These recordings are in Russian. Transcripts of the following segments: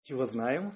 Чего знаем?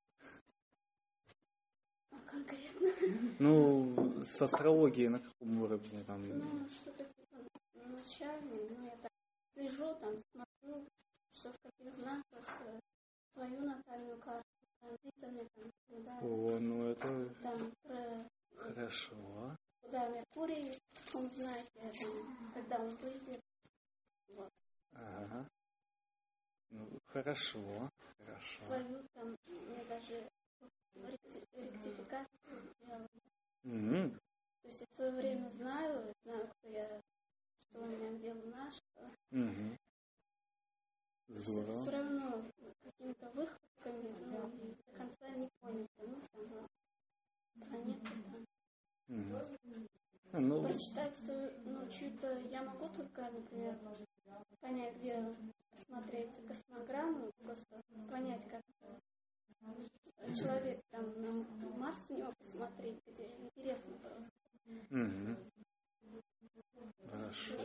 А конкретно? Ну, с астрологией на каком уровне там? Ну, что-то типа начальное, ну, я так слежу, там, смотрю, что в каких знаках, свою натальную карту, транзитами, там, наблюдаю. О, ну это Там, про... хорошо. Куда Меркурий, он знает, там, когда он выйдет. Вот. Ага. Ну, хорошо. Свою, там, мне даже ректификацию делаю. Mm-hmm. То есть я в свое время знаю, кто я, что у меня где наш. Mm-hmm. Здорово. Все равно какими-то выходками, ну, до конца не понято. Ну, там, планеты там. Mm-hmm. Ну, прочитать, ну, чью-то я могу только, например, понять, где посмотреть космограмму, просто понять, как человек там на Марс у него посмотреть, где интересно просто. Mm-hmm. Хорошо.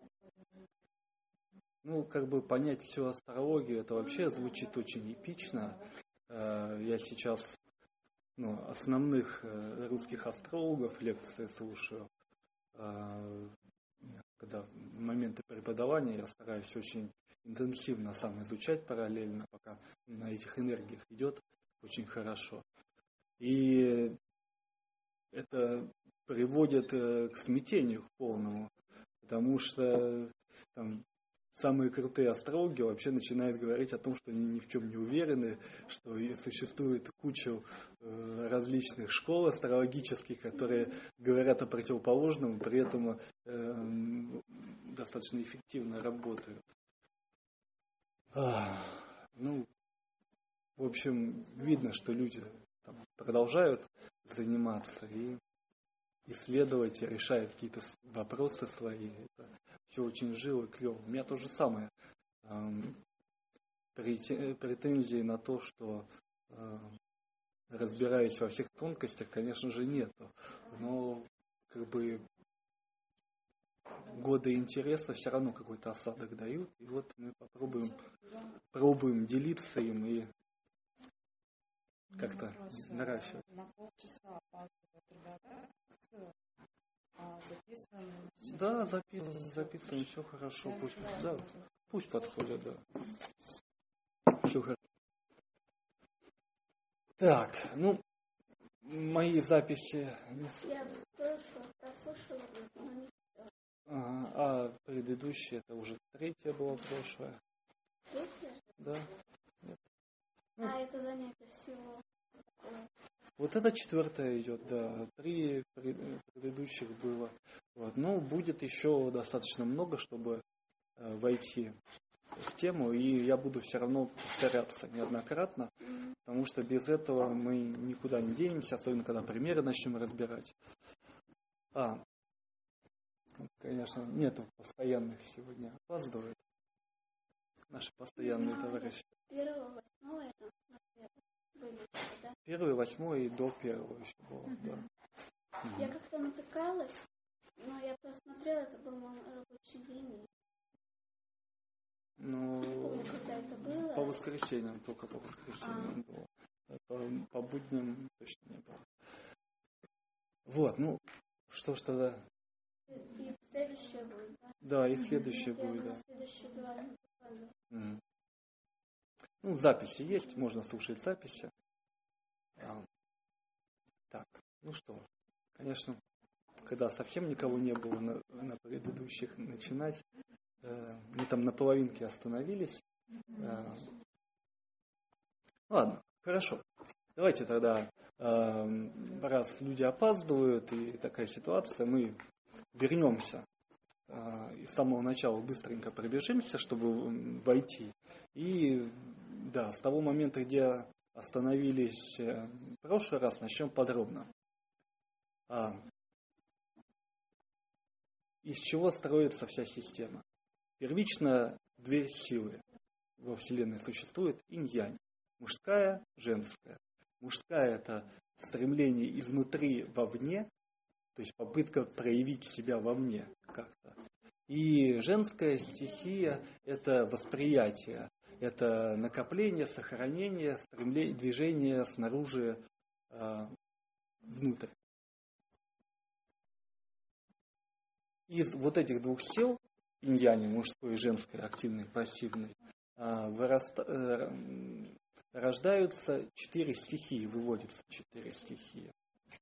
Ну, как бы понять всю астрологию, это вообще звучит очень эпично. Я сейчас основных русских астрологов лекции слушаю. Когда в моменты преподавания я стараюсь очень интенсивно сам изучать параллельно, пока на этих энергиях идет очень хорошо. И это приводит к смятению к полному, потому что там самые крутые астрологи вообще начинают говорить о том, что они ни в чем не уверены, что существует куча различных школ астрологических, которые говорят о противоположном, при этом достаточно эффективно работают. Ну, в общем, видно, что люди там продолжают заниматься и исследовать, и решают какие-то вопросы свои. Это все очень живо, клево. У меня то же самое. Претензий на то, что разбираюсь во всех тонкостях, конечно же, нету. Но как бы годы интереса все равно какой-то осадок дают. И вот мы пробуем делиться им и как-то наращивать. На полчаса опаздывает ребята. Записываем. Да, записываем, все хорошо. Пусть подходят, да. Все хорошо. Так, ну, мои записи. Я прослушала, но не все. А предыдущие, это уже третья была прошлая. Третья? Да. Нет. Это занятие всего. Вот это четвертая идет, да. 3 предыдущих было. Вот. Но будет еще достаточно много, чтобы войти в тему, и я буду все равно повторяться неоднократно, потому что без этого мы никуда не денемся, особенно когда примеры начнем разбирать. Конечно, нету постоянных сегодня, опаздывают наши постоянные товарищи. 1-8 я там смотрела. Были, да? 1, 8 и до 1 еще было, да. Я как-то натыкалась, но я посмотрела, это был мой рабочий день. Ну, Когда это было? по воскресеньям, только по воскресеньям было. По будням точно не было. Вот, ну, что ж тогда? И следующее будет, да? Да, и следующее будет, да. Следующие 2 не попаду. Ну, записи есть, можно слушать записи. Так, ну что, конечно, когда совсем никого не было на предыдущих начинать, мы там на половинке остановились. Ладно, хорошо. Давайте тогда, раз люди опаздывают и такая ситуация, мы вернемся и с самого начала быстренько пробежимся, чтобы войти. И да, с того момента, где остановились в прошлый раз, начнем подробно. Из чего строится вся система? Первично 2 силы во Вселенной существует: инь-янь. Мужская, женская. Мужская – это стремление изнутри вовне, то есть попытка проявить себя вовне как-то. И женская стихия – это восприятие, это накопление, сохранение, стремление, движение снаружи внутрь. Из вот этих двух сил, инь-янь, мужской и женской, активной и пассивной, рождаются 4 стихии, выводятся 4 стихии.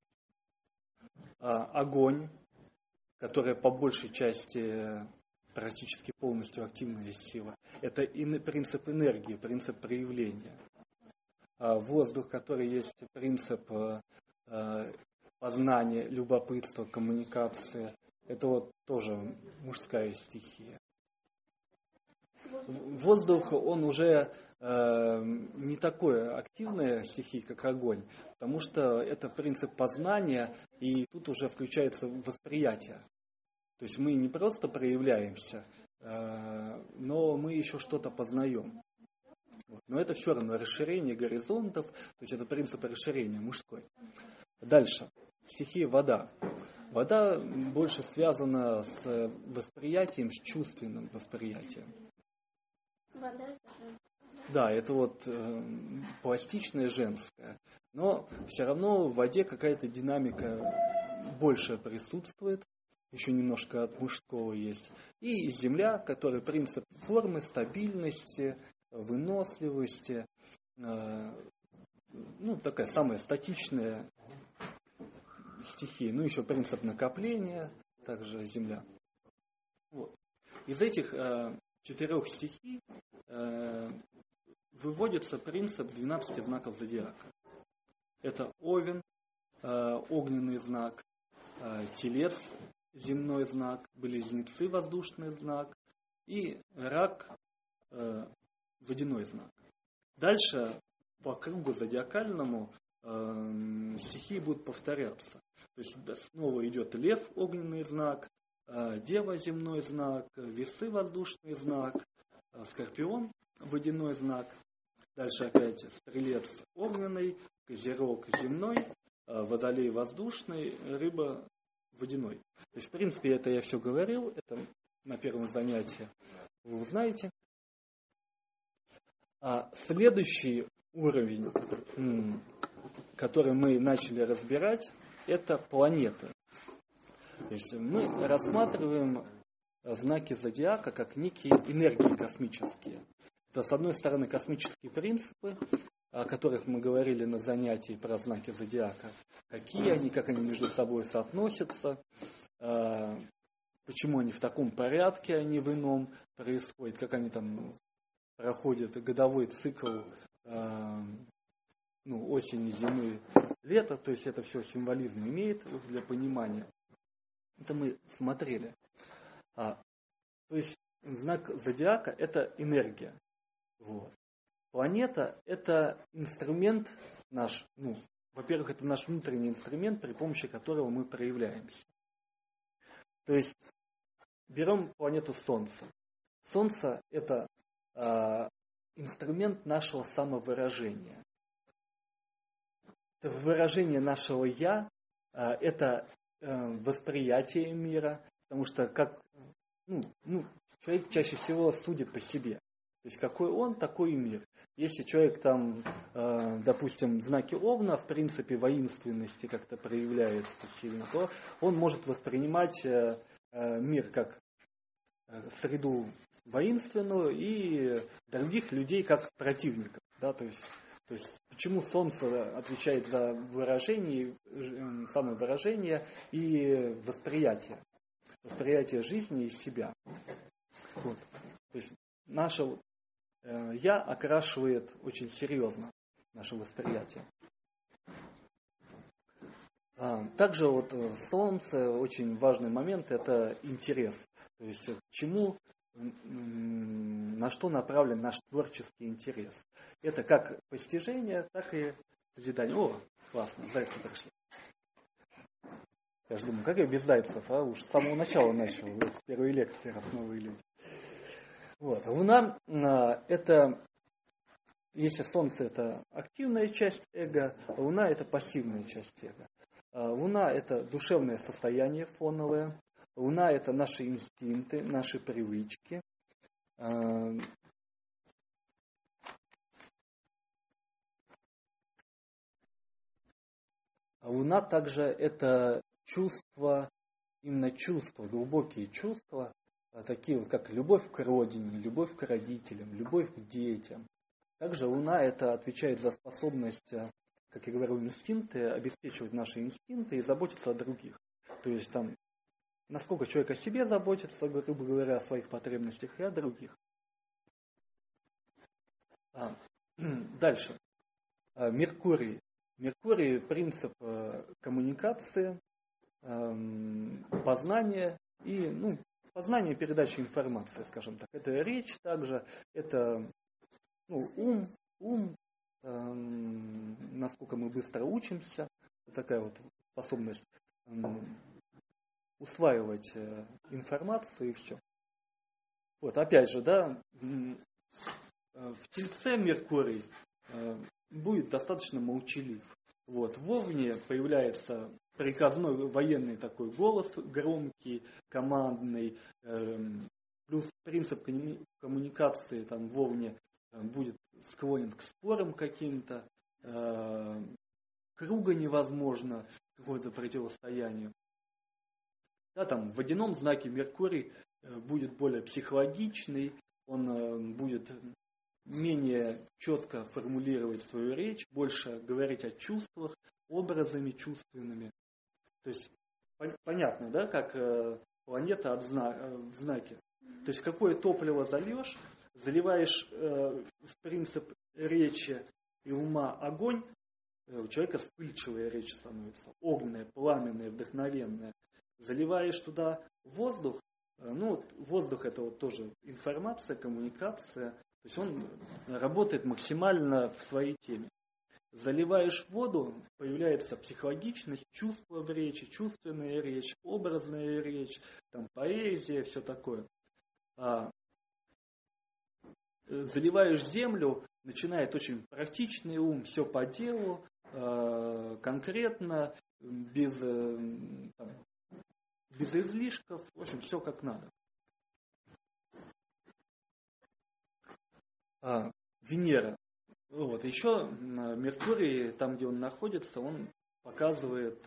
Огонь, которая по большей части практически полностью активная сила, это принцип энергии, принцип проявления. Воздух, который есть принцип познания, любопытства, коммуникации, это вот тоже мужская стихия. Воздух, он уже не такой активная стихия, как огонь, потому что это принцип познания, и тут уже включается восприятие. То есть мы не просто проявляемся, но мы еще что-то познаем. Но это все равно расширение горизонтов, то есть это принцип расширения мужской. Дальше. Стихия вода. Вода больше связана с восприятием, с чувственным восприятием. Вода это женская. Да, это вот пластичное женское. Но все равно в воде какая-то динамика больше присутствует. Еще немножко от мужского есть. И земля, которая принцип формы, стабильности, выносливости. Такая самая статичная стихия. Еще принцип накопления, также земля. Вот. Из этих 4 стихий выводится принцип 12 знаков зодиака. Это Овен, огненный знак, Телец, земной знак, Близнецы, воздушный знак, и Рак, водяной знак. Дальше по кругу зодиакальному стихии будут повторяться. То есть снова идет Лев, огненный знак, Дева, земной знак, Весы, воздушный знак, Скорпион, водяной знак. Дальше опять Стрелец, огненный, Козерог, земной, Водолей, воздушный, Рыба, водяной. То есть, в принципе, это я все говорил, это на первом занятии вы узнаете. А следующий уровень, который мы начали разбирать, это планеты. То есть мы рассматриваем знаки зодиака как некие энергии космические. Это, с одной стороны, космические принципы, о которых мы говорили на занятии про знаки зодиака. Какие они, как они между собой соотносятся, почему они в таком порядке, а не в ином происходят, как они там проходят годовой цикл осени, зимы, лета. То есть это все символизм имеет для понимания. Это мы смотрели. То есть знак зодиака – это энергия. Вот. Планета – это инструмент наш, во-первых, это наш внутренний инструмент, при помощи которого мы проявляемся. То есть берем планету Солнце. Солнце – это инструмент нашего самовыражения. Это выражение нашего «я», это восприятие мира, потому что человек чаще всего судит по себе. То есть какой он, такой и мир. Если человек там, допустим, в знаке Овна, в принципе, воинственности как-то проявляется сильно, то он может воспринимать мир как среду воинственную и других людей как противников. Да? То есть почему Солнце отвечает за выражение, самовыражение и восприятие жизни и себя. Вот. То есть наше «я» окрашивает очень серьезно наше восприятие. Также вот Солнце, очень важный момент, это интерес. То есть к чему, на что направлен наш творческий интерес. Это как постижение, так и созидание. О, классно, зайцы пришли. Я же думаю, как я без зайцев, уж с самого начала начал, с первой лекции, раз новые люди. Вот. Луна это, если Солнце это активная часть эго, Луна это пассивная часть эго. Луна это душевное состояние фоновое, Луна это наши инстинкты, наши привычки. Луна также это чувства, именно чувства, глубокие чувства, такие вот как любовь к родине, любовь к родителям, любовь к детям. Также Луна это отвечает за способность, как я говорю, инстинкты, обеспечивать наши инстинкты и заботиться о других. То есть там, насколько человек о себе заботится, грубо говоря, о своих потребностях и о других. Дальше. Меркурий. Меркурий – принцип коммуникации, познания и познания и передачи информации, скажем так. Это речь также, это ум, насколько мы быстро учимся, такая вот способность усваивать информацию и все. Вот, опять же, да, в Тельце Меркурий будет достаточно молчалив. Вот, в Овне появляется приказной военный такой голос, громкий, командный, плюс принцип коммуникации там в Овне будет склонен к спорам каким-то, круга невозможно, какое-то противостоянию. Да, там в водяном знаке Меркурий будет более психологичный, он будет менее четко формулировать свою речь, больше говорить о чувствах, образами чувственными. То есть понятно, да, как планета в знаке. То есть какое топливо зальешь, заливаешь в принцип речи и ума огонь, у человека вспыльчивая речь становится, огненная, пламенная, вдохновенная. Заливаешь туда воздух, воздух это вот тоже информация, коммуникация, то есть он работает максимально в своей теме. Заливаешь воду, появляется психологичность, чувство в речи, чувственная речь, образная речь, там поэзия, все такое. Заливаешь землю, начинает очень практичный ум, все по делу, конкретно, без излишков, в общем, все как надо. Венера. Вот, еще Меркурий, там, где он находится, он показывает,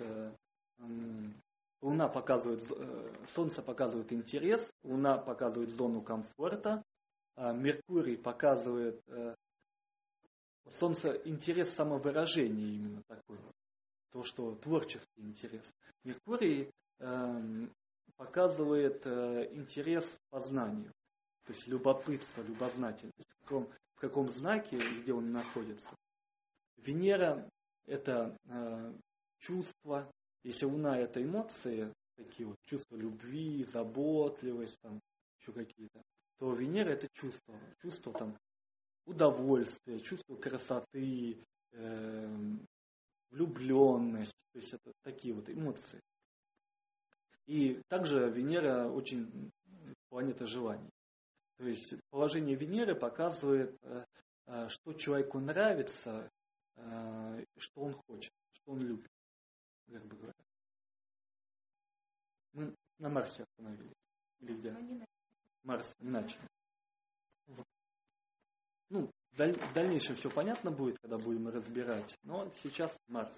Луна показывает, Солнце показывает интерес, Луна показывает зону комфорта, а Меркурий показывает, Солнце интерес самовыражения именно такой, то, что творческий интерес. Меркурий показывает интерес к познанию, то есть любопытство, любознательность. В каком знаке и где он находится. Венера – это чувства, если Луна – это эмоции, такие вот чувства любви, заботливость, там еще какие-то, то Венера – это чувства, чувства там удовольствия, чувства красоты, влюбленность, то есть это такие вот эмоции. И также Венера очень планета желаний. То есть положение Венеры показывает, что человеку нравится, что он хочет, что он любит, как бы говоря. Мы на Марсе остановились. Или где? Марс, иначе. В дальнейшем все понятно будет, когда будем разбирать, но сейчас Марс.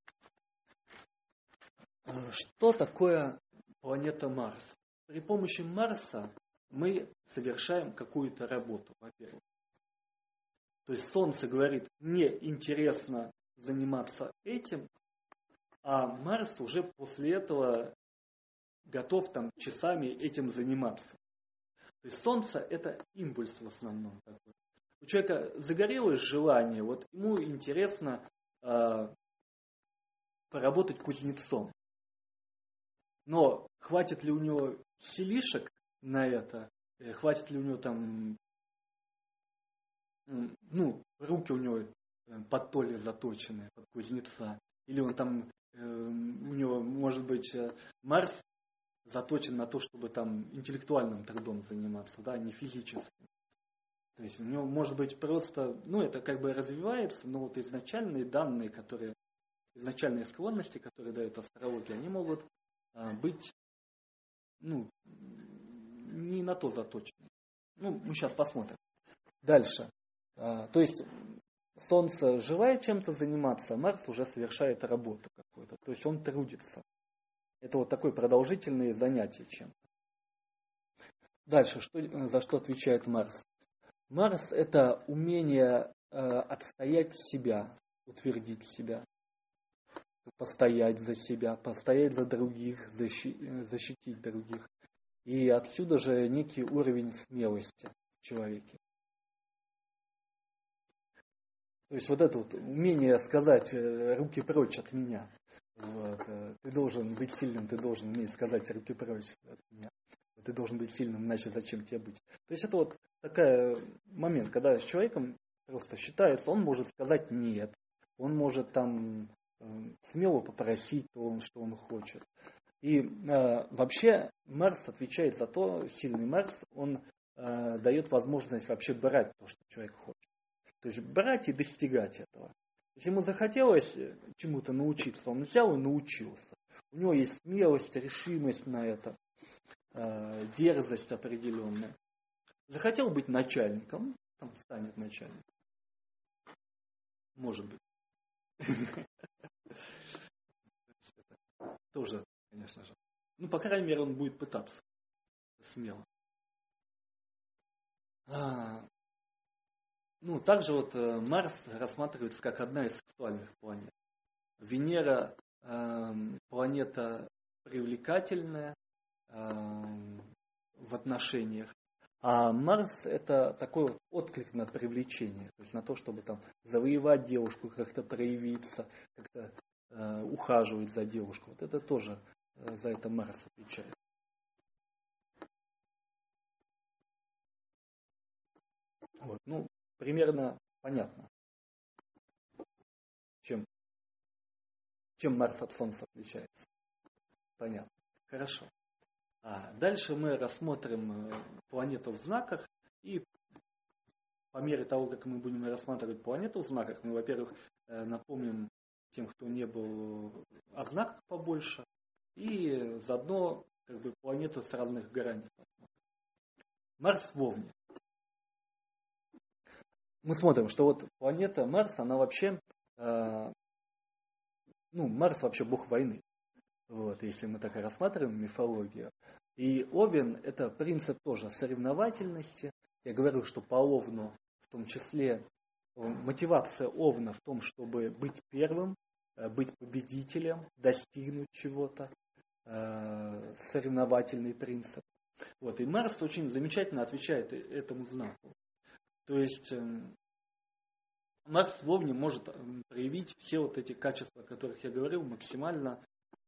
Что такое планета Марс? При помощи Марса мы совершаем какую-то работу, во-первых. То есть Солнце говорит, мне интересно заниматься этим, а Марс уже после этого готов там часами этим заниматься. То есть Солнце это импульс в основном такой. У человека загорелось желание, вот ему интересно поработать кузнецом. Но хватит ли у него силишек на это, хватит ли у него там, руки у него под толи заточены, под кузнеца, или он там, у него, может быть, Марс заточен на то, чтобы там интеллектуальным трудом заниматься, да, не физическим. То есть у него может быть просто, это как бы развивается, но вот изначальные данные, изначальные склонности, которые дает астрология, они могут быть, не на то заточены. Мы сейчас посмотрим. Дальше. То есть Солнце желает чем-то заниматься, а Марс уже совершает работу какую-то. какое-то. То есть он трудится. Это вот такое продолжительное занятие чем-то. Дальше, за что отвечает Марс? Марс – это умение отстоять себя, утвердить себя, постоять за себя, постоять за других, защитить других. И отсюда же некий уровень смелости в человеке. То есть вот это вот умение сказать «руки прочь от меня». Вот. Ты должен быть сильным, ты должен уметь сказать «руки прочь от меня». Ты должен быть сильным, иначе зачем тебе быть. То есть это вот такой момент, когда с человеком просто считается, он может сказать «нет», он может там смело попросить то, что он хочет. И вообще Марс отвечает за то, сильный Марс, он дает возможность вообще брать то, что человек хочет. То есть брать и достигать этого. Если ему захотелось чему-то научиться, он взял и научился. У него есть смелость, решимость на это, дерзость определенная. Захотел быть начальником, там станет начальником. Может быть. Тоже, конечно же. Ну, по крайней мере, он будет пытаться. Смело. Ну, также вот Марс рассматривается как одна из сексуальных планет. Венера планета привлекательная в отношениях, а Марс это такой вот отклик на привлечение, то есть на то, чтобы там завоевать девушку, как-то проявиться, как-то ухаживать за девушку. Вот это тоже за это Марс отвечает. Вот, ну, примерно понятно, чем Марс от Солнца отличается. Понятно. Хорошо. Дальше мы рассмотрим планету в знаках. И по мере того, как мы будем рассматривать планету в знаках, мы, во-первых, напомним тем, кто не был, о знаках побольше. И заодно как бы планету с разных граней. Марс в Овне. Мы смотрим, что вот планета Марс, она вообще, Марс вообще бог войны. Вот, если мы так и рассматриваем мифологию. И Овен – это принцип тоже соревновательности. Я говорю, что по Овну, в том числе, мотивация Овна в том, чтобы быть первым, быть победителем, достигнуть чего-то. Соревновательный принцип. Вот, и Марс очень замечательно отвечает этому знаку. То есть Марс в Овне может проявить все вот эти качества, о которых я говорил, максимально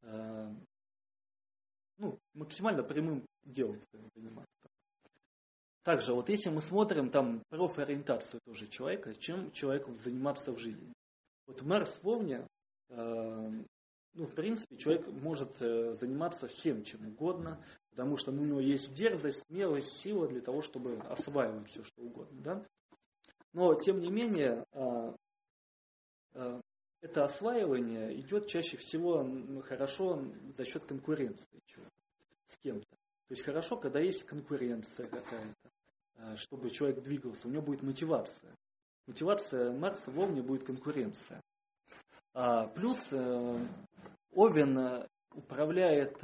прямым делом заниматься. Также, вот если мы смотрим там профориентацию тоже человека, чем человеку заниматься в жизни. Вот Марс в Овне, в принципе, человек может заниматься всем, чем угодно, потому что у него есть дерзость, смелость, сила для того, чтобы осваивать все, что угодно. Да? Но, тем не менее, это осваивание идет чаще всего хорошо за счет конкуренции с кем-то. То есть хорошо, когда есть конкуренция какая-то, чтобы человек двигался, у него будет мотивация. Мотивация Марса в Овне будет конкуренция. Плюс Овен управляет,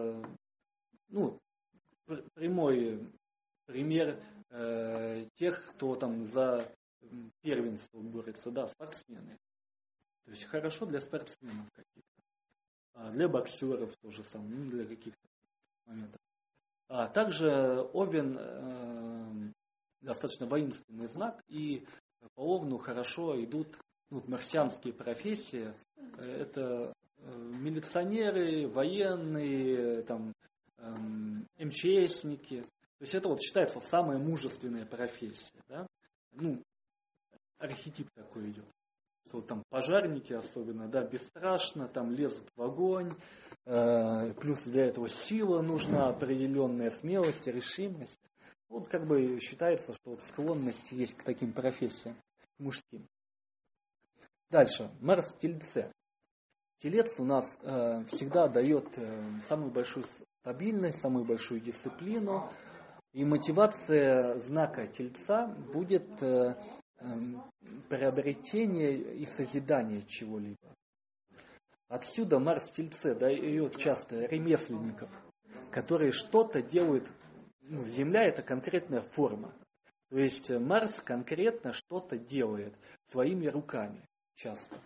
прямой пример тех, кто там за первенство борется, да, спортсмены. То есть хорошо для спортсменов каких-то, для боксеров тоже самое, для каких-то моментов. Также Овен достаточно воинственный знак, и по Овну хорошо идут марсианские профессии. Это милиционеры, военные, там, МЧСники. То есть это вот считается самая мужественная профессия. Да? Архетип такой идет. Что там пожарники особенно, да, бесстрашно, там лезут в огонь. Плюс для этого сила нужна, определенная смелость, решимость. Вот как бы считается, что вот склонность есть к таким профессиям мужским. Дальше. Марс в Тельце. Телец у нас всегда дает самую большую стабильность, самую большую дисциплину. И мотивация знака Тельца будет приобретение и созидание чего-либо. Отсюда Марс в Тельце дает часто ремесленников, которые что-то делают. Земля это конкретная форма. То есть Марс конкретно что-то делает своими руками часто.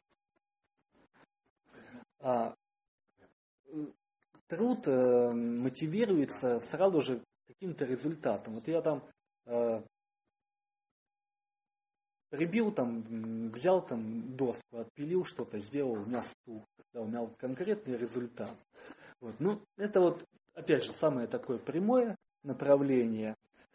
А труд мотивируется сразу же каким-то результатом. Вот я там прибил, там, взял там доску, отпилил что-то, сделал, у меня стул. Да, у меня вот конкретный результат. Вот. Ну, это вот, опять же, самое такое прямое направление.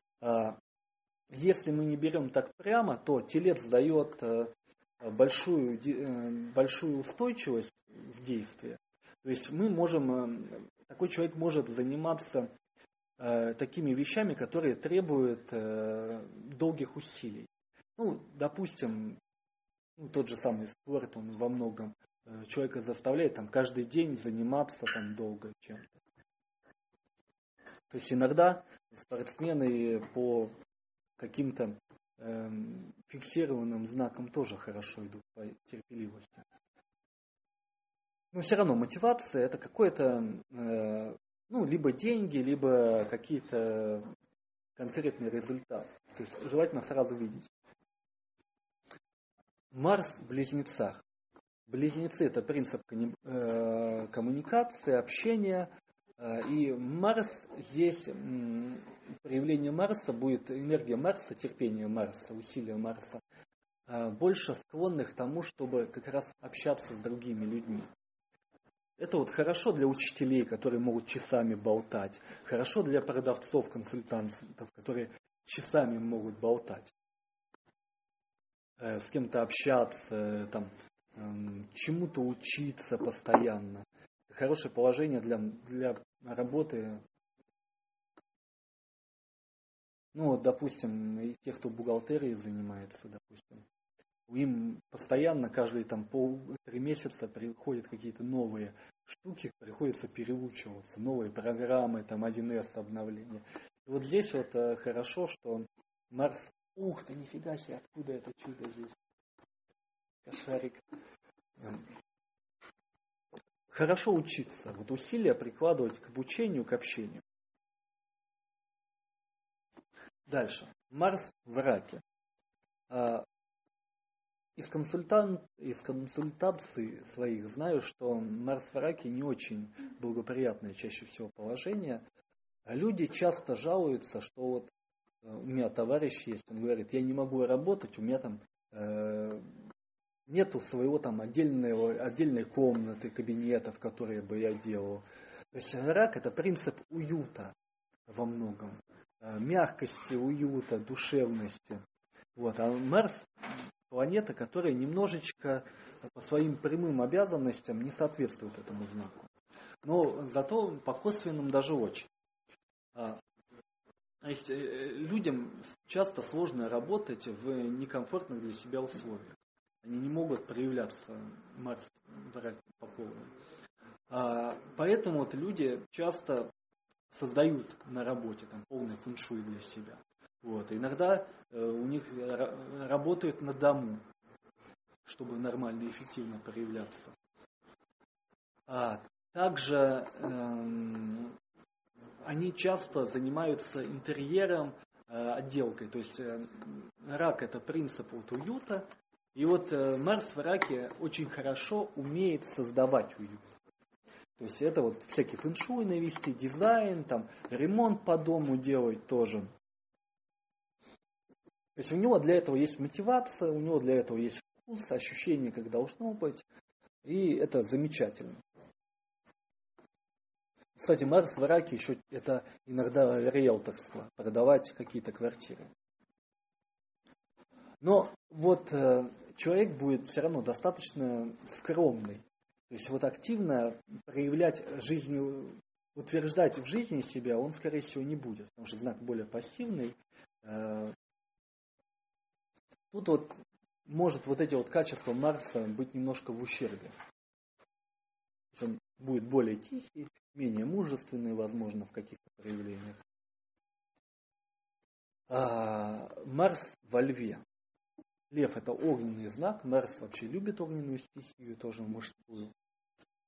Если мы не берем так прямо, то телец дает большую устойчивость в действии. То есть такой человек может заниматься такими вещами, которые требуют долгих усилий. Ну, допустим, тот же самый спорт, он во многом человека заставляет там каждый день заниматься там долго чем-то. То есть иногда спортсмены по каким-то фиксированным знакам тоже хорошо идут по терпеливости. Но все равно мотивация это какой-то, либо деньги, либо какие-то конкретные результаты. То есть желательно сразу видеть. Марс в Близнецах. Близнецы это принцип коммуникации, общения. И Марс здесь, проявление Марса будет, энергия Марса, терпение Марса, усилия Марса, больше склонны к тому, чтобы как раз общаться с другими людьми. Это вот хорошо для учителей, которые могут часами болтать, хорошо для продавцов, консультантов, которые часами могут болтать, с кем-то общаться, там, чему-то учиться постоянно. Хорошее положение для работы. Ну, вот, допустим, и тех, кто бухгалтерией занимается, допустим, им постоянно, каждые 3 месяца приходят какие-то новые штуки, приходится переучиваться, новые программы, там 1С обновления. И вот здесь вот хорошо, что Марс, ух ты, нифига себе, откуда это чудо здесь? Кошарик. Хорошо учиться, вот усилия прикладывать к обучению, к общению. Дальше. Марс в Раке. Из консультаций своих знаю, что Марс в Раке не очень благоприятное чаще всего положение. Люди часто жалуются, что вот у меня товарищ есть, он говорит, я не могу работать, у меня там нету своего там отдельной комнаты, кабинета, в которой бы я делал. То есть рак это принцип уюта во многом. Мягкости, уюта, душевности. Вот. А Марс планета, которая немножечко по своим прямым обязанностям не соответствует этому знаку. Но зато по косвенным даже очень. Людям часто сложно работать в некомфортных для себя условиях. Они не могут проявляться Марс в Раке по полной. Поэтому вот люди часто создают на работе там полный фэншуй для себя. Вот. Иногда у них работают на дому, чтобы нормально и эффективно проявляться. Также они часто занимаются интерьером, отделкой. То есть рак это принцип вот уюта. И вот Марс в Раке очень хорошо умеет создавать уют. То есть это вот всякие фэншуй навести, дизайн, там, ремонт по дому делать тоже. То есть у него для этого есть мотивация, у него для этого есть вкус, ощущение, как должно быть. И это замечательно. Кстати, Марс в Раке еще это иногда риэлторство, продавать какие-то квартиры. Но вот человек будет все равно достаточно скромный. То есть вот активно проявлять утверждать в жизни себя он, скорее всего, не будет, потому что знак более пассивный. Тут вот может вот эти вот качества Марса быть немножко в ущербе. То есть он будет более тихий, менее мужественный, возможно, в каких-то проявлениях. Марс во Льве. Лев это огненный знак, Марс вообще любит огненную стихию, тоже мужскую.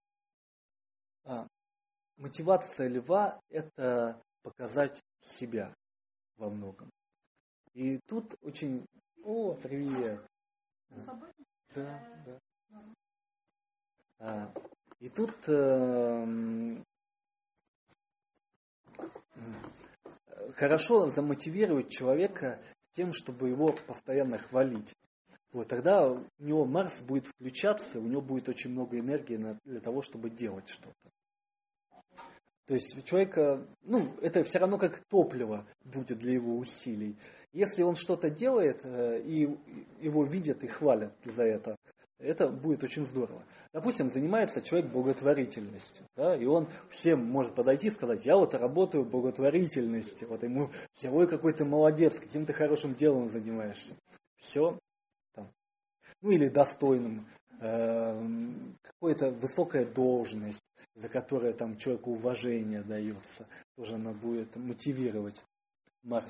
мотивация льва – это показать себя во многом. И тут очень... О, привет! Да. И тут хорошо замотивировать человека тем, чтобы его постоянно хвалить. Вот, тогда у него Марс будет включаться, у него будет очень много энергии для того, чтобы делать что-то. То есть у человека, это все равно как топливо будет для его усилий. Если он что-то делает, и его видят и хвалят за это будет очень здорово. Допустим, занимается человек благотворительностью, да, и он всем может подойти и сказать: я вот работаю в благотворительности, вот ему: ой, какой ты молодец, каким ты хорошим делом занимаешься. Все там. Или достойным, какая-то высокая должность, за которую там человеку уважение дается, тоже она будет мотивировать Марс.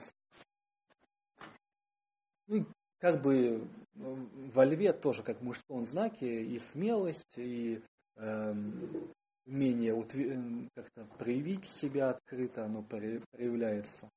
Как бы во Льве тоже, как в мужском знаке, и смелость, и умение как-то проявить себя открыто, оно проявляется.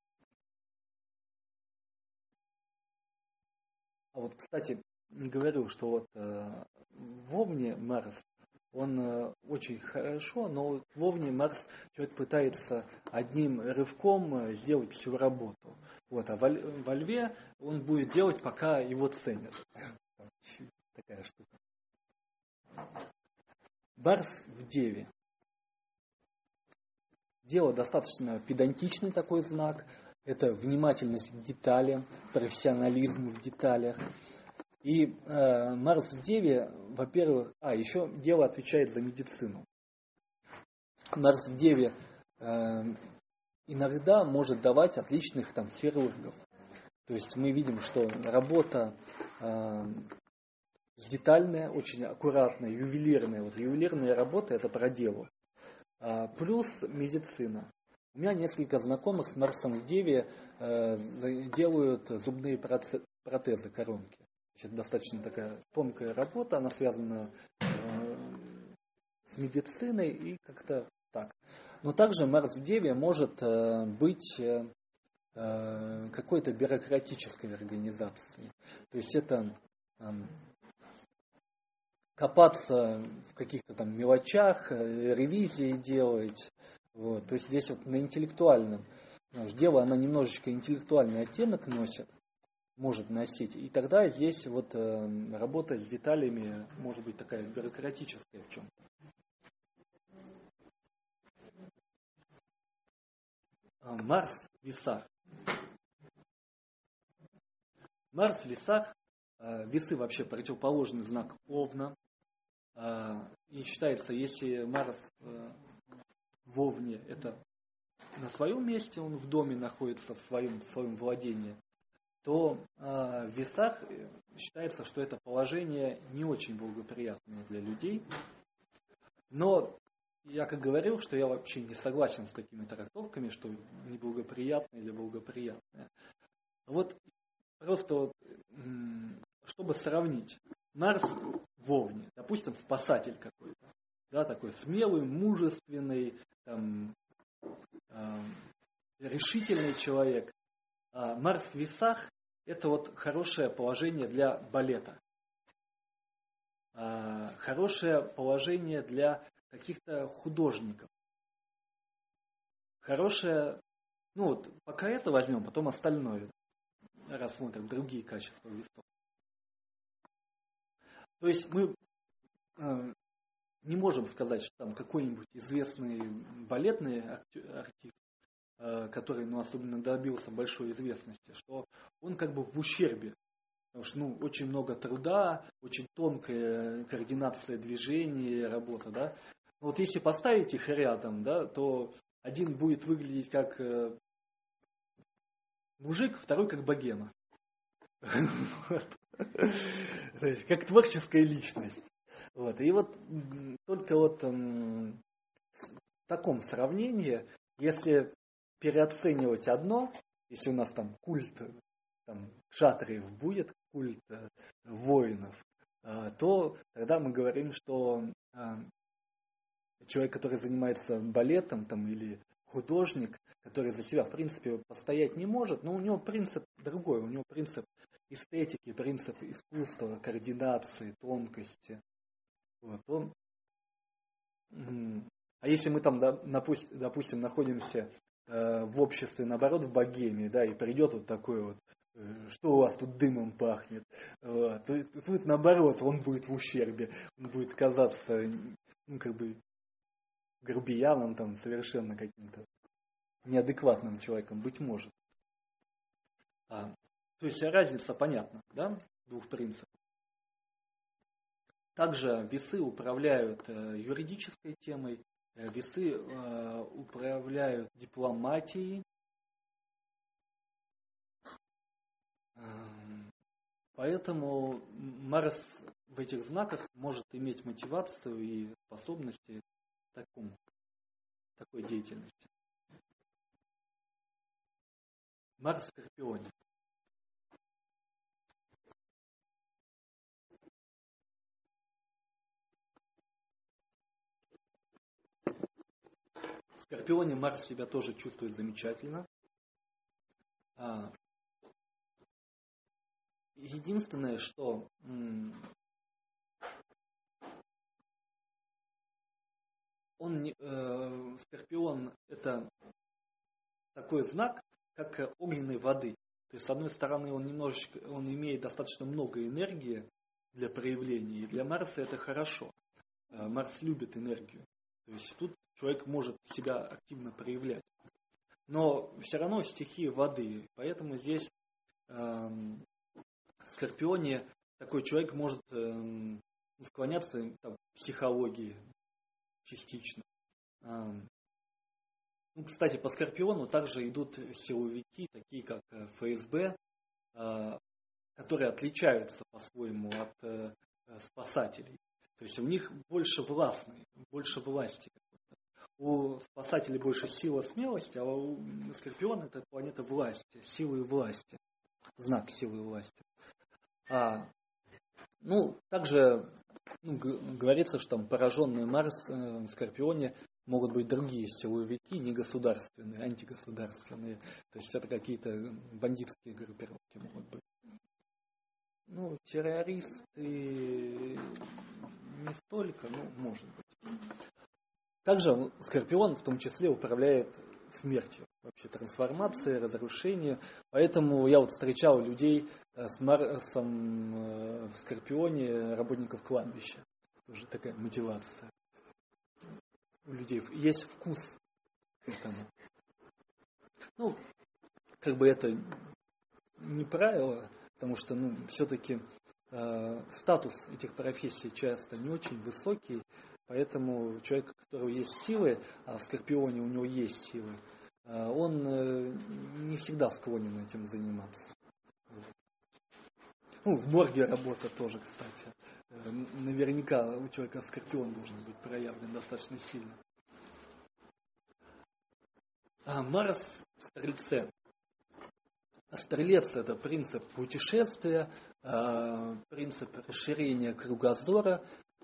А вот, кстати, не говорю, что вот в Овне Марс, он очень хорошо, но в Овне Марс человек пытается одним рывком сделать всю работу. Вот, а во Льве он будет делать, пока его ценят. Такая штука. Марс в Деве. Дева достаточно педантичный такой знак. Это внимательность к деталям, профессионализм в деталях. И Марс в Деве, во-первых, еще Дева отвечает за медицину. Марс в Деве иногда может давать отличных хирургов. То есть мы видим, что работа детальная, очень аккуратная, ювелирная. Вот ювелирная работа — это про Деву. Плюс медицина. У меня несколько знакомых с Марсом в Деве делают зубные протезы, коронки. Это достаточно такая тонкая работа, она связана с медициной и как-то так. Но также Марс в Деве может быть какой-то бюрократической организацией. То есть это копаться в каких-то там мелочах, ревизии делать. Вот. То есть здесь вот на интеллектуальном. Дева, она немножечко интеллектуальный оттенок носит, может носить. И тогда здесь вот работа с деталями может быть такая бюрократическая в чем-то. Марс в Весах. Марс в Весах. Весы вообще противоположный знак Овна. И считается, если Марс в Овне, это на своем месте, он в доме находится, в своем владении, то в Весах считается, что это положение не очень благоприятное для людей. Но я как говорил, что я вообще не согласен с такими трактовками, что неблагоприятное или благоприятное. Вот просто чтобы сравнить. Марс в Овне, допустим, спасатель какой-то, да, такой смелый, мужественный, решительный человек. А Марс в Весах — это вот хорошее положение для балета, хорошее положение для каких-то художников, хорошее, пока это возьмем, потом остальное рассмотрим, другие качества весов. То есть мы не можем сказать, что там какой-нибудь известный балетный артист, который, особенно добился большой известности, что он как бы в ущербе. Потому что, очень много труда, очень тонкая координация движений, работа, да. Но вот если поставить их рядом, да, то один будет выглядеть как мужик, второй как богема. Как творческая личность. И вот только вот в таком сравнении, если переоценивать одно, если у нас там культ кшатриев будет, культ воинов, то тогда мы говорим, что человек, который занимается балетом там, или художник, который за себя, в принципе, постоять не может, но у него принцип другой, у него принцип эстетики, принцип искусства, координации, тонкости. Вот, а если мы там, допустим, находимся в обществе, наоборот, в богеме, да, и придет вот такой вот, что у вас тут дымом пахнет, вот, тут наоборот, он будет в ущербе, он будет казаться, ну, как бы, грубияном, там, совершенно каким-то неадекватным человеком, быть может. То есть разница понятна, да, двух принципов. Также весы управляют юридической темой, весы управляют дипломатией. Поэтому Марс в этих знаках может иметь мотивацию и способности к такой деятельности. Марс в Скорпионе. В Скорпионе Марс себя тоже чувствует замечательно. Единственное, что Скорпион это такой знак, как огненной воды. То есть, с одной стороны, он имеет достаточно много энергии для проявления, и для Марса это хорошо. Марс любит энергию. То есть тут человек может себя активно проявлять. Но все равно стихия воды. Поэтому здесь в Скорпионе такой человек может склоняться к психологии частично. Кстати, по Скорпиону также идут силовики, такие как ФСБ, которые отличаются по-своему от спасателей. То есть у них больше власти. У спасателей больше сила, смелости, а у Скорпиона это планета власти, силы и власти. Знак силы и власти. Также говорится, что там пораженный Марс в Скорпионе могут быть другие силовики, негосударственные, антигосударственные. То есть это какие-то бандитские группировки могут быть. Террористы не столько, может быть. Также Скорпион в том числе управляет смертью, вообще трансформацией, разрушением. Поэтому я встречал людей с Марсом в Скорпионе, работников кладбища. Тоже такая мотивация. У людей есть вкус к этому. Это не правило, потому что, все-таки статус этих профессий часто не очень высокий, поэтому человек, у которого есть силы, а в Скорпионе у него есть силы, он не всегда склонен этим заниматься. В морге работа тоже, кстати. Наверняка у человека Скорпион должен быть проявлен достаточно сильно. Марс в Стрельце. Стрелец – это принцип путешествия, принцип расширения кругозора.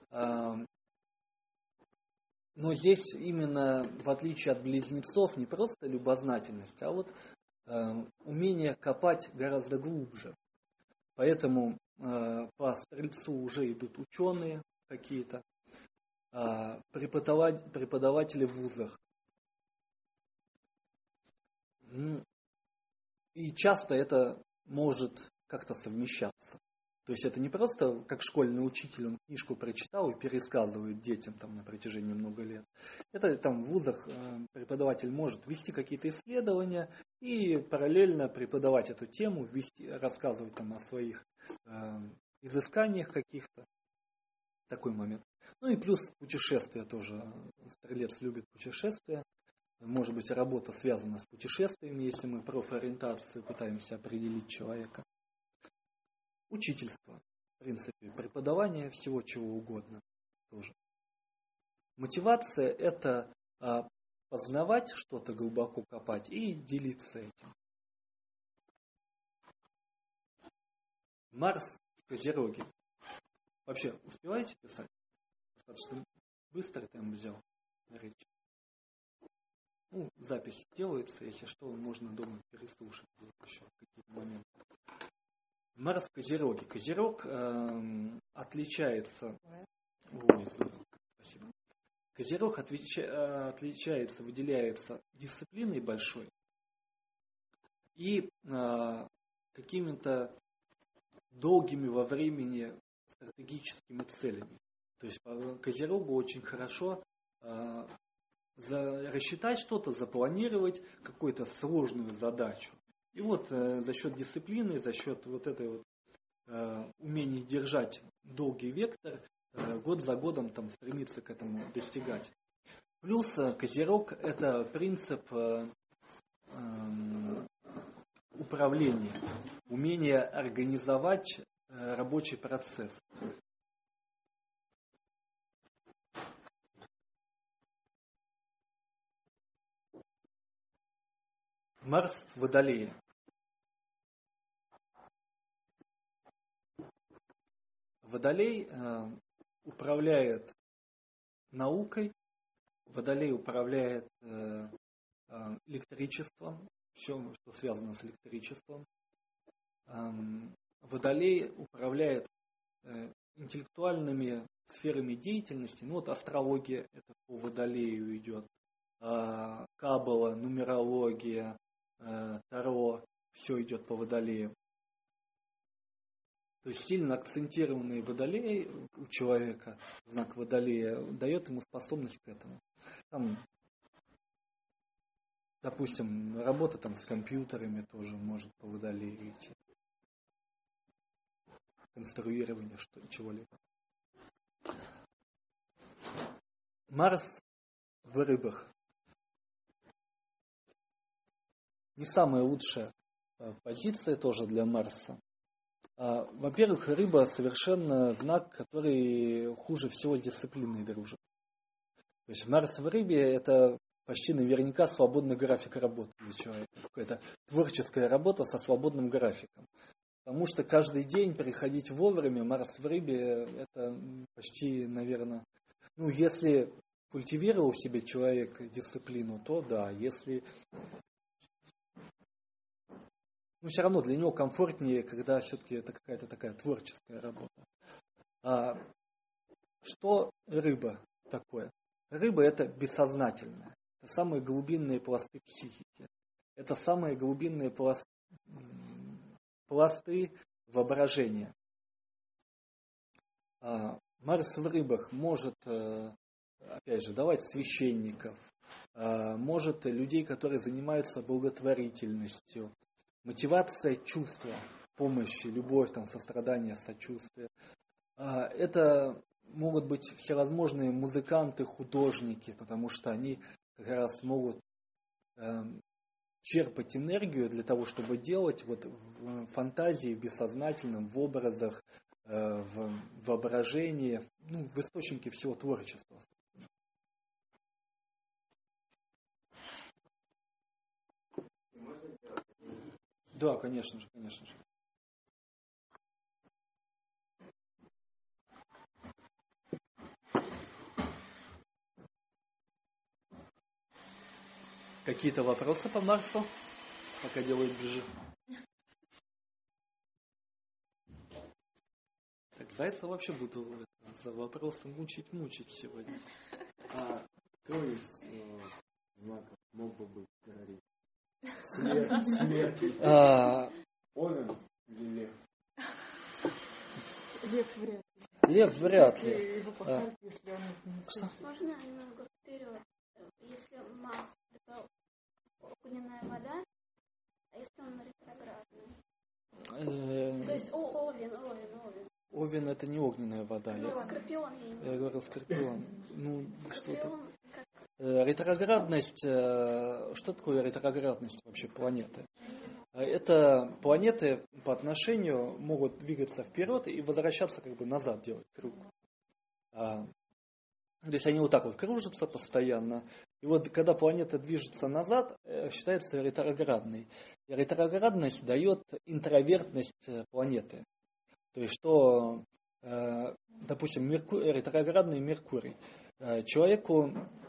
Но здесь именно, в отличие от близнецов, не просто любознательность, а умение копать гораздо глубже. Поэтому по Стрельцу уже идут ученые какие-то, преподаватели в вузах. И часто это может как-то совмещаться. То есть это не просто как школьный учитель, он книжку прочитал и пересказывает детям на протяжении много лет. Это в вузах преподаватель может вести какие-то исследования и параллельно преподавать эту тему, рассказывать о своих изысканиях каких-то. Такой момент. И плюс путешествия тоже. Стрелец любит путешествия. Может быть, работа связана с путешествиями, если мы профориентацию пытаемся определить человека. Учительство, в принципе, преподавание всего чего угодно тоже. Мотивация – это познавать что-то, глубоко копать и делиться этим. Марс в Козероге. Вообще, успеваете писать? Достаточно быстро темп взял. речи. Ну, запись делается, если что, можно дома переслушать будет еще какие-то моменты. Марс в Козероге. Козерог отличается... Ой, здорово, спасибо. Козерог отличается, выделяется дисциплиной большой и какими-то долгими во времени стратегическими целями. То есть по Козерогу очень хорошо рассчитать что-то, запланировать какую-то сложную задачу. И вот за счет дисциплины, за счет вот этой вот умения держать долгий вектор, год за годом там стремиться к этому достигать. Плюс Козерог — это принцип управления, умение организовать рабочий процесс. Марс в Водолее. Водолей управляет наукой, Водолей управляет электричеством, все, что связано с электричеством. Водолей управляет интеллектуальными сферами деятельности. Ну вот астрология, это по Водолею идет. Каббала, нумерология, Таро, все идет по Водолею. То есть сильно акцентированный Водолей у человека, знак Водолея, дает ему способность к этому. Там, допустим, работа там с компьютерами тоже может по Водолею идти. Конструирование чего-либо. Марс в Рыбах. Не самая лучшая позиция тоже для Марса. Во-первых, Рыба совершенно знак, который хуже всего дисциплиной дружит. То есть Марс в Рыбе — это почти наверняка свободный график работы для человека. Какая-то творческая работа со свободным графиком. Потому что каждый день приходить вовремя, Марс в Рыбе — это почти, наверное, ну, если культивировал в себе человек дисциплину, то да, если... Но все равно для него комфортнее, когда все-таки это какая-то такая творческая работа. Что рыба такое? Рыба — это бессознательное. Это самые глубинные пласты психики. Это самые глубинные пласты воображения. Марс в рыбах может, опять же, давать священников, может людей, которые занимаются благотворительностью, мотивация чувства, помощи, любовь, там, сострадание, сочувствие. Это могут быть всевозможные музыканты, художники, потому что они как раз могут черпать энергию для того, чтобы делать вот в фантазии, в бессознательном, в образах, в воображении, ну, в источнике всего творчества. Да, конечно же, конечно же. Какие-то вопросы по Марсу, пока делают бежи? Так, Зайца вообще буду за вопросом мучить сегодня. Кто из знаков мог бы быть террористом? Смерть. Овен или лев? Лев вряд ли. Лев вряд ли. Его посадят, если он не Что? Можно немного вперед? Если Марс — это огненная вода, а если он ретроградный? То есть Овен. Овен — это не огненная вода. Скорпион я имею. Я говорю скорпион. Ну, что-то. Скорпион, как Ретроградность, что такое ретроградность вообще планеты? Это планеты по отношению могут двигаться вперед и возвращаться как бы назад, делать круг. То есть они вот так вот кружатся постоянно. И вот когда планета движется назад, считается ретроградной. И ретроградность дает интровертность планеты. То есть что, допустим, ретроградный Меркурий. Человеку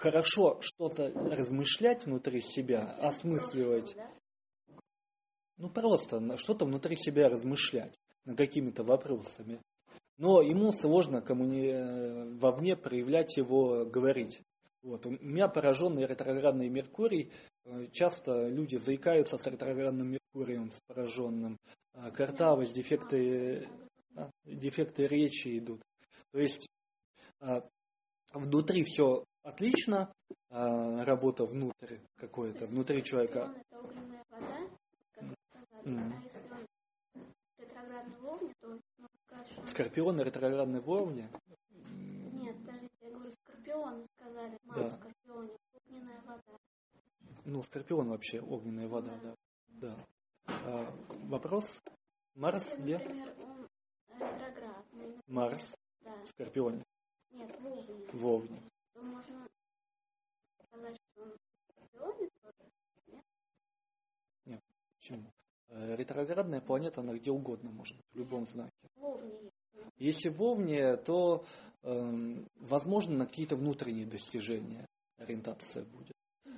хорошо что-то размышлять внутри себя, осмысливать. Ну, просто что-то внутри себя размышлять над какими-то вопросами. Но ему сложно вовне проявлять его, говорить. Вот. У меня пораженный ретроградный Меркурий. Часто люди заикаются с ретроградным Меркурием, с пораженным. Картавость, дефекты речи идут. То есть внутри все отлично, работа внутрь какое-то, внутри человека. Это огненная вода, как сказали. А если он ретроградный в Овне, то можно сказать, что... Скорпион ретроградный в Овне? Нет, подождите, я говорю, Скорпион, сказали, Да. Скорпионе, огненная вода. Ну, Скорпион вообще огненная вода, да. Вопрос? Марс Если, где? например, он ретроградный. Марс Да. в Скорпионе. Нет, в Овне. В Овне. То можно сказать, что он в Скорпионе тоже. Нет, почему? Ретроградная планета, она где угодно может быть, в любом знаке. В Овне есть. Если в Овне, то возможно на какие-то внутренние достижения ориентация будет.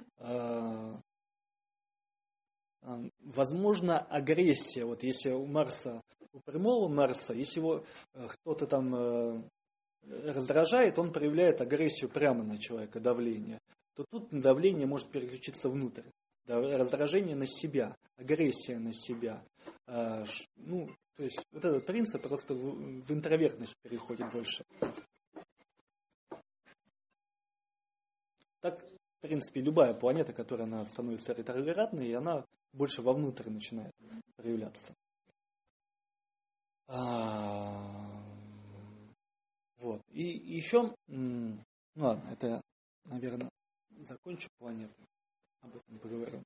Возможно агрессия. Вот если у Марса, у прямого Марса, если его кто-то там раздражает, он проявляет агрессию прямо на человека, давление, то тут давление может переключиться внутрь. Раздражение на себя, агрессия на себя. Ну, то есть вот этот принцип просто в интровертность переходит больше. Так, в принципе, любая планета, которая она становится ретроградной, она больше вовнутрь начинает проявляться. Вот. И еще, ну ладно, это я, наверное, закончу планету. Об этом поговорим.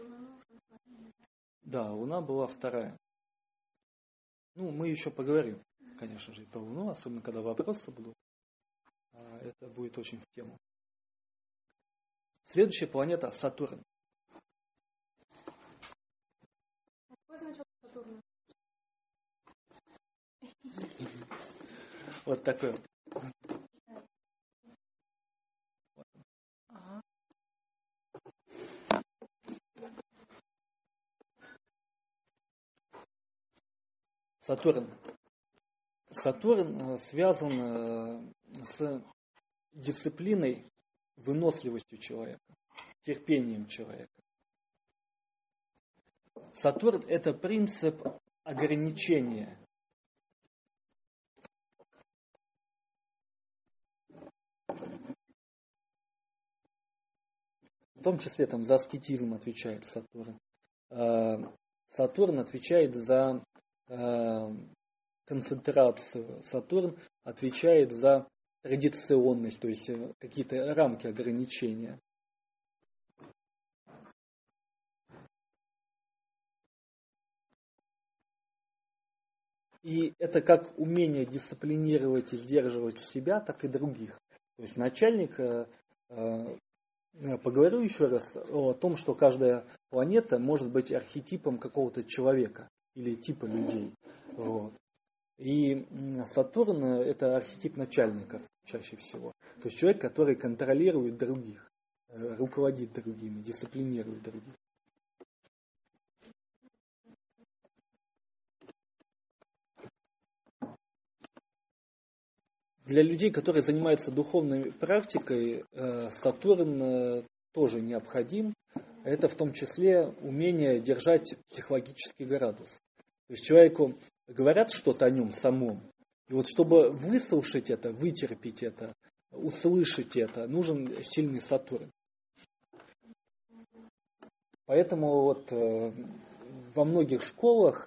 Да, Луна была вторая. Ну, мы еще поговорим, конечно же, про Луну, особенно когда вопросы будут. Это будет очень в тему. Следующая планета Сатурн. Какой значок Сатурна? Вот такой. Сатурн. Сатурн связан с дисциплиной, выносливостью человека, терпением человека. Сатурн – это принцип ограничения. В том числе там за аскетизм отвечает Сатурн. Сатурн отвечает за концентрацию. Сатурн отвечает за традиционность, то есть какие-то рамки ограничения. И это как умение дисциплинировать и сдерживать себя, так и других. То есть начальник, поговорю еще раз о том, что каждая планета может быть архетипом какого-то человека или типа людей. Вот. И Сатурн – это архетип начальника чаще всего. То есть человек, который контролирует других, руководит другими, дисциплинирует других. Для людей, которые занимаются духовной практикой, Сатурн тоже необходим. Это в том числе умение держать психологический градус. То есть человеку говорят что-то о нем самом. И вот чтобы выслушать это, вытерпеть это, услышать это, нужен сильный Сатурн. Поэтому вот во многих школах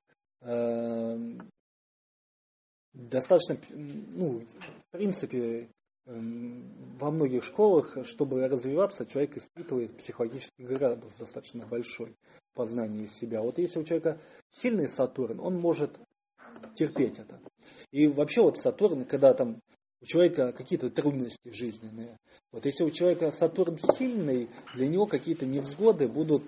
достаточно, в принципе, во многих школах, чтобы развиваться, человек испытывает психологический градус достаточно большой познания себя. Вот если у человека сильный Сатурн, он может терпеть это. И вообще вот Сатурн, когда там у человека какие-то трудности жизненные, вот если у человека Сатурн сильный, для него какие-то невзгоды будут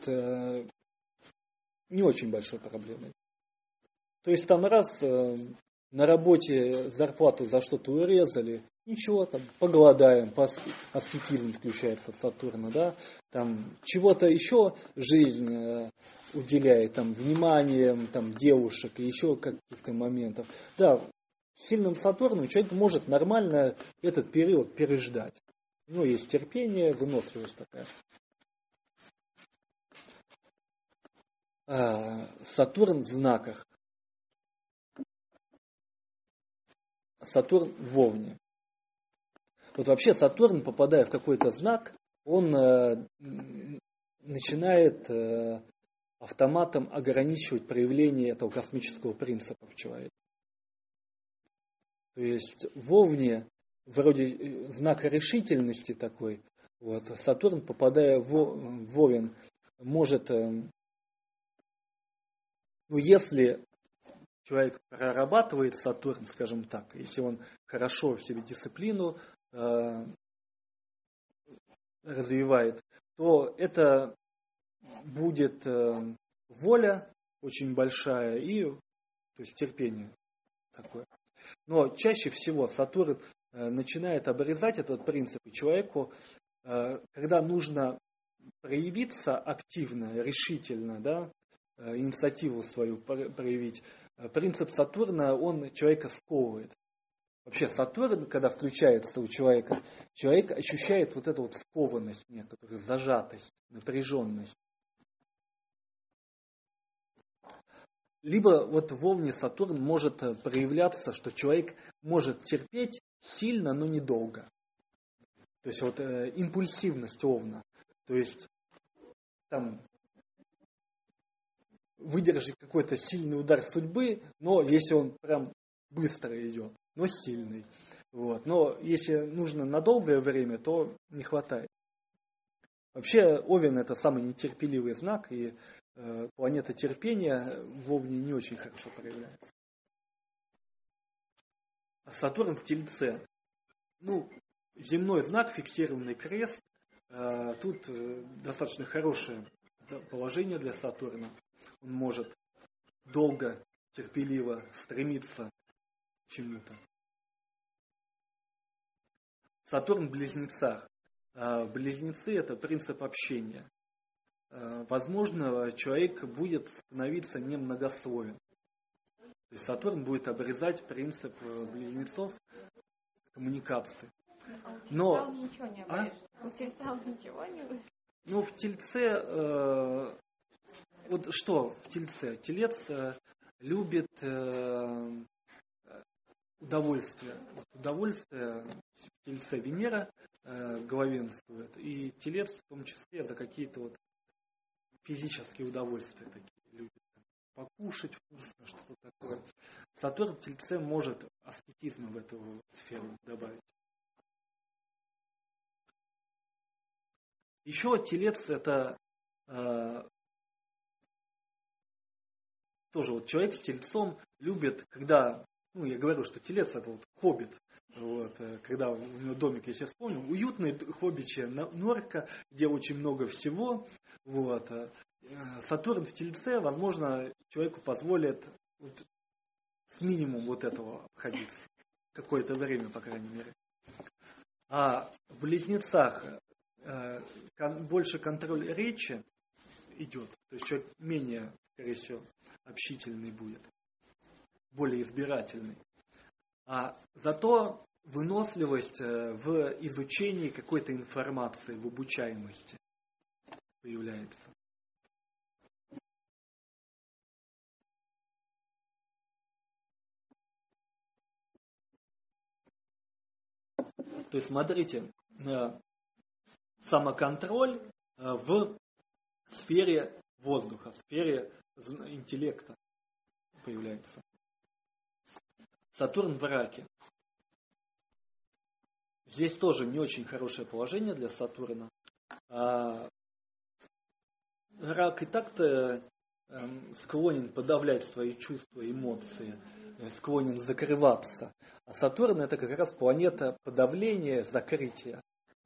не очень большой проблемой. То есть там раз на работе зарплату за что-то урезали, Ничего, там, поголодаем, аскетизм включается Сатурна, да, там, чего-то еще жизнь уделяет, там, вниманием, там, девушек и еще каких-то моментов. Да, с сильным Сатурном человек может нормально этот период переждать. Ну, есть терпение, выносливость такая. Сатурн в знаках. Сатурн в Овне. Вот вообще Сатурн, попадая в какой-то знак, он начинает автоматом ограничивать проявление этого космического принципа в человеке. То есть в Овне, вроде знака решительности такой, вот, Сатурн, попадая в Овен, может, если человек прорабатывает Сатурн, скажем так, если он хорошо в себе дисциплину развивает, то это будет воля очень большая и то есть терпение такое. Но чаще всего Сатурн начинает обрезать этот принцип, и человеку, когда нужно проявиться активно, решительно, да, инициативу свою проявить, принцип Сатурна, он человека сковывает. Вообще Сатурн, когда включается у человека, человек ощущает вот эту вот скованность некоторую, зажатость, напряженность. Либо вот в Овне Сатурн может проявляться, что человек может терпеть сильно, но недолго. То есть вот импульсивность Овна. То есть там выдержать какой-то сильный удар судьбы, но если он прям быстро идет, но сильный. Вот. Но если нужно на долгое время, то не хватает. Вообще Овен это самый нетерпеливый знак, и планета терпения в Овне не очень хорошо проявляется. Сатурн в Тельце. Земной знак, фиксированный крест. Тут достаточно хорошее положение для Сатурна. Он может долго, терпеливо стремиться к чему-то. Сатурн в Близнецах. Близнецы – это принцип общения. Возможно, человек будет становиться немногословен. То есть Сатурн будет обрезать принцип близнецов коммуникации. Но ничего не обрежет. У Тельца он ничего не обрежет. В Тельце, вот что в Тельце? Телец любит удовольствие. Удовольствие в Тельце Венера главенствует, и Телец в том числе это какие-то вот физические удовольствия такие любит. Покушать вкусно, что-то такое. Сатурн в Тельце может аскетизм в эту сферу добавить. Еще Телец это тоже вот человек с Тельцом любит, когда, я говорю, что Телец это вот хоббит, вот, когда у него домик, я сейчас вспомню, уютная хоббичья норка, где очень много всего, вот. Сатурн в Тельце, возможно, человеку позволит с минимумом вот этого обходиться. Какое-то время, по крайней мере. А в Близнецах больше контроль речи идет. То есть человек менее, скорее всего, общительный будет. Более избирательный. А зато выносливость в изучении какой-то информации, в обучаемости появляется. То есть, смотрите, самоконтроль в сфере воздуха, в сфере интеллекта появляется. Сатурн в Раке. Здесь тоже не очень хорошее положение для Сатурна. Рак и так-то склонен подавлять свои чувства, эмоции, склонен закрываться. А Сатурн это как раз планета подавления, закрытия.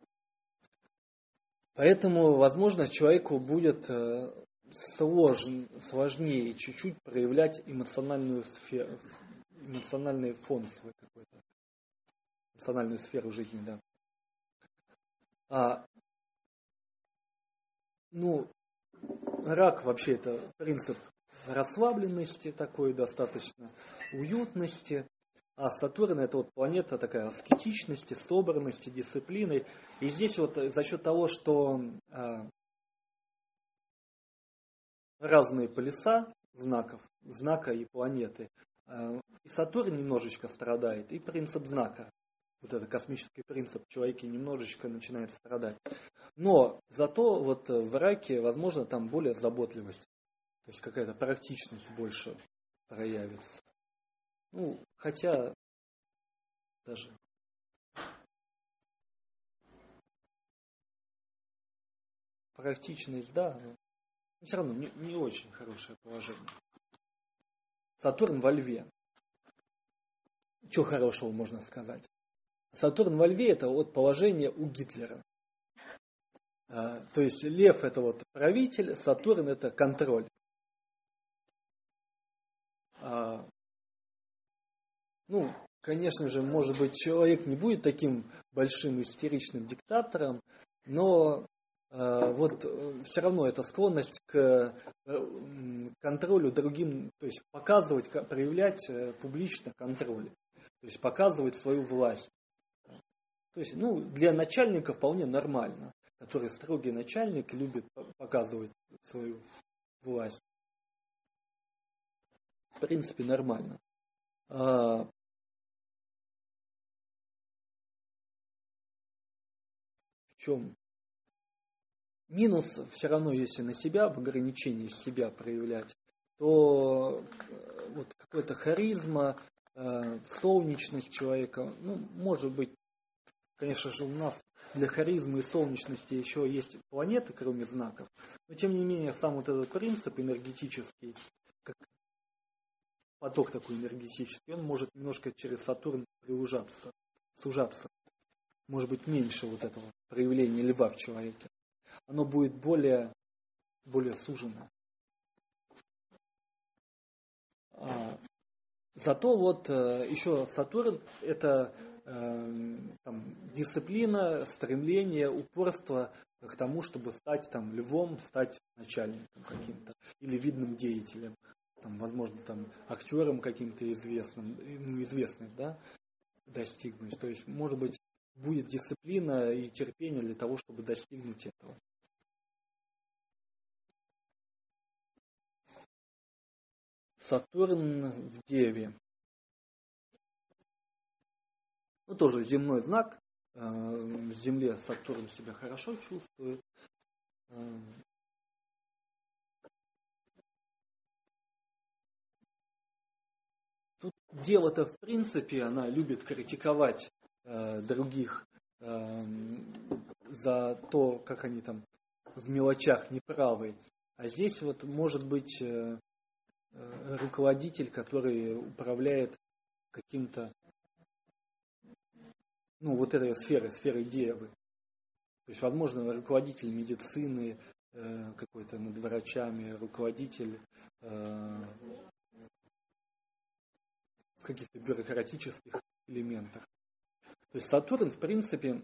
Поэтому, возможно, человеку будет сложнее чуть-чуть проявлять эмоциональную сферу, эмоциональный фон свой какой-то. эмоциональную сферу жизни, да. Рак вообще это принцип расслабленности такой, достаточно уютности. А Сатурн это вот планета такая аскетичности, собранности, дисциплины. И здесь вот за счет того, что разные полюса знака и планеты, и Сатурн немножечко страдает, и принцип знака, вот этот космический принцип в человеке немножечко начинает страдать. Но зато вот в раке, возможно, там более заботливость, то есть какая-то практичность больше проявится. Хотя даже практичность, да, но все равно не очень хорошее положение. Сатурн во Льве. Что хорошего можно сказать? Сатурн во Льве это вот положение у Гитлера. То есть Лев это вот правитель, Сатурн это контроль. Конечно же, может быть, человек не будет таким большим истеричным диктатором, но вот все равно эта склонность к контролю другим, то есть показывать, проявлять публично контроль, то есть показывать свою власть. То есть, для начальника вполне нормально, который строгий начальник, любит показывать свою власть. В принципе, нормально. В чем минус все равно, если на себя, в ограничении себя проявлять, то вот какая-то харизма, солнечность человека, может быть, конечно же, у нас для харизмы и солнечности еще есть планеты, кроме знаков, но тем не менее сам вот этот принцип энергетический, как поток такой энергетический, он может немножко через Сатурн сужаться. Может быть, меньше вот этого проявления льва в человеке. Оно будет более сужено. Зато вот еще Сатурн это дисциплина, стремление, упорство к тому, чтобы стать львом, стать начальником каким-то или видным деятелем, возможно, актером каким-то известным, да, достигнуть. То есть, может быть, будет дисциплина и терпение для того, чтобы достигнуть этого. Сатурн в Деве. Тоже земной знак. В Земле Сатурн себя хорошо чувствует. Тут дело-то в принципе, она любит критиковать других за то, как они в мелочах неправы. А здесь вот может быть руководитель, который управляет каким-то, вот этой сферой Девы. То есть, возможно, руководитель медицины, какой-то над врачами, руководитель в каких-то бюрократических элементах. То есть Сатурн, в принципе,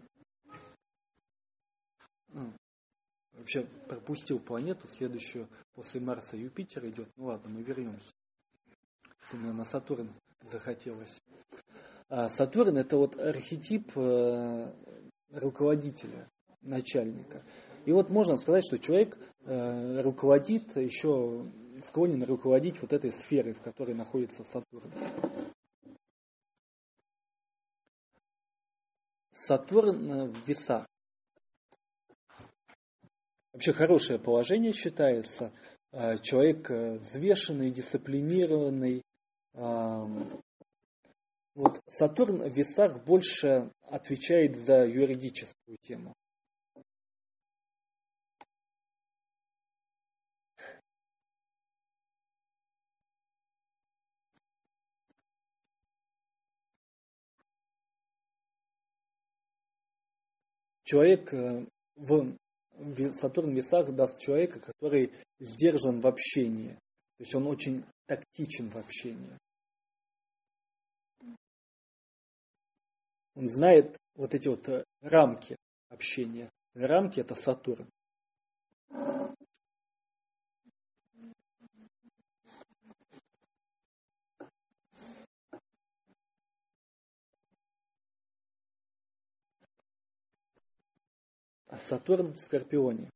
вообще пропустил планету, следующую после Марса Юпитер идет. Ладно, мы вернемся. Мне на Сатурн захотелось. Сатурн это вот архетип руководителя, начальника. И вот можно сказать, что человек руководит, еще склонен руководить вот этой сферой, в которой находится Сатурн. Сатурн в Весах. Вообще хорошее положение считается. Человек взвешенный, дисциплинированный. Вот Сатурн в Весах больше отвечает за юридическую тему. Человек Сатурн в Весах даст человека, который сдержан в общении. То есть он очень тактичен в общении. Он знает вот эти вот рамки общения. Рамки — это Сатурн. А Сатурн в Скорпионе.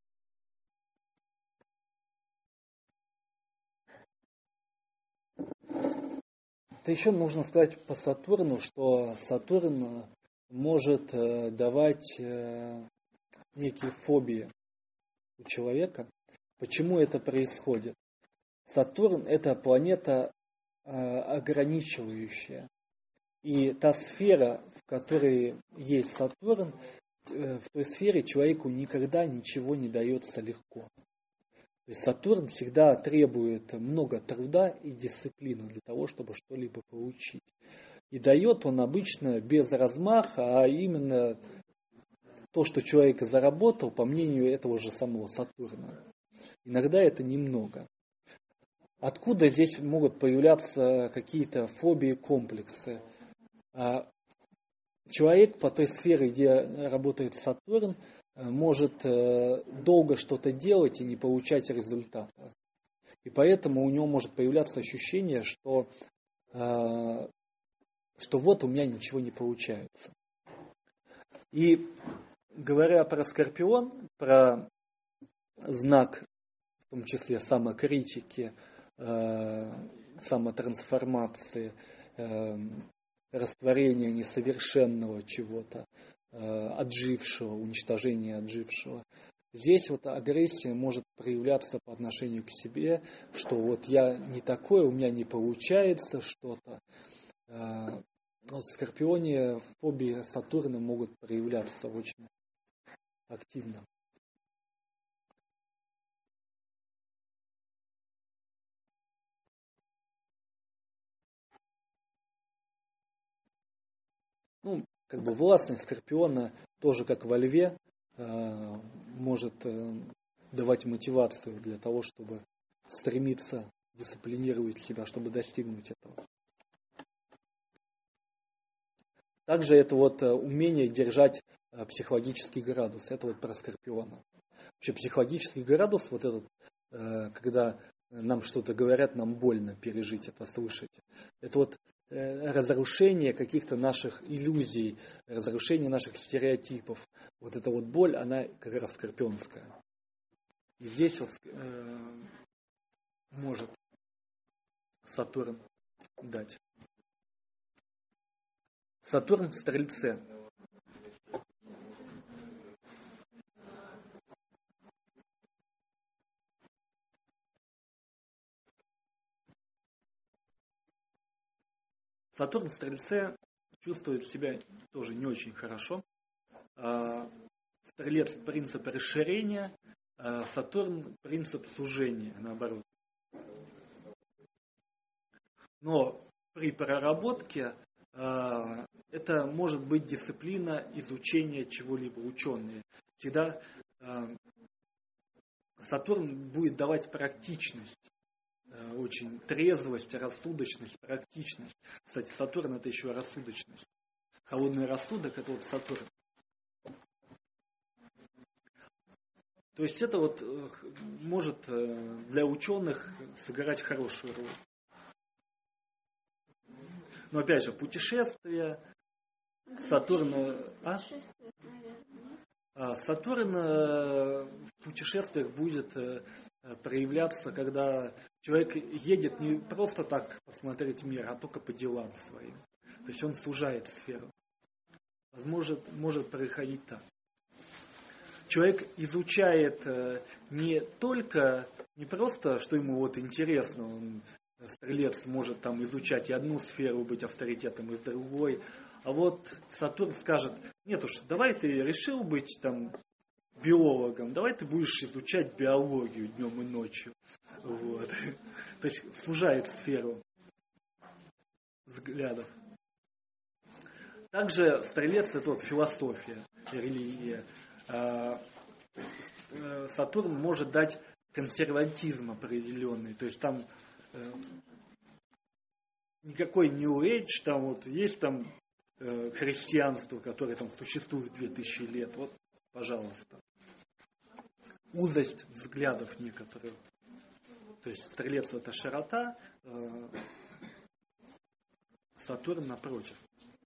Это еще нужно сказать по Сатурну, что Сатурн может давать некие фобии у человека. Почему это происходит? Сатурн — это планета ограничивающая. И та сфера, в которой есть Сатурн, в той сфере человеку никогда ничего не дается легко. То есть Сатурн всегда требует много труда и дисциплины для того, чтобы что-либо получить. И дает он обычно без размаха, а именно то, что человек заработал, по мнению этого же самого Сатурна. Иногда это немного. Откуда здесь могут появляться какие-то фобии, комплексы? Человек по той сфере, где работает Сатурн, может долго что-то делать и не получать результата. И поэтому у него может появляться ощущение, что вот у меня ничего не получается. И говоря про Скорпион, про знак, в том числе самокритики, самотрансформации, растворения несовершенного чего-то, отжившего, уничтожения отжившего. Здесь вот агрессия может проявляться по отношению к себе, что вот я не такой, у меня не получается что-то. В Скорпионе фобии Сатурна могут проявляться очень активно. Властность Скорпиона тоже, как во Льве, может давать мотивацию для того, чтобы стремиться дисциплинировать себя, чтобы достигнуть этого. Также это умение держать психологический градус. Это про Скорпиона. Вообще психологический градус, когда нам что-то говорят, нам больно пережить это, слышать. Это разрушение каких-то наших иллюзий, разрушение наших стереотипов. Эта боль, она как раз скорпионская. И здесь может Сатурн дать. Сатурн в Стрельце. Сатурн в Стрельце чувствует себя тоже не очень хорошо. Стрелец – принцип расширения, Сатурн – принцип сужения, наоборот. Но при проработке это может быть дисциплина изучения чего-либо, ученые. Всегда Сатурн будет давать практичность. Очень трезвость, рассудочность, практичность. Кстати, Сатурн — это еще рассудочность. Холодный рассудок — это Сатурн. То есть это может для ученых сыграть хорошую роль. Но опять же, путешествия, Сатурн... Сатурн в путешествиях будет проявляться, когда человек едет не просто так посмотреть мир, а только по делам своим. То есть он сужает сферу. Может происходить так. Человек изучает не просто, что ему интересно, стрелец может изучать и одну сферу, быть авторитетом, и в другой. А Сатурн скажет: нет уж, давай ты решил быть биологом, давай ты будешь изучать биологию днем и ночью. То есть сужает сферу взглядов. Также стрелец — это философия, религия. Сатурн может дать консерватизм определенный. То есть там никакой New Age, есть христианства, которое там существует 2000 лет. Вот, пожалуйста. Узость взглядов некоторых. То есть Стрелец это широта, Сатурн напротив.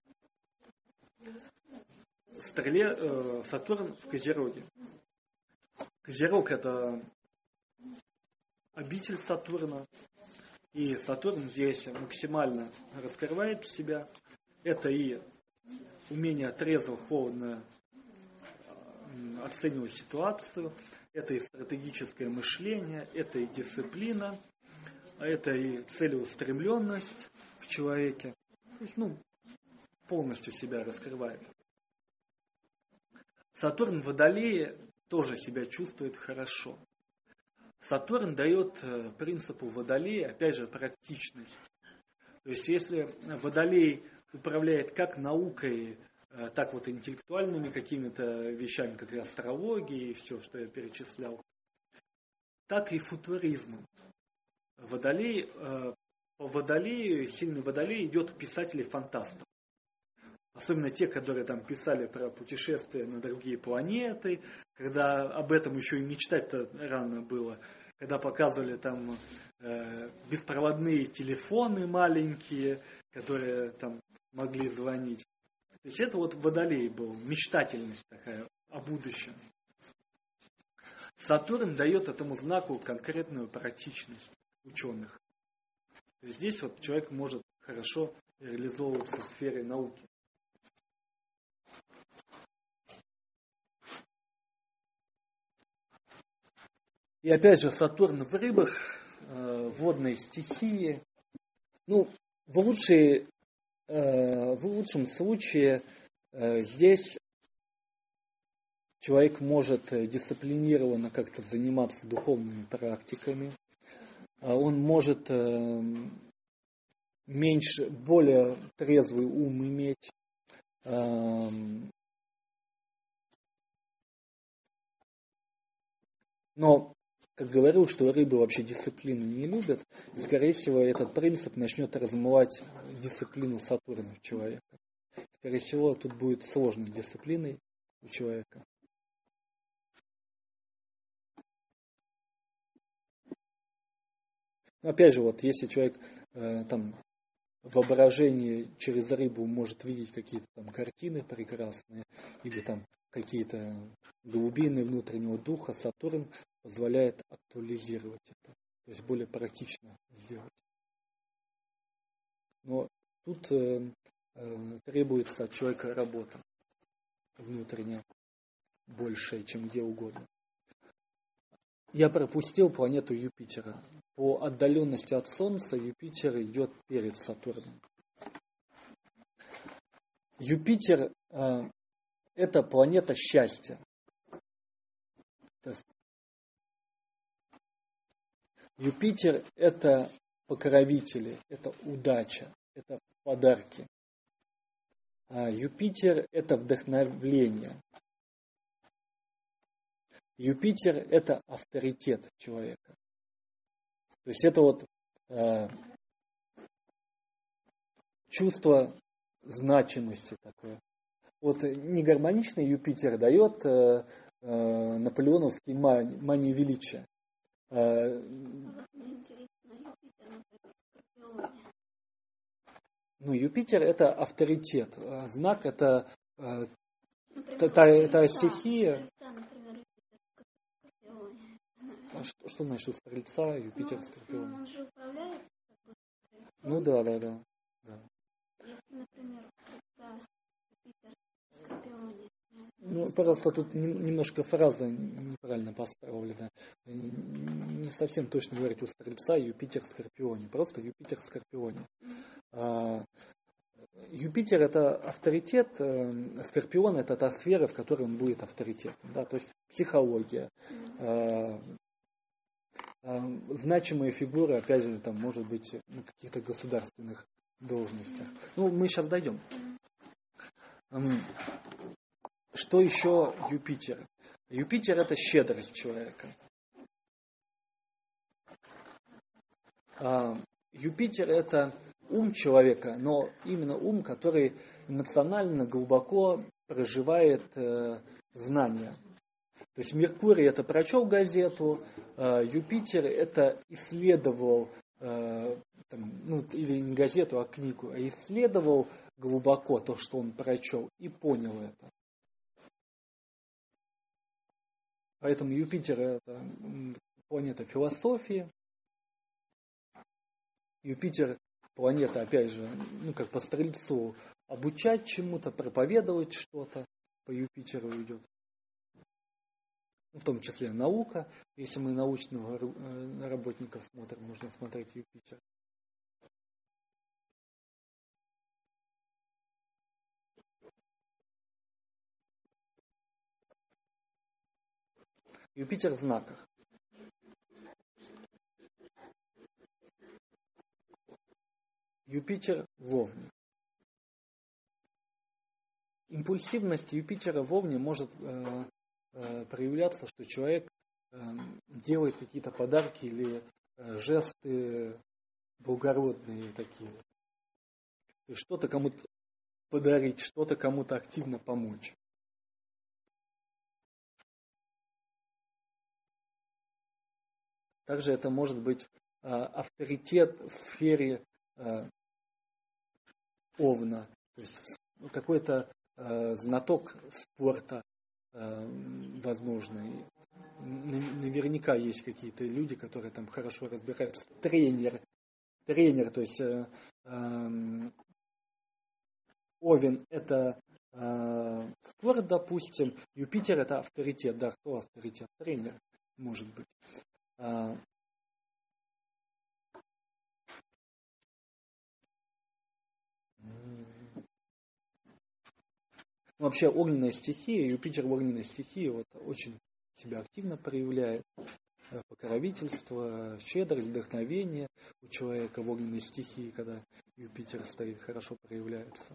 Сатурн в Козероге. Козерог это обитель Сатурна. И Сатурн здесь максимально раскрывает себя. Это и умение трезво, холодно оценивать ситуацию, это и стратегическое мышление, это и дисциплина, это и целеустремленность в человеке. То есть, полностью себя раскрывает. Сатурн в Водолее тоже себя чувствует хорошо. Сатурн дает принципу Водолея, опять же, практичность. То есть, если Водолей управляет как наукой, так вот интеллектуальными какими-то вещами, как и астрологией, и все, что я перечислял, так и футуризмом. По Водолею, сильный Водолей идет у писателей-фантастов. Особенно те, которые там писали про путешествия на другие планеты, когда об этом еще и мечтать-то рано было, когда показывали там беспроводные телефоны маленькие, которые там могли звонить. То есть это вот Водолей был, мечтательность такая о будущем. Сатурн дает этому знаку конкретную практичность ученых. То есть здесь вот человек может хорошо реализовываться в сфере науки. И опять же Сатурн в рыбах, водные стихии. В лучшем случае здесь человек может дисциплинированно как-то заниматься духовными практиками. Он может более трезвый ум иметь. Но, как говорил, что рыбы вообще дисциплину не любят, и, скорее всего, этот принцип начнет размывать дисциплину Сатурна в человека. Скорее всего, тут будет сложной дисциплиной у человека. Но опять же, вот если человек там в воображении через рыбу может видеть какие-то там картины прекрасные, или там какие-то глубины внутреннего духа, Сатурн позволяет актуализировать это, то есть более практично сделать. Но тут требуется от человека работа внутренняя, большая, чем где угодно. Я пропустил планету Юпитера. По отдаленности от Солнца Юпитер идет перед Сатурном. Юпитер это планета счастья. Юпитер это покровители, это удача, это подарки. А Юпитер это вдохновление. Юпитер это авторитет человека. То есть это вот чувство значимости такое. Вот негармоничный Юпитер дает наполеоновский манию величия. Юпитер это авторитет. Знак это та стихия. Что значит у Стрельца, Юпитер, Скорпион? Он же управляет. Да. Если, например, Стрельца, Юпитер, Скорпионе. Пожалуйста, тут немножко фраза неправильно поставлена. Не совсем точно говорить у Стрельца, Юпитер, Скорпионе. Просто Юпитер, Скорпионе. Юпитер это авторитет, Скорпион это та сфера, в которой он будет авторитетом. Да? То есть психология. Значимые фигуры, опять же, там может быть на каких-то государственных должностях. Мы сейчас дойдем. Что еще Юпитер? Юпитер это щедрость человека. Юпитер это ум человека, но именно ум, который эмоционально глубоко проживает знания. То есть Меркурий это прочел газету, Юпитер это исследовал, или не газету, а книгу, а исследовал глубоко то, что он прочел, и понял это. Поэтому Юпитер это планета философии. Юпитер планета, опять же, как по Стрельцу, обучать чему-то, проповедовать что-то по Юпитеру идет. В том числе наука. Если мы научного работника смотрим, нужно смотреть Юпитер. Юпитер в знаках. Юпитер в Овне. Импульсивность Юпитера в Овне может проявляться, что человек делает какие-то подарки или жесты благородные такие. То есть что-то кому-то подарить, что-то кому-то активно помочь. Также это может быть авторитет в сфере Овна, то есть какой-то знаток спорта, возможно. Наверняка есть какие-то люди, которые там хорошо разбираются. Тренер, то есть Овен это спорт, допустим, Юпитер это авторитет, да, кто авторитет? Тренер, может быть. Вообще огненная стихия, Юпитер в огненной стихии очень себя активно проявляет. Покровительство, щедрость, вдохновение у человека в огненной стихии, когда Юпитер стоит, хорошо проявляется.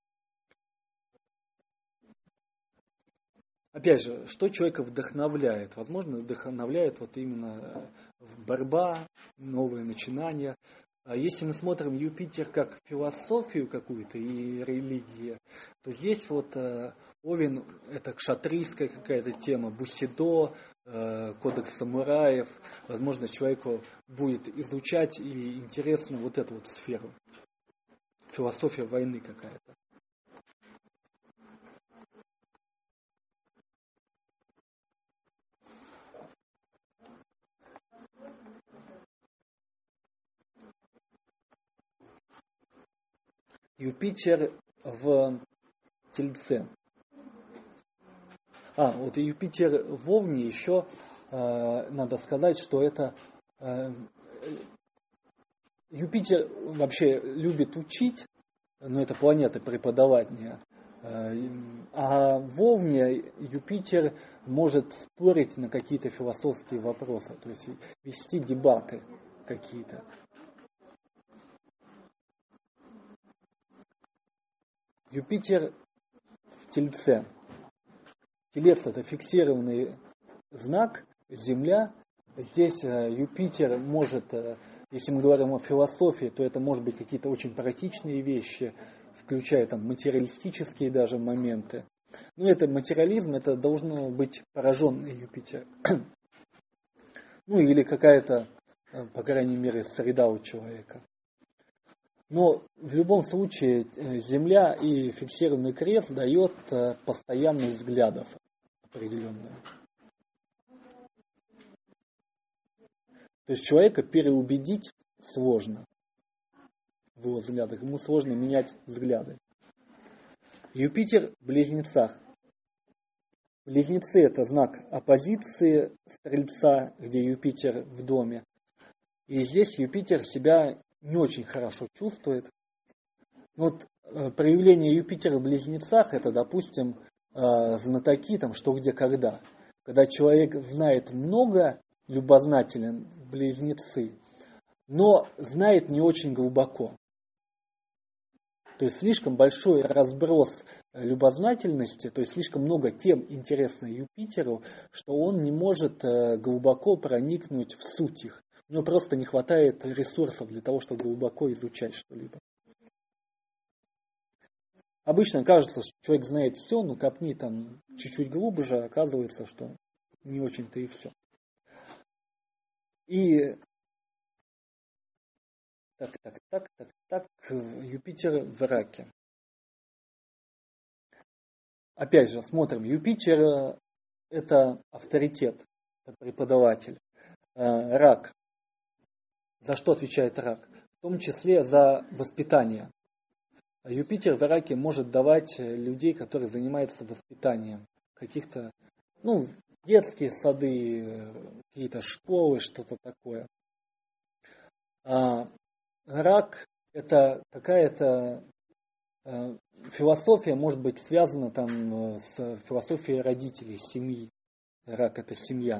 Опять же, что человека вдохновляет? Возможно, вдохновляет именно борьба, новые начинания. Если мы смотрим Юпитер как философию какую-то и религию, то здесь Овен это кшатрийская какая-то тема, бусидо, кодекс самураев. Возможно, человеку будет изучать и интересно эту сферу. Философия войны какая-то. Юпитер в Тельце. И Юпитер в Овне еще надо сказать, что это Юпитер вообще любит учить, но это планета преподавания. А в Овне Юпитер может спорить на какие-то философские вопросы, то есть вести дебаты какие-то. Юпитер в Тельце. Телец это фиксированный знак, Земля. Здесь Юпитер может, если мы говорим о философии, то это может быть какие-то очень практичные вещи, включая материалистические даже моменты. Но это материализм, это должно быть пораженный Юпитер. Или какая-то, по крайней мере, среда у человека. Но в любом случае Земля и фиксированный крест дает постоянность взглядов определенную. То есть человека переубедить сложно в его взглядах. Ему сложно менять взгляды. Юпитер в Близнецах. Близнецы это знак оппозиции Стрельца, где Юпитер в доме. И здесь Юпитер себя не очень хорошо чувствует. Проявление Юпитера в Близнецах это, допустим, знатоки что, где, когда. Когда человек знает много, любознателен, Близнецы, но знает не очень глубоко. То есть слишком большой разброс любознательности, то есть слишком много тем интересно Юпитеру, что он не может глубоко проникнуть в суть их. У него просто не хватает ресурсов для того, чтобы глубоко изучать что-либо. Обычно кажется, что человек знает все, но копни там чуть-чуть глубже, оказывается, что не очень-то и все. И так, Юпитер в Раке. Опять же, смотрим, Юпитер это авторитет, это преподаватель. Рак. За что отвечает рак? В том числе за воспитание. Юпитер в Раке может давать людей, которые занимаются воспитанием каких-то, детские сады, какие-то школы, что-то такое. Рак это какая-то философия, может быть связана там с философией родителей, семьи. Рак это семья.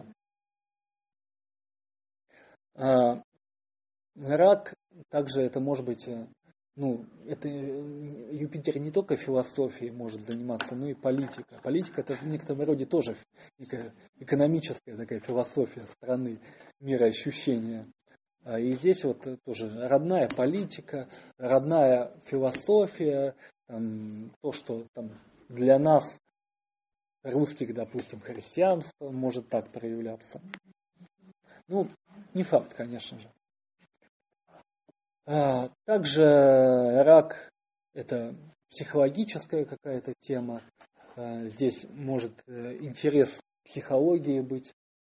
Рак также это может быть, это Юпитер не только философией может заниматься, но и политика. Политика это в некотором роде тоже экономическая такая философия страны, мироощущения. И здесь вот тоже родная политика, родная философия, то, что там для нас, русских, допустим, христианство может так проявляться. Не факт, конечно же. Также рак это психологическая какая-то тема. Здесь может интерес к психологии быть.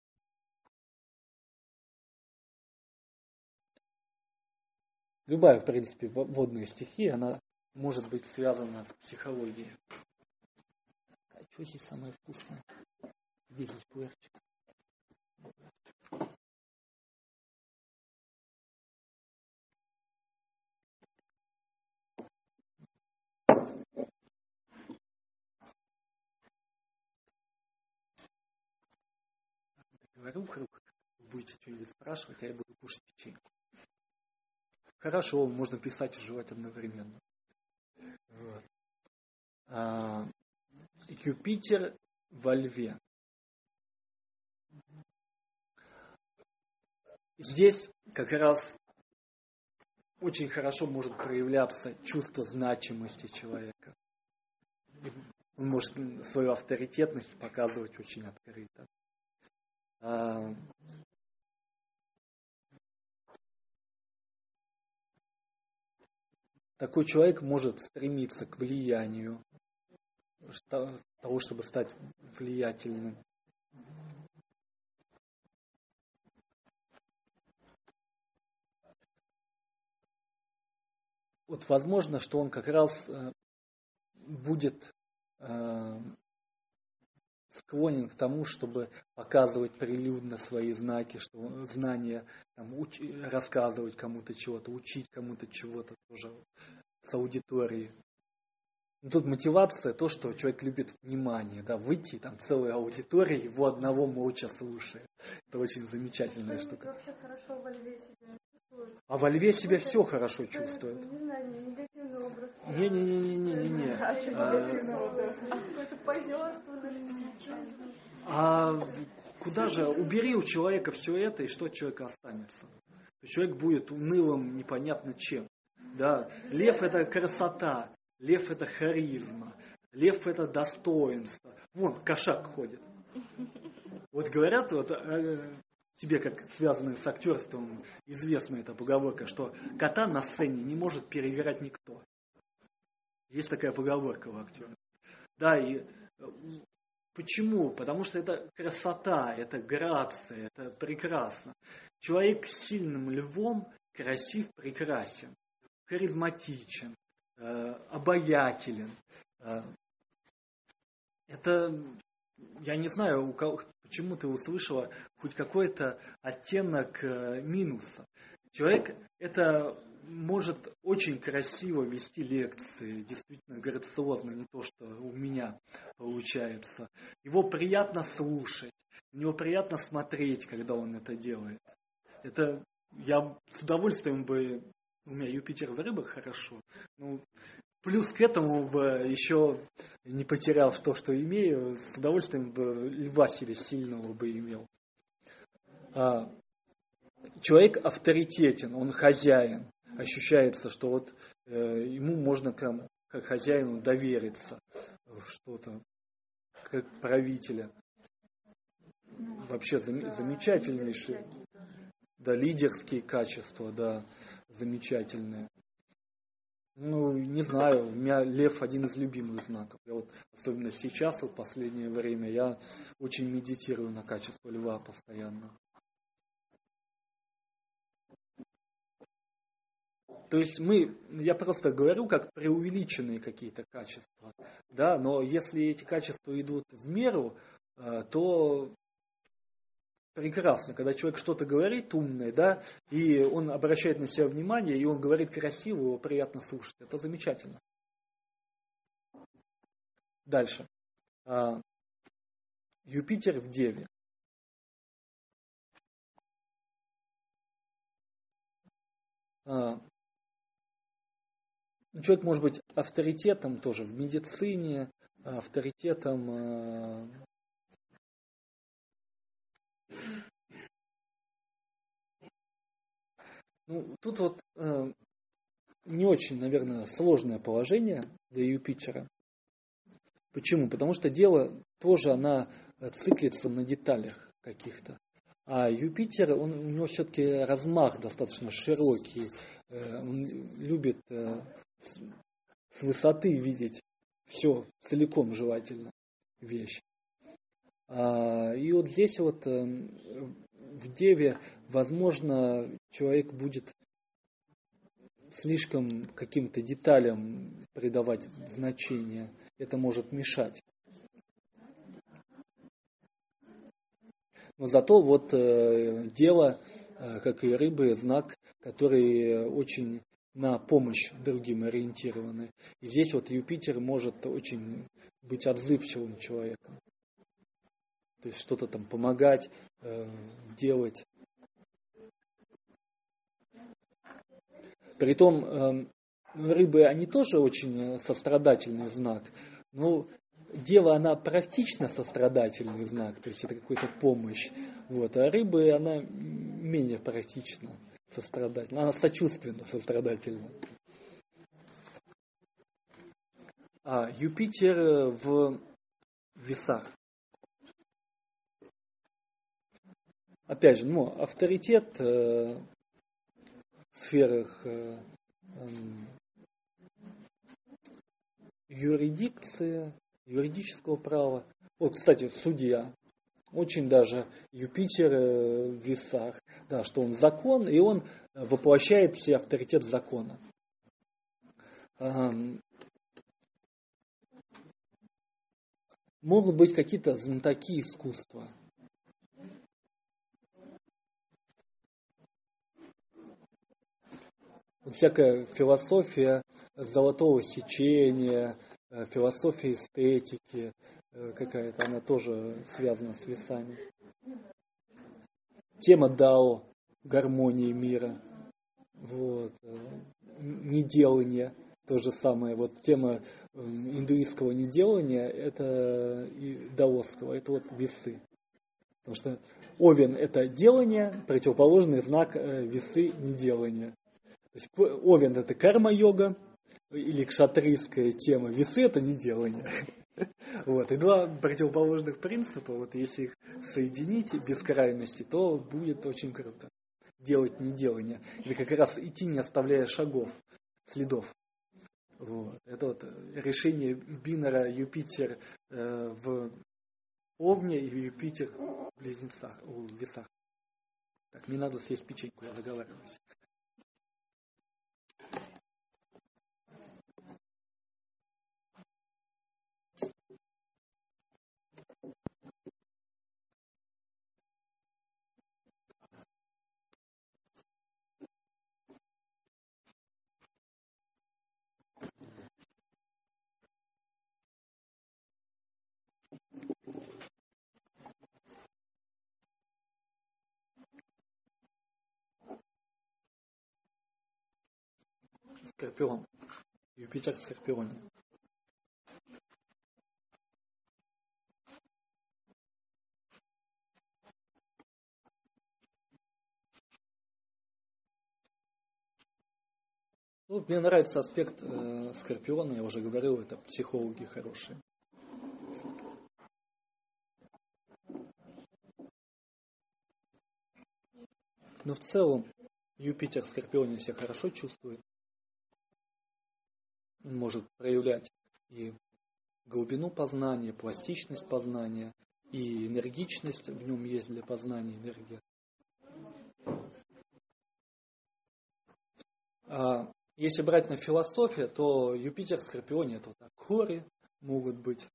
Любая, в принципе, водная стихия, она может быть связана с психологией. А что здесь самое вкусное? Где здесь пуэрчик? Говорю вдруг, будете что-нибудь спрашивать, а я буду кушать печеньку. Хорошо, можно писать и жевать одновременно. Вот. Юпитер во Льве. Здесь как раз очень хорошо может проявляться чувство значимости человека. Он может свою авторитетность показывать очень открыто. Такой человек может стремиться к влиянию, того, чтобы стать влиятельным. Вот возможно, что он как раз будет склонен к тому, чтобы показывать прилюдно свои знаки, что знания, рассказывать кому-то чего-то, учить кому-то чего-то тоже с аудиторией. Но тут мотивация то, что человек любит внимание, выйти, целой аудитории, его одного молча слушает. Это очень замечательная штука. Вообще хорошо во Льве себя чувствует. А во Льве себя все хорошо чувствует. Не знаю, негативный образ. Не. А что негативный образ? Какое-то позерство. А куда же? Убери у человека все это, и что от человека останется? Человек будет унылым непонятно чем. Да? Лев это красота, лев это харизма, лев это достоинство. Вон, кошак ходит. Вот говорят, тебе, как связанное с актерством, известна эта поговорка, что кота на сцене не может переиграть никто. Есть такая поговорка у актера. Да, и почему? Потому что это красота, это грация, это прекрасно. Человек с сильным львом красив, прекрасен, харизматичен, обаятелен. Это, я не знаю, почему ты услышала хоть какой-то оттенок минуса. Человек это может очень красиво вести лекции, действительно грациозно, не то, что у меня получается. Его приятно слушать, на него приятно смотреть, когда он это делает. Это я с удовольствием бы, у меня Юпитер в рыбах хорошо, плюс к этому бы еще не потеряв то, что имею, с удовольствием бы льва себе сильного бы имел. человек авторитетен, он хозяин. Ощущается, что вот ему можно как хозяину довериться в что-то, как правителя. Вообще замечательнейшие, да, лидерские качества, да, замечательные. Ну, не знаю, у меня лев один из любимых знаков. Я вот, особенно сейчас, вот последнее время, я очень медитирую на качество льва постоянно. То есть я просто говорю как преувеличенные какие-то качества, да, но если эти качества идут в меру, то прекрасно, когда человек что-то говорит умное, да, и он обращает на себя внимание, и он говорит красиво, его приятно слушать, это замечательно. Дальше. Юпитер в Деве. Человек может быть авторитетом тоже в медицине, авторитетом тут вот не очень, наверное, сложное положение для Юпитера. Почему? Потому что дело тоже, она циклится на деталях каких-то. А Юпитер, у него все-таки размах достаточно широкий. Он любит с высоты видеть все целиком, желательно, вещь. И вот здесь вот в Деве, возможно, человек будет слишком каким-то деталям придавать значение. Это может мешать. Но зато вот Дева, как и рыбы, знак, который очень на помощь другим ориентированы. И здесь вот Юпитер может очень быть отзывчивым человеком. То есть что-то там помогать, делать. Притом рыбы, они тоже очень сострадательный знак. Но Дева, она практично сострадательный знак, то есть это какая-то помощь. Вот. А рыбы, она менее практично сострадательна. Она сочувственно сострадательна. А Юпитер в Весах. Опять же, авторитет в сферах юрисдикции, юридического права. Вот, кстати, судья. Очень даже Юпитер в Весах. Да, что он закон, и он воплощает все авторитет закона. Могут быть какие-то знатоки искусства. Вот всякая философия золотого сечения, философия эстетики какая-то, она тоже связана с весами. Тема Дао, гармонии мира, вот. Неделание, то же самое. Вот тема индуистского неделания, это и даосского, это вот весы. Потому что Овен – это делание, противоположный знак весы – неделание. То есть Овен – это карма-йога, или кшатрийская тема. Весы – это неделание. Вот. И два противоположных принципа, вот если их соединить без крайности, то будет очень круто. Делать неделание. Или как раз идти, не оставляя шагов, следов. Вот. Это вот решение бинара Юпитер в Овне и Юпитер в Весах. Так, мне надо съесть печеньку, я договариваюсь. Скорпион. Юпитер в Скорпионе. Ну, мне нравится аспект Скорпиона, я уже говорил, это психологи хорошие. Но в целом Юпитер в Скорпионе себя хорошо чувствует. Он может проявлять и глубину познания, пластичность познания, и энергичность в нем есть для познания энергия. А если брать на философию, то Юпитер в Скорпионе это вот аккоры могут быть.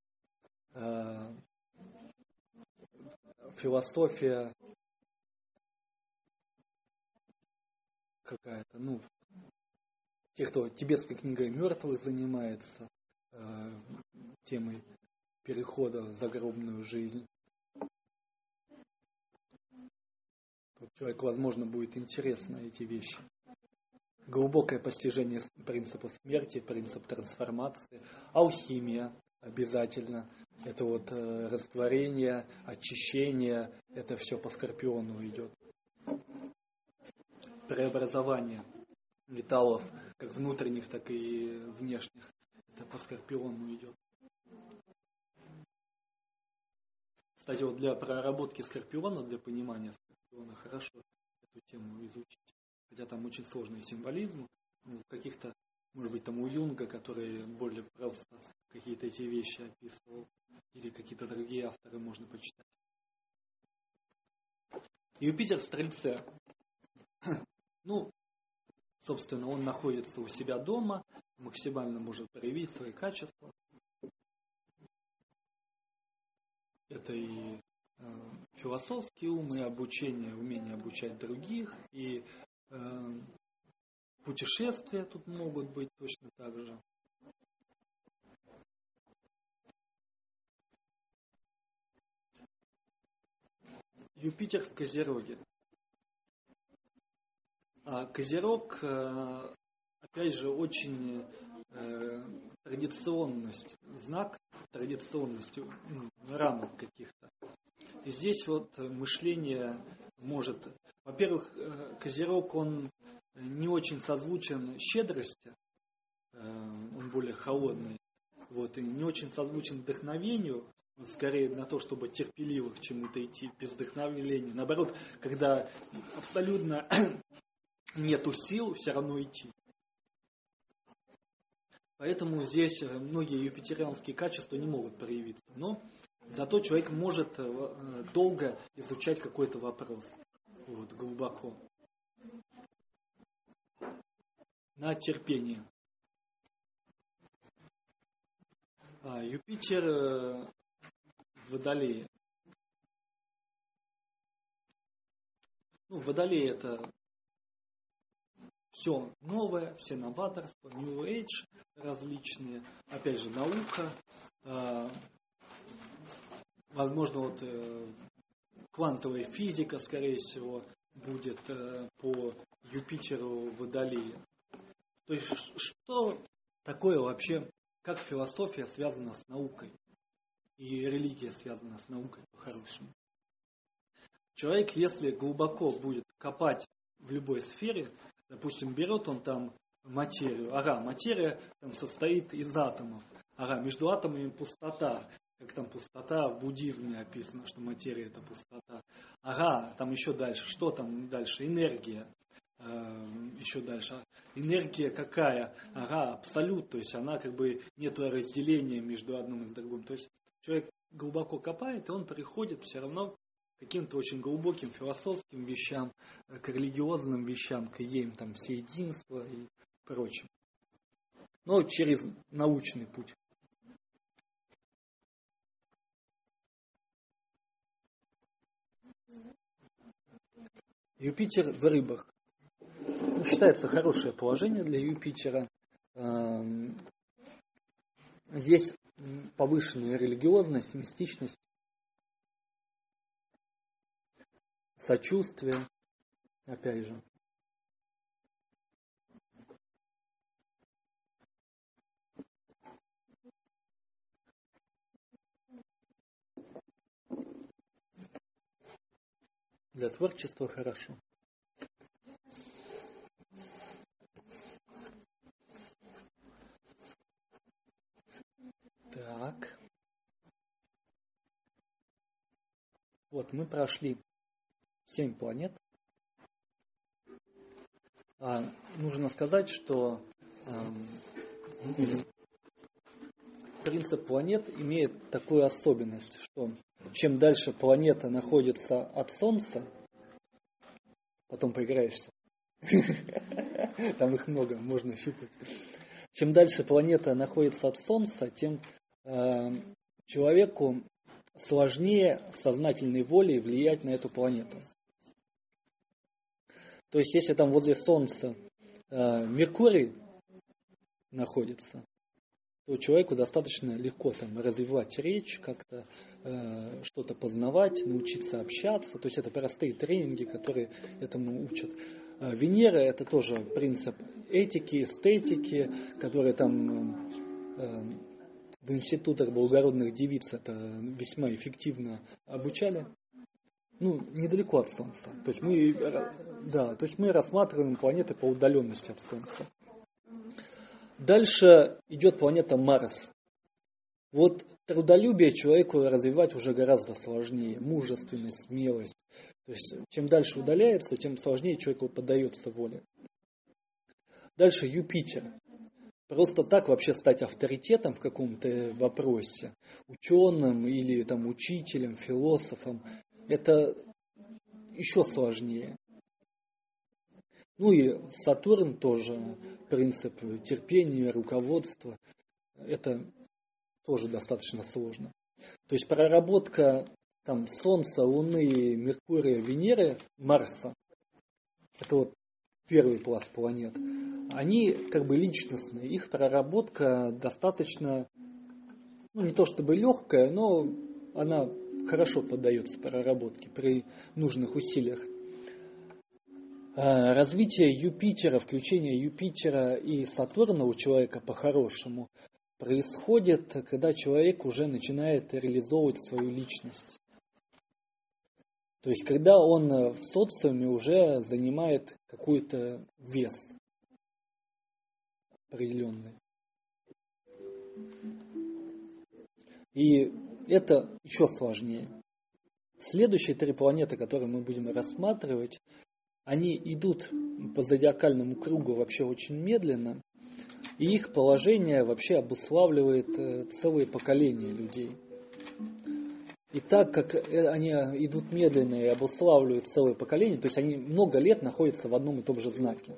Философия какая-то, ну, те, кто тибетской книгой мертвых занимается, темой перехода в загробную жизнь. Тут человеку, возможно, будет интересно эти вещи. Глубокое постижение принципа смерти, принцип трансформации, алхимия обязательно. Это вот растворение, очищение, это все по Скорпиону идет. Преобразование металлов, как внутренних, так и внешних. Это по Скорпиону идет. Кстати, вот для проработки Скорпиона, для понимания Скорпиона, хорошо эту тему изучить. Хотя там очень сложный символизм. Ну, каких-то, может быть, там у Юнга, который более просто какие-то эти вещи описывал. Или какие-то другие авторы можно почитать. Юпитер в Стрельце. Ну, собственно, он находится у себя дома, максимально может проявить свои качества. Это и философский ум, и обучение, умение обучать других, и путешествия тут могут быть точно так же. Юпитер в Козероге. А Козерог, опять же, очень традиционность, знак традиционности, рамок каких-то. И здесь вот мышление может... Во-первых, Козерог, он не очень созвучен щедрости, он более холодный, вот, и не очень созвучен вдохновению, скорее на то, чтобы терпеливо к чему-то идти, без вдохновения. Наоборот, когда абсолютно нету сил, все равно идти. Поэтому здесь многие юпитерианские качества не могут проявиться. Но зато человек может долго изучать какой-то вопрос. Вот, глубоко. На терпение. Юпитер в Водолее. Ну, Водолей это все новое, все новаторства, New Age различные, опять же наука, возможно вот квантовая физика, скорее всего, будет по Юпитеру в Водолее. То есть что такое вообще, как философия связана с наукой и религия связана с наукой по-хорошему. Человек, если глубоко будет копать в любой сфере, допустим, берет он там материю. Материя там состоит из атомов. Между атомами пустота. Как там пустота в буддизме описано, что материя это пустота. Там еще дальше. Что там дальше? Энергия. Еще дальше. Энергия какая? Абсолют. То есть она как бы нету разделения между одним и другим. То есть человек глубоко копает, и он приходит все равно к каким-то очень глубоким философским вещам, к религиозным вещам, к идеям там всеединства и прочим. Но через научный путь. Юпитер в Рыбах. Считается хорошее положение для Юпитера. Здесь повышенная религиозность, мистичность, сочувствие, опять же. Для творчества хорошо. Так. Вот мы прошли 7 планет. Нужно сказать, что принцип планет имеет такую особенность, что чем дальше планета находится от Солнца, потом поиграешься, там их много, можно щупать. Чем дальше планета находится от Солнца, тем человеку сложнее сознательной волей влиять на эту планету. То есть, если там возле Солнца Меркурий находится, то человеку достаточно легко там развивать речь, как-то что-то познавать, научиться общаться. То есть, это простые тренинги, которые этому учат. Венера – это тоже принцип этики, эстетики, которые там в институтах благородных девиц это весьма эффективно обучали. Недалеко от Солнца. То есть мы рассматриваем планеты по удаленности от Солнца. Дальше идет планета Марс. Вот трудолюбие человеку развивать уже гораздо сложнее. Мужественность, смелость. То есть чем дальше удаляется, тем сложнее человеку поддается воле. Дальше Юпитер. Просто так вообще стать авторитетом в каком-то вопросе, ученым или там учителем, философом, это еще сложнее. И Сатурн тоже, принцип терпения, руководства, это тоже достаточно сложно. То есть проработка там Солнца, Луны, Меркурия, Венеры, Марса, это вот первый пласт планет, они как бы личностные, их проработка достаточно, не то чтобы легкая, но она хорошо поддается проработке при нужных усилиях. Развитие Юпитера, включение Юпитера и Сатурна у человека по-хорошему происходит, когда человек уже начинает реализовывать свою личность. То есть, когда он в социуме уже занимает какой-то вес определенный. И это еще сложнее. Следующие 3 планеты, которые мы будем рассматривать, они идут по зодиакальному кругу вообще очень медленно, и их положение вообще обуславливает целые поколения людей. И так как они идут медленно и обуславливают целое поколение, то есть они много лет находятся в одном и том же знаке,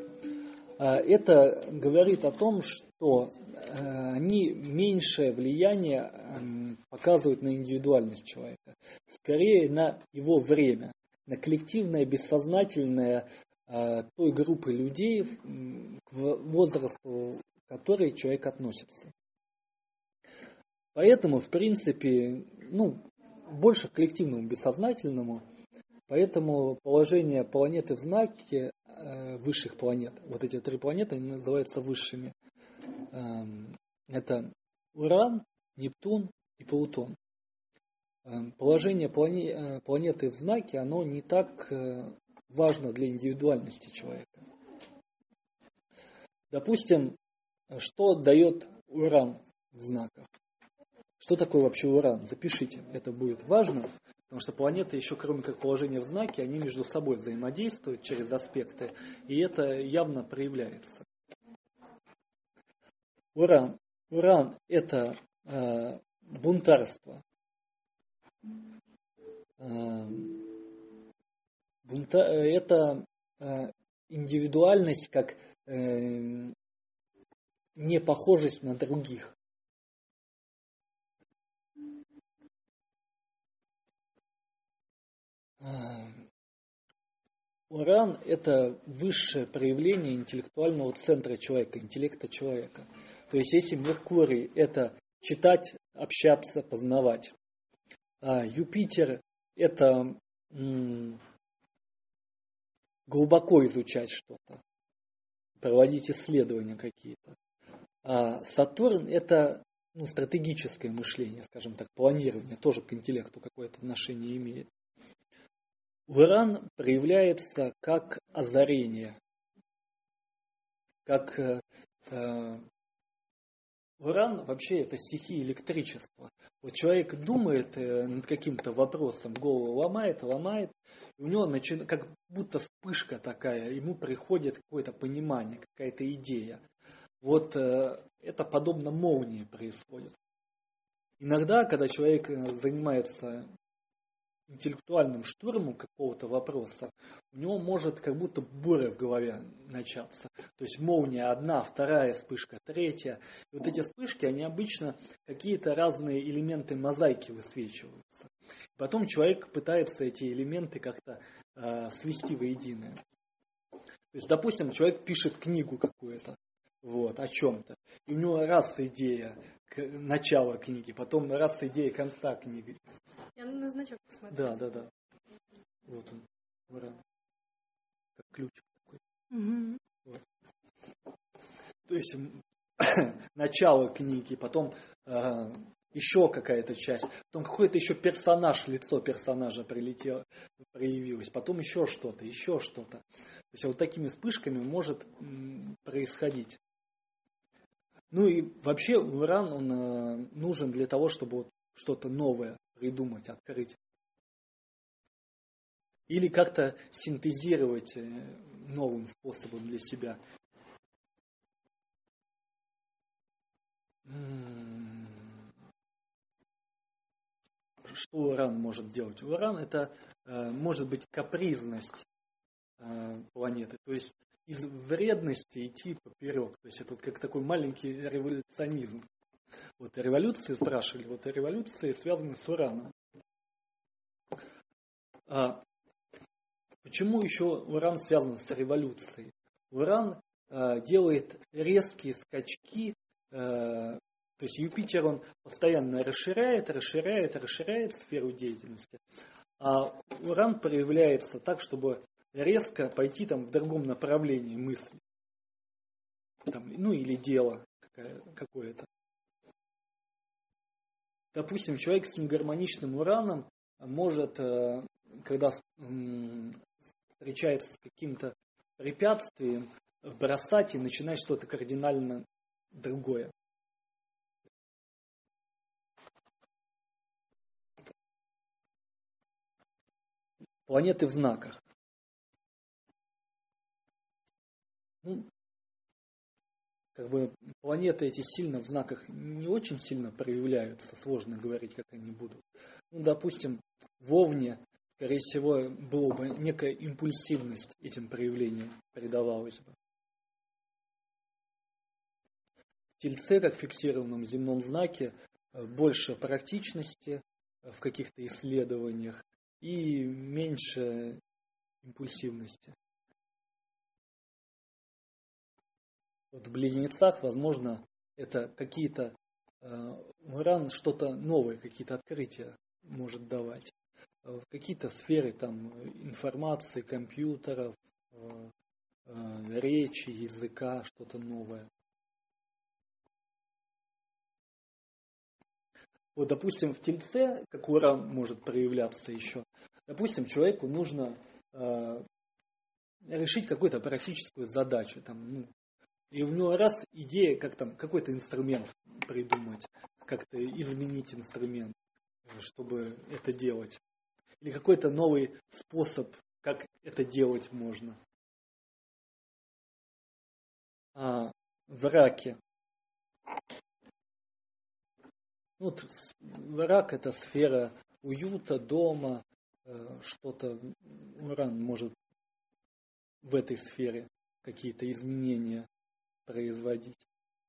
это говорит о том, что они меньшее влияние показывают на индивидуальность человека, скорее на его время, на коллективное, бессознательное той группы людей, к возрасту которой человек относится. Поэтому, в принципе, больше к коллективному, бессознательному, поэтому положение планеты в знаке высших планет, вот эти 3 планеты, они называются высшими. Это Уран, Нептун и Плутон. Положение планеты в знаке, оно не так важно для индивидуальности человека. Допустим, что дает Уран в знаках? Что такое вообще Уран? Запишите, это будет важно, потому что планеты еще кроме как положения в знаке, они между собой взаимодействуют через аспекты, и это явно проявляется. Уран это бунтарство. Это индивидуальность как непохожесть на других. Уран – это высшее проявление интеллектуального центра человека, интеллекта человека. То есть, если Меркурий – это читать, общаться, познавать, а Юпитер – это глубоко изучать что-то, проводить исследования какие-то. А Сатурн – это стратегическое мышление, скажем так, планирование, тоже к интеллекту какое-то отношение имеет. Уран проявляется как озарение, как Уран вообще это стихия электричества. Вот человек думает над каким-то вопросом, голову ломает, и у него как будто вспышка такая, ему приходит какое-то понимание, какая-то идея. Вот это подобно молнии происходит. Иногда, когда человек занимается интеллектуальным штурмом какого-то вопроса, у него может как будто буря в голове начаться. То есть молния одна, вторая вспышка, третья. И вот эти вспышки, они обычно какие-то разные элементы мозаики высвечиваются. Потом человек пытается эти элементы как-то свести воедино. То есть, допустим, человек пишет книгу какую-то, вот, о чем-то. И у него раз идея начала книги, потом раз идея конца книги. Я на значок посмотрю. Да. Вот он, уран. Как ключик такой. Угу. Вот. То есть начало книги, потом еще какая-то часть, потом какой-то еще персонаж, лицо персонажа проявилось, потом еще что-то. То есть вот такими вспышками может происходить. Ну и вообще уран, он нужен для того, чтобы вот что-то новое придумать, открыть. Или как-то синтезировать новым способом для себя. Что уран может делать? Уран это может быть капризность планеты. То есть из вредности идти поперек. То есть это вот как такой маленький революционизм. Вот революции спрашивали, вот революции связаны с ураном. Почему еще уран связан с революцией? Уран делает резкие скачки, то есть Юпитер он постоянно расширяет сферу деятельности, а уран проявляется так, чтобы резко пойти там в другом направлении мысли, там, ну или дела какое-то. Допустим, человек с негармоничным ураном может, когда встречается с каким-то препятствием, бросать и начинать что-то кардинально другое. Планеты в знаках. Как бы планеты эти сильно в знаках не очень сильно проявляются, сложно говорить, как они будут. Допустим, в Овне, скорее всего, была бы некая импульсивность этим проявлениям передавалась бы. В Тельце, как в фиксированном земном знаке, больше практичности в каких-то исследованиях и меньше импульсивности. Вот в Близнецах, возможно, это какие-то уран что-то новое, какие-то открытия может давать. В какие-то сферы там информации, компьютеров, речи, языка, что-то новое. Вот, допустим, в Тельце, как уран может проявляться еще, допустим, человеку нужно решить какую-то практическую задачу, там, и у него раз идея, как там какой-то инструмент придумать, как-то изменить инструмент, чтобы это делать. Или какой-то новый способ, как это делать можно. В раке. Вот рак это сфера уюта, дома, что-то уран может в этой сфере какие-то изменения производить.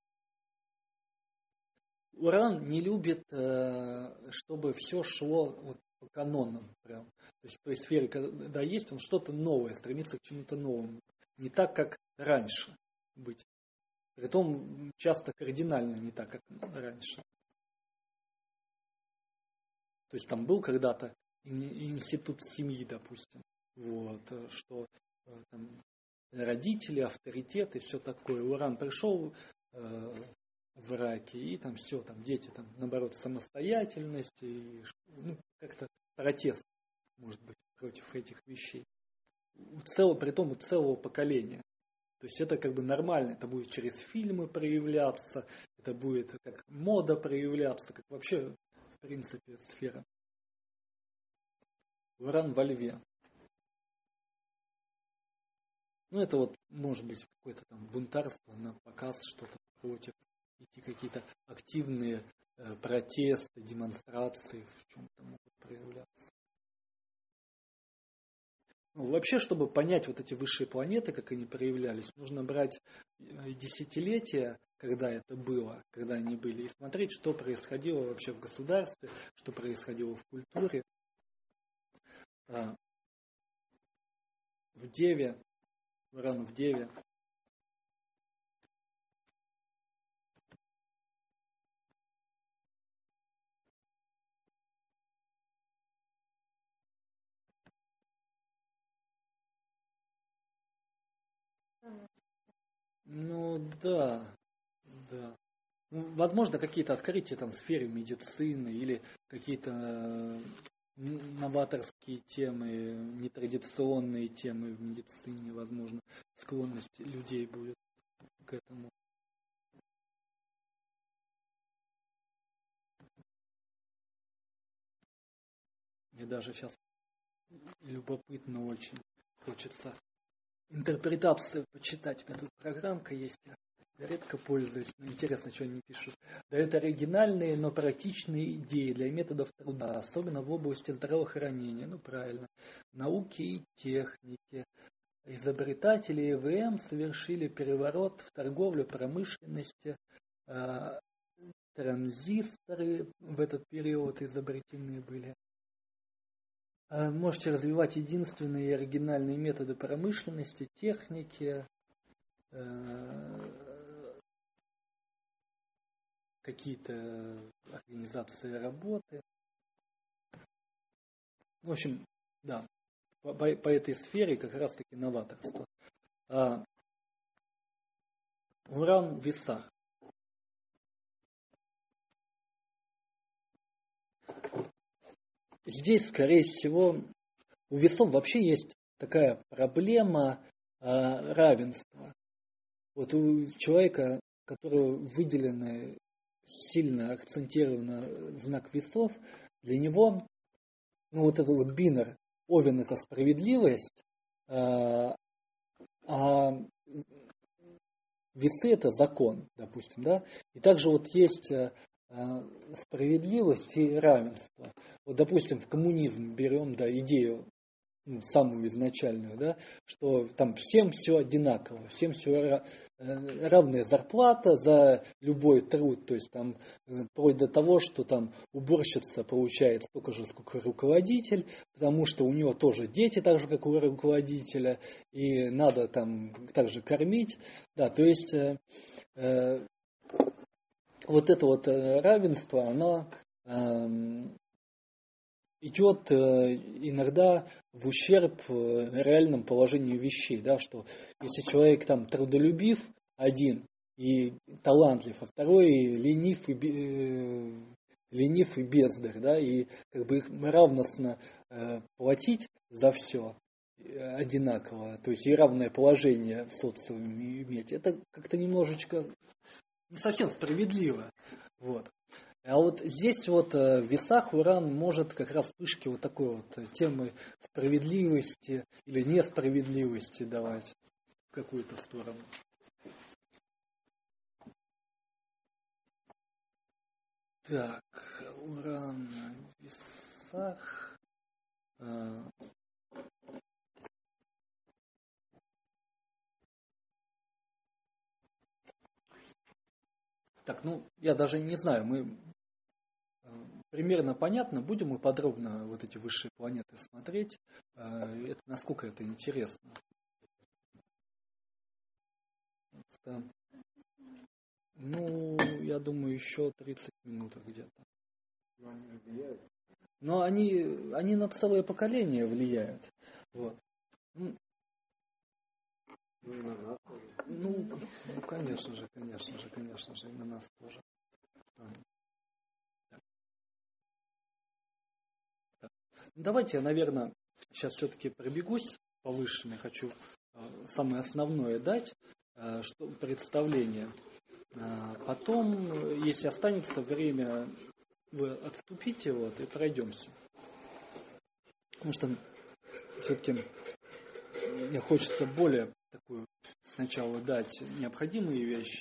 Уран не любит, чтобы все шло вот по канонам. Прям. То есть в той сфере, когда есть, он что-то новое, стремится к чему-то новому. Не так, как раньше быть. Притом часто кардинально не так, как раньше. То есть там был когда-то институт семьи, допустим. Вот, что там родители, авторитеты, все такое. Уран пришел в раке, и там все, там дети, там, наоборот, самостоятельность, и, как-то протест, может быть, против этих вещей. Притом у целого поколения. То есть это как бы нормально, это будет через фильмы проявляться, это будет как мода проявляться, как вообще, в принципе, сфера. Уран во Льве. Ну, это вот, может быть, какое-то там бунтарство на показ, что-то против, идти какие-то активные протесты, демонстрации в чем-то могут проявляться. Ну, вообще, чтобы понять вот эти высшие планеты, как они проявлялись, нужно брать десятилетия, когда это было, когда они были, и смотреть, что происходило вообще в государстве, что происходило в культуре. В Деве, Уран в Деве. Ну да, да. Ну, возможно, какие-то открытия там в сфере медицины или какие-то новаторские темы, нетрадиционные темы в медицине, возможно, склонность людей будет к этому. Мне даже сейчас любопытно очень хочется интерпретацию почитать. У меня тут программка есть, я редко пользуюсь, но интересно, что они пишут. Дают оригинальные, но практичные идеи для методов труда, особенно в области здравоохранения, ну правильно, науки и техники. Изобретатели ЭВМ совершили переворот в торговле, промышленности, транзисторы в этот период изобретены были. Можете развивать единственные и оригинальные методы промышленности, техники, какие-то организации работы. В общем, да, по этой сфере как раз таки новаторство. Уран в весах. Здесь, скорее всего, у весов вообще есть такая проблема равенства. Вот у человека, которого выделено сильно акцентировано знак весов, для него, ну вот это вот бинар, Овен это справедливость, а весы это закон, допустим, да. И также вот есть справедливость и равенство. Вот, допустим, в коммунизм берем, да, идею, ну, самую изначальную, да, что там всем все одинаково, всем все равная зарплата за любой труд, то есть там вплоть до того, что там уборщица получает столько же, сколько руководитель, потому что у нее тоже дети, так же, как у руководителя, и надо там также кормить, да, то есть вот это вот равенство, оно идет иногда в ущерб реальному положению вещей, да, что если человек там трудолюбив один и талантлив, а второй ленив и бездарь, да, и как бы их равностно платить за все одинаково, то есть и равное положение в социуме иметь, это как-то немножечко не совсем справедливо, вот. А вот здесь вот в весах Уран может как раз вспышки вот такой вот темы справедливости или несправедливости давать в какую-то сторону. Так, Уран в весах. Так, ну, я даже не знаю, мы примерно понятно, будем мы подробно вот эти высшие планеты смотреть, это, насколько это интересно. Ну, я думаю, еще 30 минут где-то. Но они на целое поколение влияют. Вот. Ну, конечно же, и на нас тоже. Давайте я, наверное, сейчас все-таки пробегусь по высшим. Я хочу самое основное дать, что представление. Потом, если останется время, вы отступите и пройдемся. Потому что все-таки мне хочется более такую сначала дать необходимые вещи.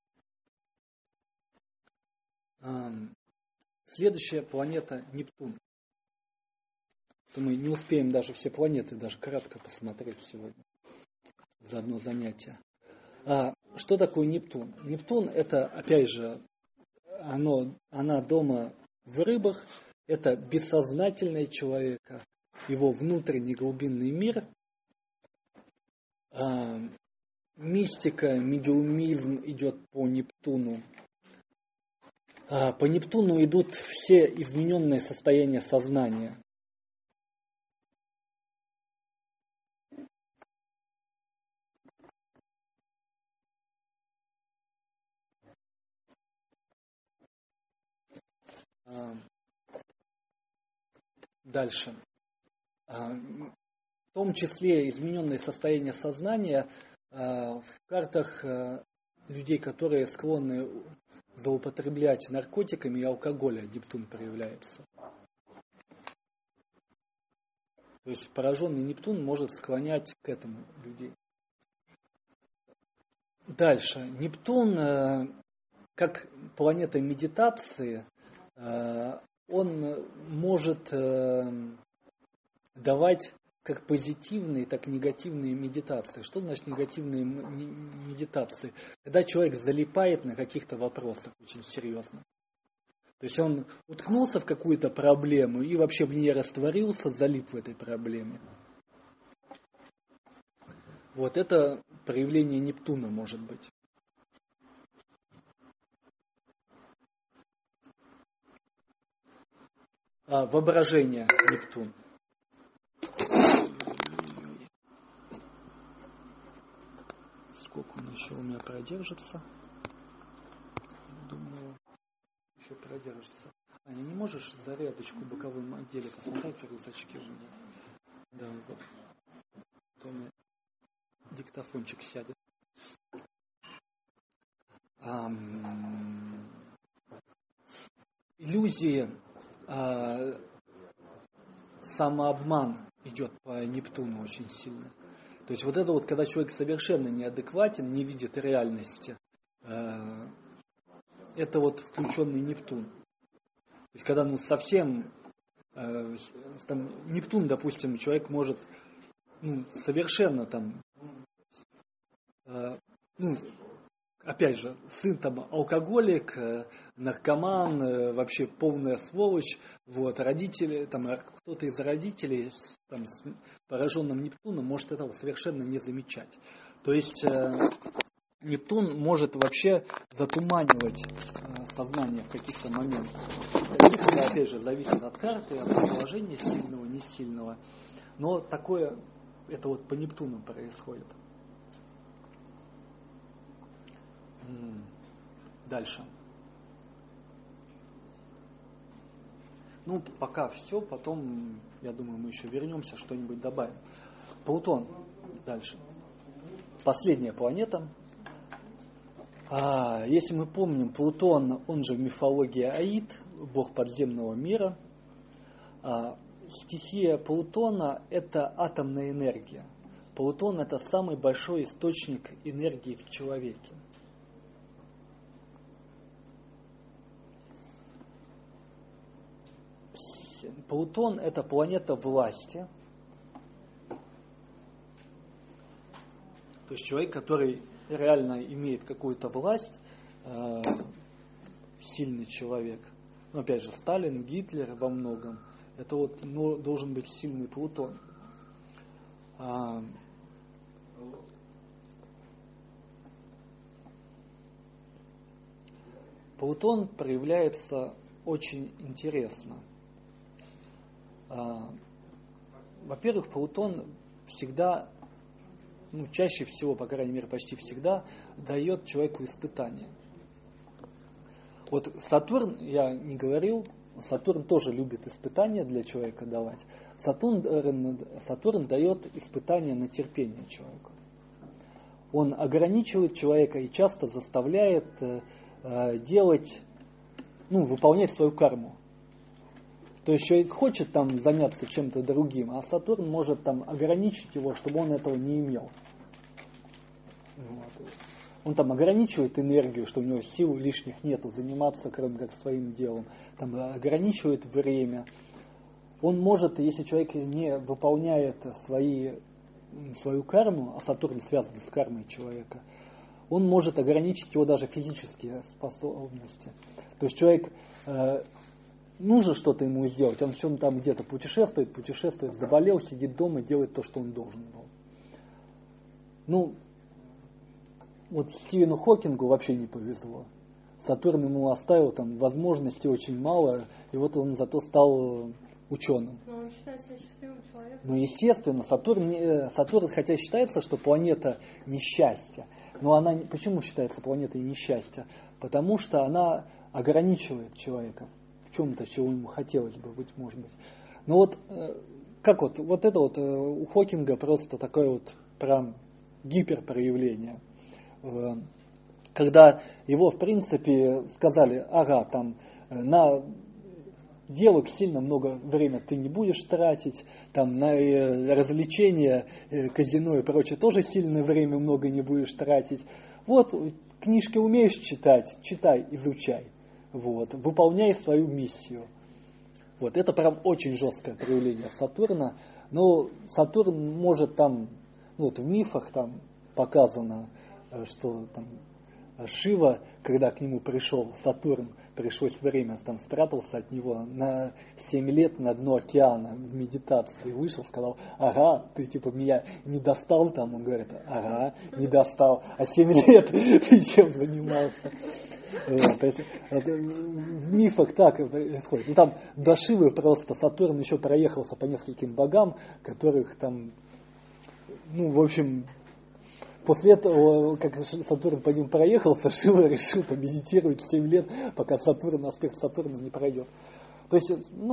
Следующая планета Нептун. То мы не успеем даже все планеты даже кратко посмотреть сегодня за одно занятие. Что такое Нептун? Нептун это, опять же, она дома в рыбах, это бессознательное человека, его внутренний глубинный мир. Мистика, медиумизм идет по Нептуну. По Нептуну идут все измененные состояния сознания. Дальше. В том числе измененные состояния сознания в картах людей, которые склонны злоупотреблять наркотиками и алкоголем, Нептун проявляется. То есть пораженный Нептун может склонять к этому людей. Дальше. Нептун, как планета медитации, он может давать как позитивные, так и негативные медитации. Что значит негативные медитации? Когда человек залипает на каких-то вопросах очень серьезно. То есть он уткнулся в какую-то проблему и вообще в ней растворился, залип в этой проблеме. Вот это проявление Нептуна может быть. Воображение Нептун. Сколько он еще у меня продержится? Думаю, еще продержится. Аня, не можешь зарядочку в боковом отделе посмотреть в рюкзачке у меня? Да, вот. То у меня диктофончик сядет. Иллюзии, самообман идет по Нептуну очень сильно. То есть вот это вот, когда человек совершенно неадекватен, не видит реальности, это вот включенный Нептун. То есть когда совсем там, Нептун, допустим, человек может совершенно там, опять же, сын там алкоголик, наркоман, вообще полная сволочь, вот, родители, там, кто-то из родителей там, с пораженным Нептуном может этого совершенно не замечать. То есть Нептун может вообще затуманивать сознание в каких-то моментах. Это, опять же, зависит от карты, от положения сильного, не сильного. Но такое, это вот по Нептуну происходит. Дальше. Пока все, потом, я думаю, мы еще вернемся, что-нибудь добавим. Плутон. Дальше. Последняя планета. Если мы помним, Плутон, он же в мифологии Аид, бог подземного мира. Стихия Плутона – это атомная энергия. Плутон – это самый большой источник энергии в человеке. Плутон – это планета власти. То есть человек, который реально имеет какую-то власть, сильный человек. Опять же, Сталин, Гитлер во многом. Это вот должен быть сильный Плутон. Плутон проявляется очень интересно. Во-первых, Плутон всегда, чаще всего, по крайней мере, почти всегда, дает человеку испытания. Вот Сатурн, я не говорил, Сатурн тоже любит испытания для человека давать. Сатурн дает испытания на терпение человеку. он ограничивает человека и часто заставляет делать, выполнять свою карму. То есть человек хочет там заняться чем-то другим, а Сатурн может там ограничить его, чтобы он этого не имел. Вот. Он там ограничивает энергию, что у него сил лишних нету заниматься, кроме как своим делом. Там ограничивает время. Он может, если человек не выполняет свою карму, а Сатурн связан с кармой человека, он может ограничить его даже физические способности. То есть человек, нужно что-то ему сделать, он в чем там где-то путешествует, заболел, сидит дома, делает то, что он должен был. Вот Стивену Хокингу вообще не повезло. Сатурн ему оставил там возможностей очень мало, и вот он зато стал ученым. Но он считает себя счастливым человеком. Естественно, Сатурн, хотя считается, что планета несчастья, но она почему считается планетой несчастья? Потому что она ограничивает человека в чем-то, чего ему хотелось бы быть, может быть. Но как это у Хокинга просто такое прям гиперпроявление. Когда его, в принципе, сказали, на девок сильно много времени ты не будешь тратить, там на развлечения, казино и прочее тоже сильно время много не будешь тратить. Книжки умеешь читать, читай, изучай. Выполняй свою миссию. Это прям очень жесткое проявление Сатурна. Но Сатурн может там, в мифах там показано, что там Шива, когда к нему пришел Сатурн, пришлось время, там спрятался от него на 7 лет на дно океана в медитации, вышел, сказал, ты меня не достал там, он говорит, не достал, а 7 лет ты чем занимался? В мифах так происходит. Там до Шивы просто Сатурн еще проехался по нескольким богам, которых там, после этого, как Сатурн по ним проехался, Шива решил медитировать 7 лет, пока аспект Сатурна не пройдет. То есть,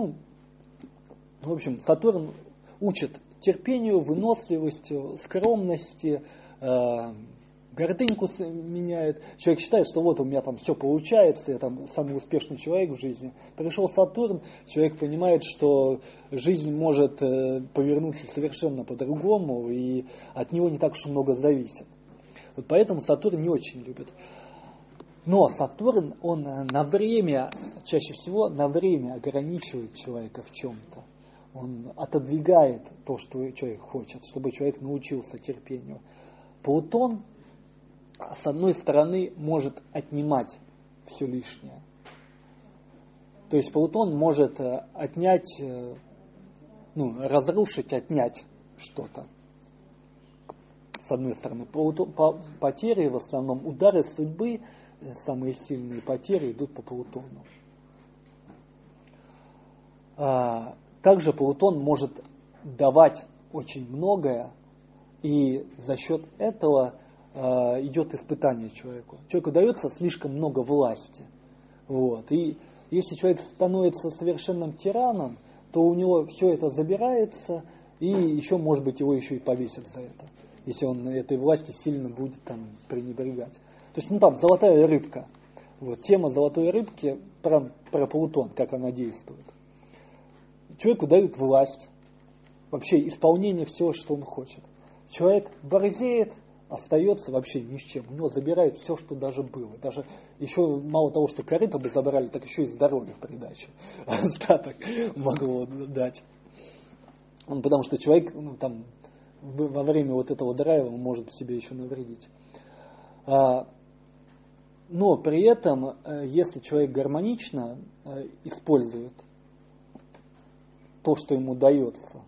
Сатурн учит терпению, выносливости, скромности, гордыньку меняет. Человек считает, что у меня там все получается, я там самый успешный человек в жизни. Пришел Сатурн, человек понимает, что жизнь может повернуться совершенно по-другому, и от него не так уж много зависит. Поэтому Сатурн не очень любит. Но Сатурн, он чаще всего на время ограничивает человека в чем-то. Он отодвигает то, что человек хочет, чтобы человек научился терпению. Плутон, с одной стороны, может отнимать все лишнее. То есть Плутон может отнять, разрушить, отнять что-то. С одной стороны, потери, в основном удары судьбы, самые сильные потери идут по Плутону. Также Плутон может давать очень многое, и за счет этого идет испытание человеку. Человеку дается слишком много власти. И если человек становится совершенным тираном, то у него все это забирается, и еще, может быть, его еще и повесят за это, если он этой власти сильно будет пренебрегать. То есть, золотая рыбка. Тема золотой рыбки про Плутон, как она действует. Человеку дают власть, вообще исполнение всего, что он хочет. Человек борзеет, остается вообще ни с чем. У него забирают все, что даже было. Даже еще мало того, что корыто бы забрали, так еще и здоровье в придачу. Остаток могло дать. Потому что человек во время этого драйва может себе еще навредить. Но при этом, если человек гармонично использует то, что ему дается,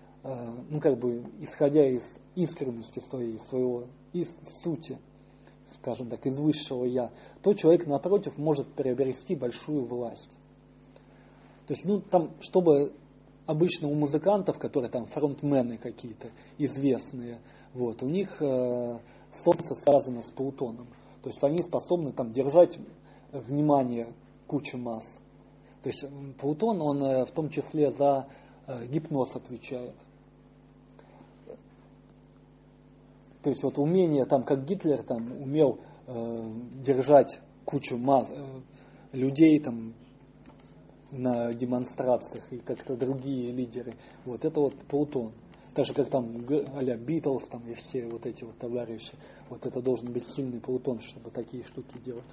исходя из искренности из сути, скажем так, из высшего я, то человек, напротив, может приобрести большую власть. То есть, чтобы обычно у музыкантов, которые фронтмены какие-то известные, у них солнце связано с Плутоном. То есть они способны держать внимание кучи масс. То есть Плутон, он в том числе за гипноз отвечает. То есть вот умение, там, как Гитлер там, умел держать кучу людей там, на демонстрациях и как-то другие лидеры. Вот это вот Плутон. Так же как там а-ля Битлз там, и все вот эти вот товарищи. Вот это должен быть сильный Плутон, чтобы такие штуки делать.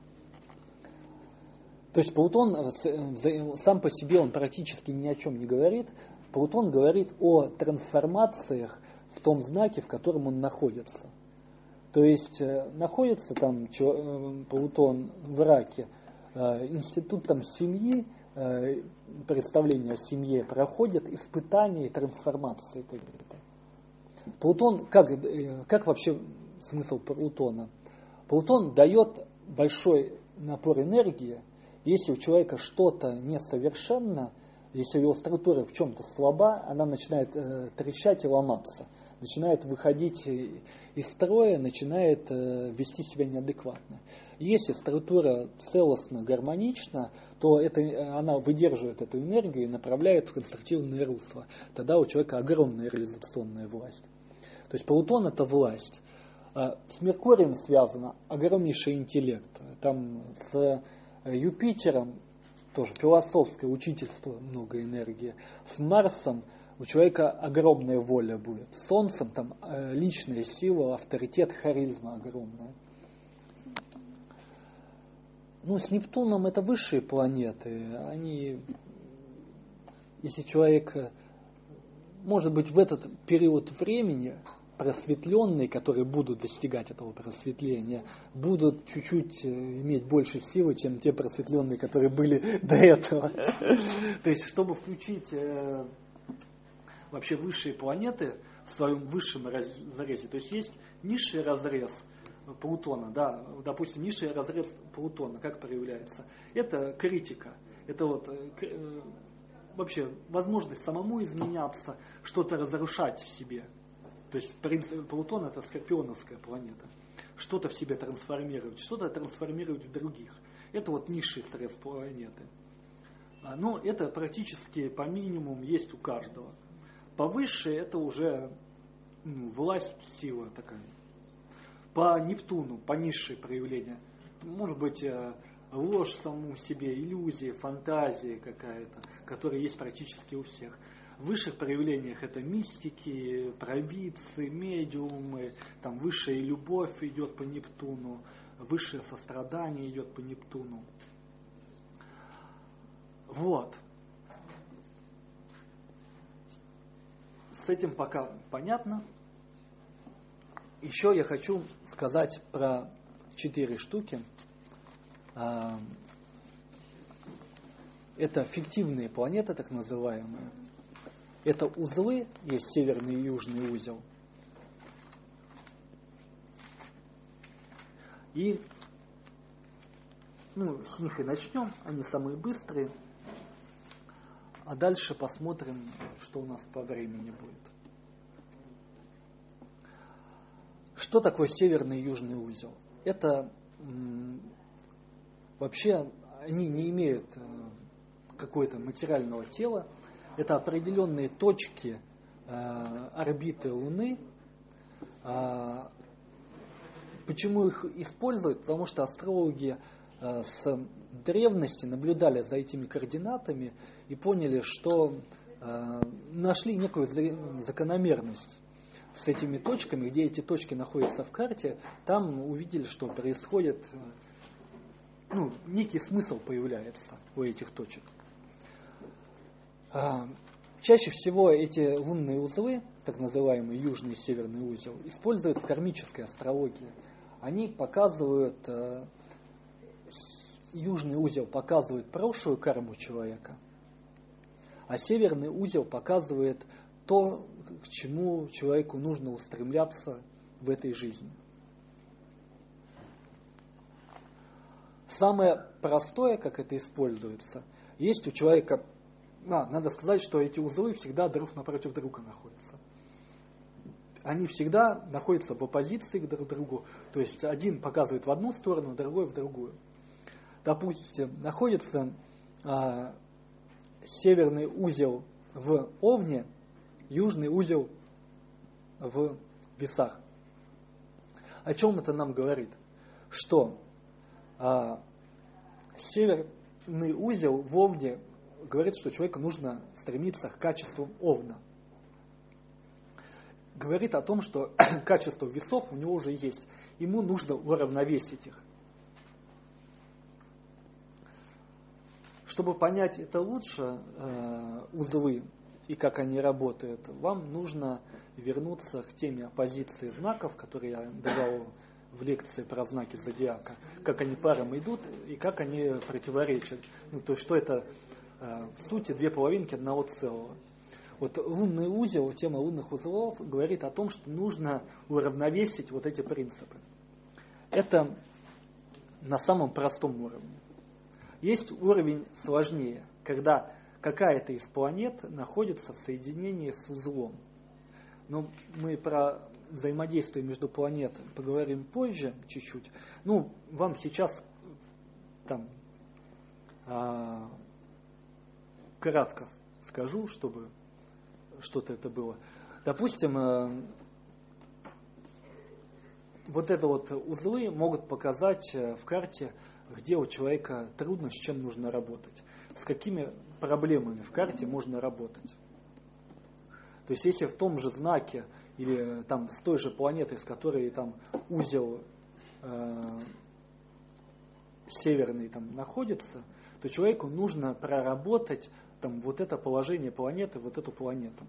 То есть Плутон сам по себе он практически ни о чем не говорит. Плутон говорит о трансформациях в том знаке, в котором он находится. То есть находится там Плутон в Раке, институт там семьи, представление о семье проходит испытания и трансформации какие-то. Плутон, как вообще смысл Плутона? Плутон дает большой напор энергии. Если у человека что-то несовершенно, если его структура в чем-то слаба, она начинает трещать и ломаться, начинает выходить из строя, начинает вести себя неадекватно. Если структура целостна, гармонична, то она выдерживает эту энергию и направляет в конструктивное русло. Тогда у человека огромная реализационная власть. То есть Плутон – это власть. С Меркурием связано огромнейший интеллект. Там с Юпитером тоже философское учительство, много энергии. С Марсом у человека огромная воля будет. С Солнцем там личная сила, авторитет, харизма огромная. Ну, с Нептуном это высшие планеты. Они, если человек, может быть, в этот период времени просветленные, которые будут достигать этого просветления, будут чуть-чуть иметь больше силы, чем те просветленные, которые были до этого. То есть, чтобы включить вообще высшие планеты в своем высшем разрезе, то есть низший разрез Плутона, да, допустим, низший разрез Плутона, как проявляется? Это критика, это вот вообще возможность самому изменяться, что-то разрушать в себе. То есть Плутон это скорпионовская планета. Что-то в себе трансформировать, что-то трансформировать в других. Это вот низший срез планеты. Но это практически по минимуму есть у каждого. Повыше это уже власть, сила такая. По Нептуну, по низшие проявления. Может быть ложь саму себе, иллюзия, фантазия какая-то, которая есть практически у всех. В высших проявлениях это мистики, провидцы, медиумы, там высшая любовь идет по Нептуну, высшее сострадание идет по Нептуну. Вот. С этим пока понятно. Еще я хочу сказать про 4 штуки. Это фиктивные планеты, так называемые. Это узлы, есть северный и южный узел. И с них и начнем, они самые быстрые. А дальше посмотрим, что у нас по времени будет. Что такое северный и южный узел? Это вообще они не имеют какого-то материального тела. Это определенные точки орбиты Луны. Почему их используют? Потому что астрологи с древности наблюдали за этими координатами и поняли, что нашли некую закономерность с этими точками, где эти точки находятся в карте, там увидели, что происходит, некий смысл появляется у этих точек. Чаще всего эти лунные узлы, так называемый южный и северный узел, используют в кармической астрологии. Они показывают, южный узел показывает прошлую карму человека, а северный узел показывает то, к чему человеку нужно устремляться в этой жизни. Самое простое, как это используется, есть у человека... надо сказать, что эти узлы всегда друг напротив друга находятся. Они всегда находятся в оппозиции друг к другу. То есть один показывает в одну сторону, другой в другую. Допустим, находится северный узел в Овне, южный узел в Весах. О чем это нам говорит? Что северный узел в Овне говорит, что человеку нужно стремиться к качествам Овна. Говорит о том, что качество весов у него уже есть. Ему нужно уравновесить их. Чтобы понять это лучше, узлы и как они работают, вам нужно вернуться к теме оппозиции знаков, которые я давал в лекции про знаки зодиака, как они паром идут и как они противоречат. То есть, что это в сути две половинки одного целого. Вот лунный узел, тема лунных узлов говорит о том, что нужно уравновесить вот эти принципы. Это на самом простом уровне. Есть уровень сложнее, когда какая-то из планет находится в соединении с узлом. Но мы про взаимодействие между планетами поговорим позже чуть-чуть. Вам сейчас там кратко скажу, чтобы что-то это было. Допустим, вот это вот узлы могут показать в карте, где у человека трудно, с чем нужно работать, с какими проблемами в карте можно работать. То есть, если в том же знаке или там с той же планетой, с которой там узел северный там находится, то человеку нужно проработать там вот это положение планеты, вот эту планету.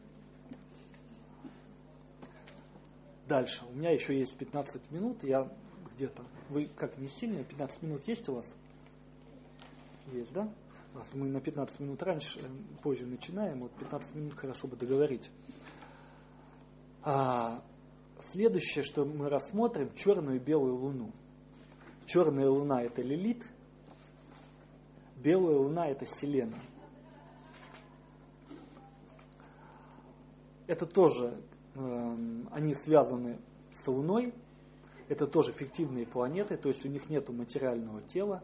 Дальше. У меня еще есть 15 минут. Я где-то... Вы как, не сильно? 15 минут есть у вас? Есть, да? Мы на 15 минут раньше, позже начинаем. Вот 15 минут хорошо бы договорить. Следующее, что мы рассмотрим, черную и белую луну. Черная луна — это Лилит. Белая луна — это Селена. Это тоже, они связаны с Луной, это тоже фиктивные планеты, то есть у них нет материального тела.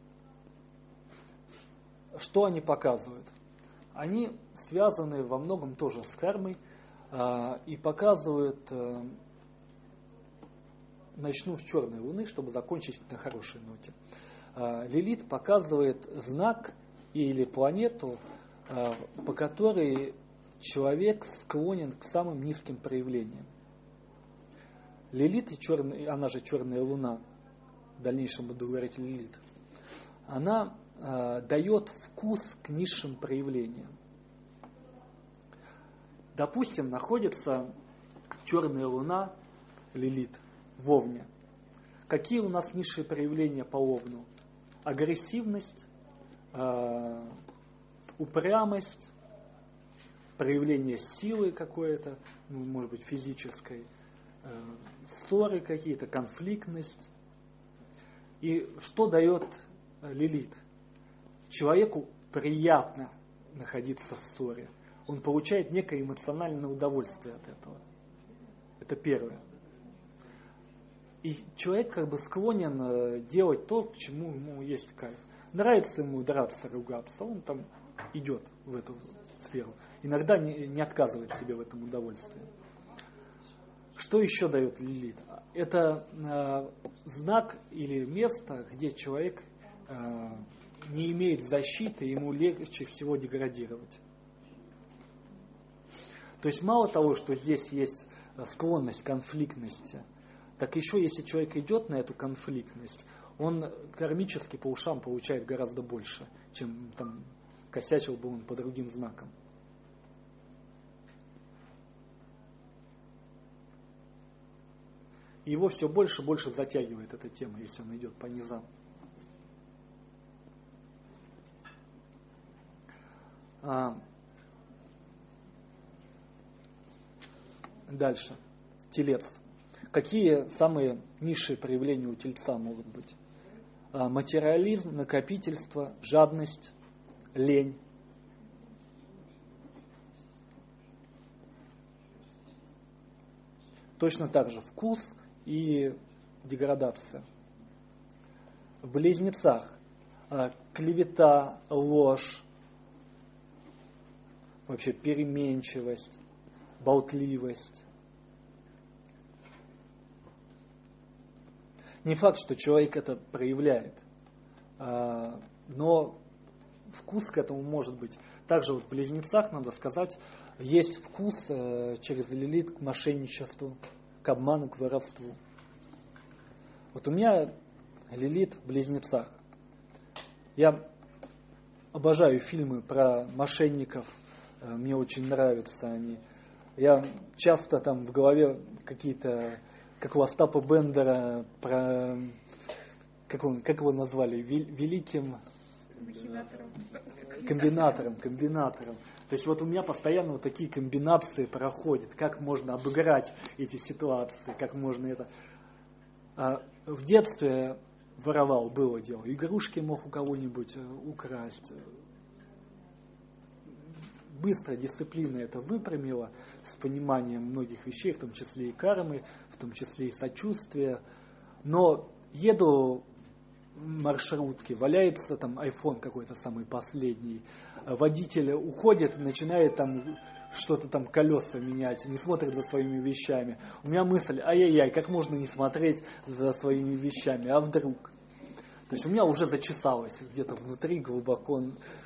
Что они показывают? Они связаны во многом тоже с кармой и показывают, начну с черной луны, чтобы закончить на хорошей ноте. Лилит показывает знак или планету, по которой человек склонен к самым низким проявлениям. Лилит, она же черная луна, в дальнейшем буду говорить Лилит, она дает вкус к низшим проявлениям. Допустим, находится черная луна Лилит в Овне. Какие у нас низшие проявления по Овну? Агрессивность, упрямость, проявление силы какой-то, может быть, физической, ссоры какие-то, конфликтность. И что дает Лилит? Человеку приятно находиться в ссоре. Он получает некое эмоциональное удовольствие от этого. Это первое. И человек как бы склонен делать то, к чему ему есть кайф. Нравится ему драться, ругаться, он там идет в эту сферу. Иногда не отказывает себе в этом удовольствии. Что еще дает Лилит? Это знак или место, где человек не имеет защиты, ему легче всего деградировать. То есть мало того, что здесь есть склонность к конфликтности, так еще если человек идет на эту конфликтность, он кармически по ушам получает гораздо больше, чем там косячил бы он по другим знакам. И его все больше и больше затягивает эта тема, если он идет по низам. Дальше. Телец. Какие самые низшие проявления у тельца могут быть? Материализм, накопительство, жадность, лень. Точно так же вкус и деградация. В близнецах клевета, ложь, вообще переменчивость, болтливость. Не факт, что человек это проявляет, но вкус к этому может быть. Также вот в близнецах, надо сказать, есть вкус через Лилит к мошенничеству, к обману, к воровству. Вот у меня Лилит в близнецах. Я обожаю фильмы про мошенников, мне очень нравятся они. Я часто там в голове какие-то, как у Остапа Бендера, про, как его назвали, великим комбинатором. То есть вот у меня постоянно вот такие комбинации проходят, как можно обыграть эти ситуации, как можно это... В детстве воровал, было дело. Игрушки мог у кого-нибудь украсть. Быстро дисциплина это выпрямила с пониманием многих вещей, в том числе и кармы, в том числе и сочувствия. Но еду в маршрутке, валяется там iPhone какой-то самый последний, водитель уходит, начинает там что-то там колеса менять, не смотрит за своими вещами. У меня мысль, ай-яй-яй, как можно не смотреть за своими вещами, а вдруг? То есть у меня уже зачесалось где-то внутри глубоко.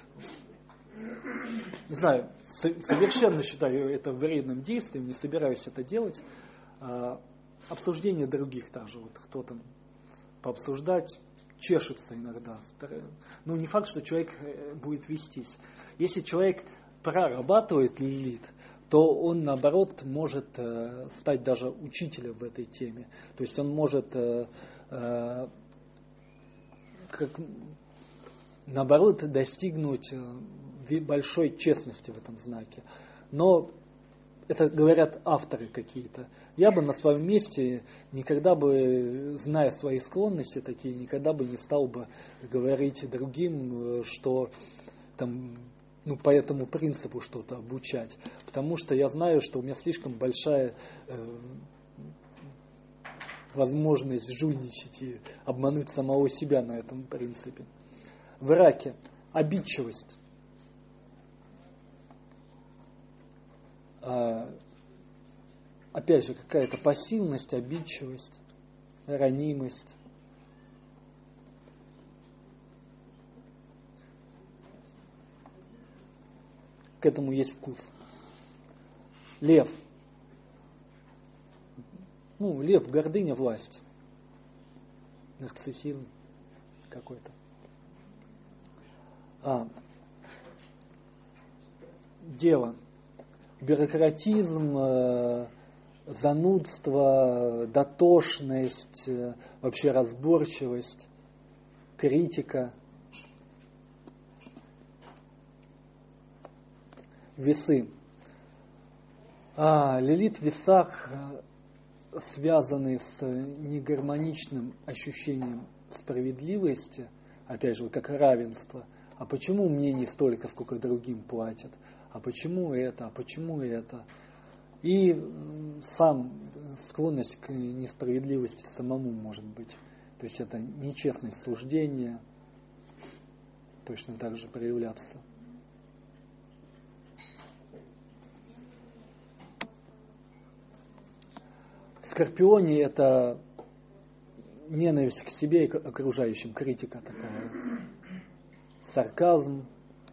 Не знаю, совершенно считаю это вредным действием, не собираюсь это делать. Обсуждение других также, вот кто там пообсуждать, чешется иногда. Ну, не факт, что человек будет вестись. Если человек прорабатывает Лилит, то он, наоборот, может стать даже учителем в этой теме. То есть он может, наоборот, достигнуть большой честности в этом знаке. Но это говорят авторы какие-то. Я бы на своем месте никогда бы, зная свои склонности такие, никогда бы не стал бы говорить другим, что там, ну, по этому принципу что-то обучать. Потому что я знаю, что у меня слишком большая возможность жульничать и обмануть самого себя на этом принципе. В Ираке обидчивость. Опять же, какая-то пассивность, обидчивость, ранимость. К этому есть вкус. Лев. Ну, лев, гордыня, власть. Нарциссизм какой-то. Дева. Бюрократизм, занудство, дотошность, вообще разборчивость, критика. Весы. Лилит в весах связаны с негармоничным ощущением справедливости, опять же, как равенство. А почему мне не столько, сколько другим платят? А почему это? А почему это? И склонность к несправедливости самому может быть. То есть это нечестность суждения, точно так же проявляться. В Скорпионе это ненависть к себе и к окружающим, критика такая, сарказм,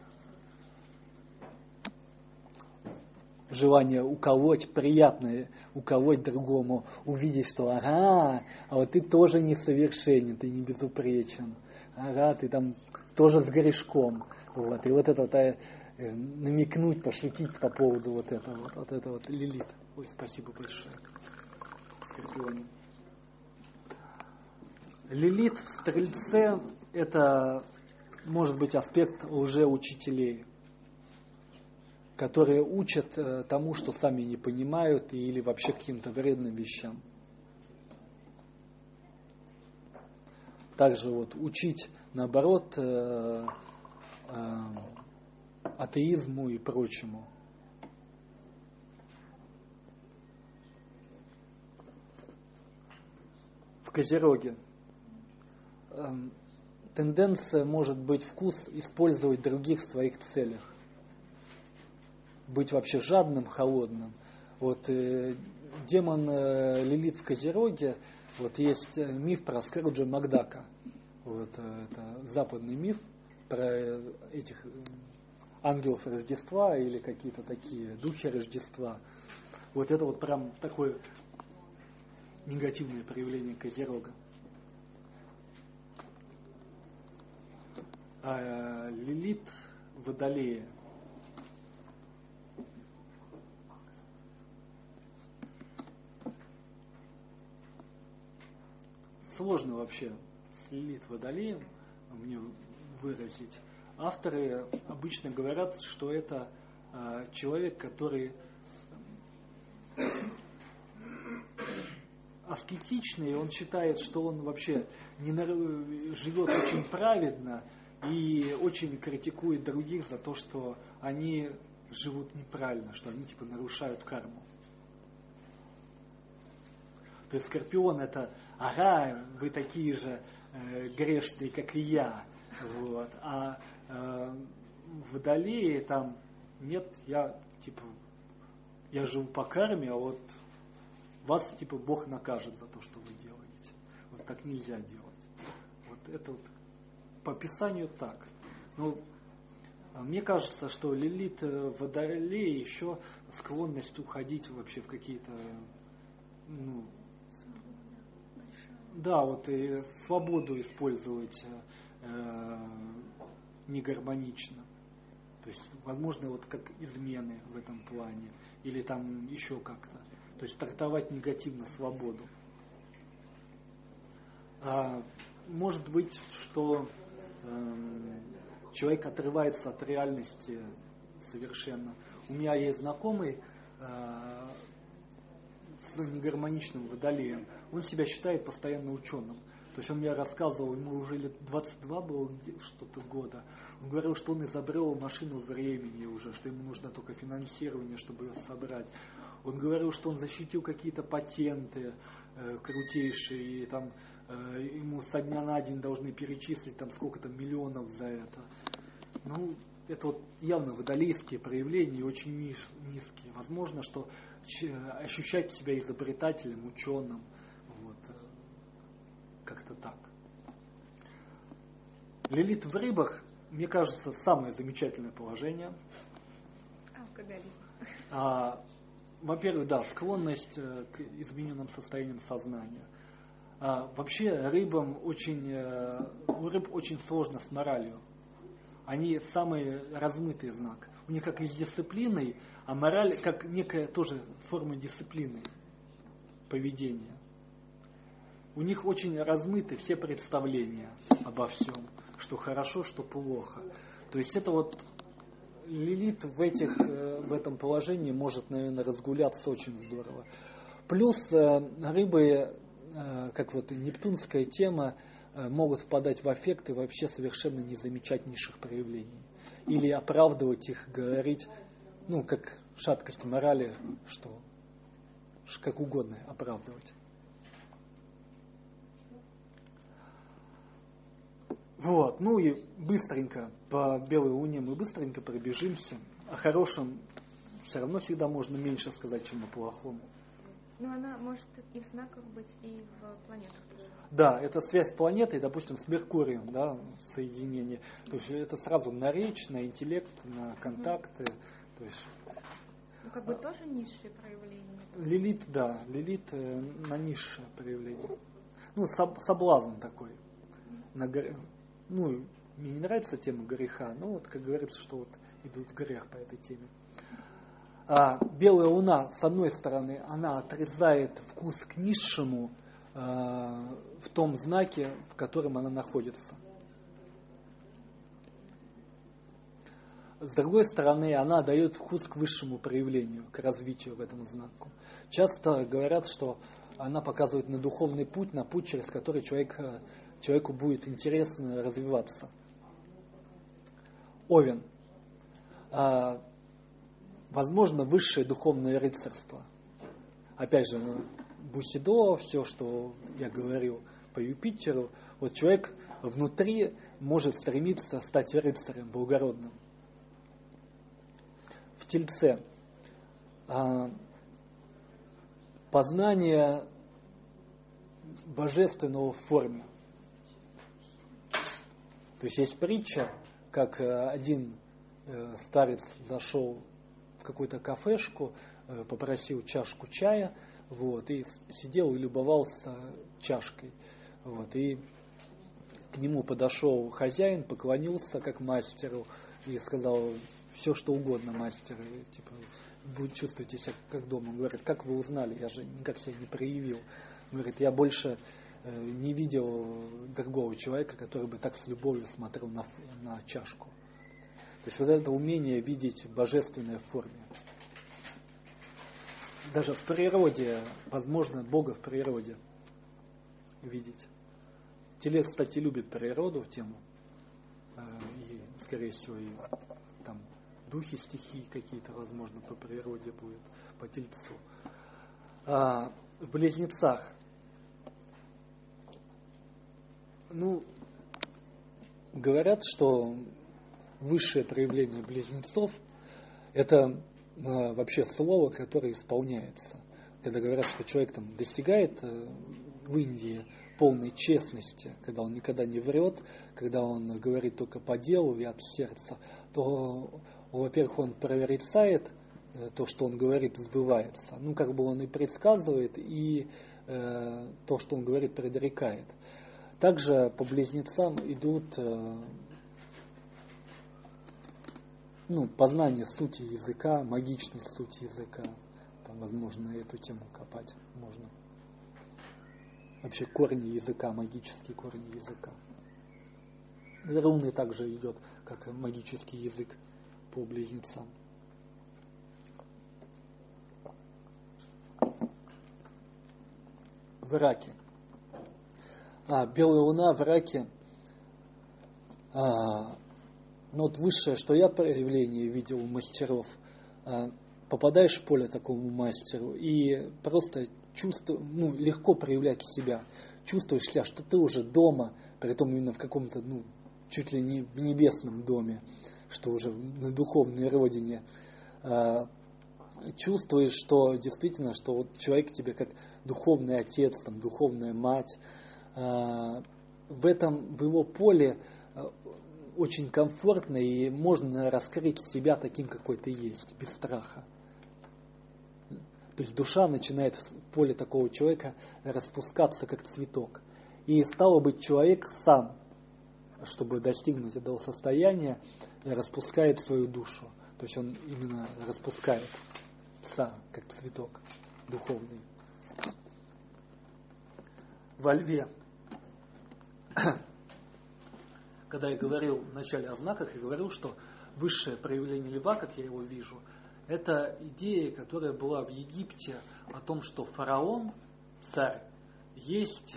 желание уколоть, приятное уколоть другому, увидеть, что а вот ты тоже несовершенен, ты не безупречен, ты там тоже с грешком. Вот. И вот это намекнуть, пошутить по поводу вот этого Лилит. Ой, спасибо большое. Скорпион. Лилит в Стрельце – это может быть аспект лжеучителей, которые учат тому, что сами не понимают, или вообще каким-то вредным вещам. Также вот учить, наоборот, атеизму и прочему. В Козероге тенденция может быть вкус использовать других в своих целях. Быть вообще жадным, холодным. Вот демон Лилит в Козероге Вот есть миф про Скруджа Макдака. Вот, это западный миф про этих ангелов Рождества или какие-то такие духи Рождества. Вот это вот прям такое негативное проявление Козерога. А Лилит в Водолее. Сложно вообще с Лилит Водолеем мне выразить. Авторы обычно говорят, что это человек, который аскетичный, он считает, что он вообще живет очень праведно и очень критикует других за то, что они живут неправильно, что они типа нарушают карму. То есть Скорпион это, ага, вы такие же грешные, как и я. Вот. А в Водолее там нет, я живу по карме, а вот вас типа Бог накажет за то, что вы делаете. Вот так нельзя делать. Вот это вот по Писанию так. Но мне кажется, что Лилит в Водолее еще склонность уходить вообще в какие-то, да, вот и свободу использовать негармонично. То есть, возможно, вот как измены в этом плане. Или там еще как-то. То есть трактовать негативно свободу. Может быть, что человек отрывается от реальности совершенно. У меня есть знакомый с негармоничным Водолеем. Он себя считает постоянно ученым. То есть он мне рассказывал, ему уже лет 22 было что-то года. Он говорил, что он изобрел машину времени уже, что ему нужно только финансирование, чтобы ее собрать. Он говорил, что он защитил какие-то патенты крутейшие, и там ему со дня на день должны перечислить там сколько-то миллионов за это. Ну, это вот явно водолейские проявления, очень низкие. Возможно, что ощущать себя изобретателем, ученым, вот, как-то так. Лилит в рыбах, мне кажется, самое замечательное положение. Алкоголизм. Во-первых, да, склонность к измененным состояниям сознания. Вообще у рыб очень сложно с моралью. Они самый размытый знак. У них как и с дисциплиной, а мораль как некая тоже форма дисциплины поведения. У них очень размыты все представления обо всем, что хорошо, что плохо. То есть это вот Лилит в этом положении может, наверное, разгуляться очень здорово. Плюс рыбы, как вот и нептунская тема, могут впадать в аффект и вообще совершенно не замечать низших проявлений. Или оправдывать их, говорить, как шаткость морали, что как угодно оправдывать. Вот, и быстренько по белой луне мы быстренько пробежимся. О хорошем все равно всегда можно меньше сказать, чем о плохом. Но она может и в знаках быть, и в планетах тоже. Да, это связь с планетой, допустим, с Меркурием, да, соединение. То есть это сразу на речь, на интеллект, на контакты. То есть, тоже низшие проявления. Лилит, да, Лилит на низшее проявление. Соблазн такой. Мне не нравится тема греха, но вот, как говорится, что вот идут грех по этой теме. Белая луна, с одной стороны, она отрезает вкус к низшему в том знаке, в котором она находится. С другой стороны, она дает вкус к высшему проявлению, к развитию в этом знаку. Часто говорят, что она показывает на духовный путь, на путь, через который человеку будет интересно развиваться. Овен. Возможно, высшее духовное рыцарство. Опять же, Бусидо, все, что я говорил по Юпитеру, вот человек внутри может стремиться стать рыцарем благородным. В Тельце. Познание божественного в форме. То есть есть притча, как один старец зашел в какую-то кафешку, попросил чашку чая, вот, и сидел и любовался чашкой. Вот, и к нему подошел хозяин, поклонился как мастеру и сказал: все что угодно, мастер, типа, вы чувствуете себя как дома. Он говорит: как вы узнали, я же никак себя не проявил. Он говорит: я больше не видел другого человека, который бы так с любовью смотрел на чашку. То есть вот это умение видеть божественное в форме. Даже в природе, возможно, Бога в природе видеть. Телец, кстати, любит природу, тему, и, скорее всего, и там духи стихии какие-то, возможно, по природе будет, по тельцу. В близнецах, говорят, что высшее проявление близнецов – это вообще слово, которое исполняется. Когда говорят, что человек там достигает в Индии полной честности, когда он никогда не врет, когда он говорит только по делу и от сердца, то, во-первых, он прорицает то, что он говорит, сбывается. Как бы он и предсказывает, и то, что он говорит, предрекает. Также по близнецам идут познание сути языка, магичной сути языка. Там, возможно, эту тему копать можно. Вообще корни языка, магические корни языка. Руны также идет, как магический язык по близнецам. В раке. Белая луна в раке. Высшее, что я проявление видел у мастеров, попадаешь в поле такому мастеру и просто легко проявлять себя. Чувствуешь себя, что ты уже дома, притом именно в каком-то, чуть ли не в небесном доме, что уже на духовной родине. Чувствуешь, что действительно, что вот человек тебе как духовный отец, там, духовная мать. В его поле очень комфортно и можно раскрыть себя таким, какой ты есть, без страха. То есть душа начинает в поле такого человека распускаться, как цветок. И стало быть, человек сам, чтобы достигнуть этого состояния, распускает свою душу. То есть он именно распускает сам, как цветок духовный. Во льве. Когда я говорил вначале о знаках, я говорил, что высшее проявление льва, как я его вижу, это идея, которая была в Египте о том, что фараон, царь, есть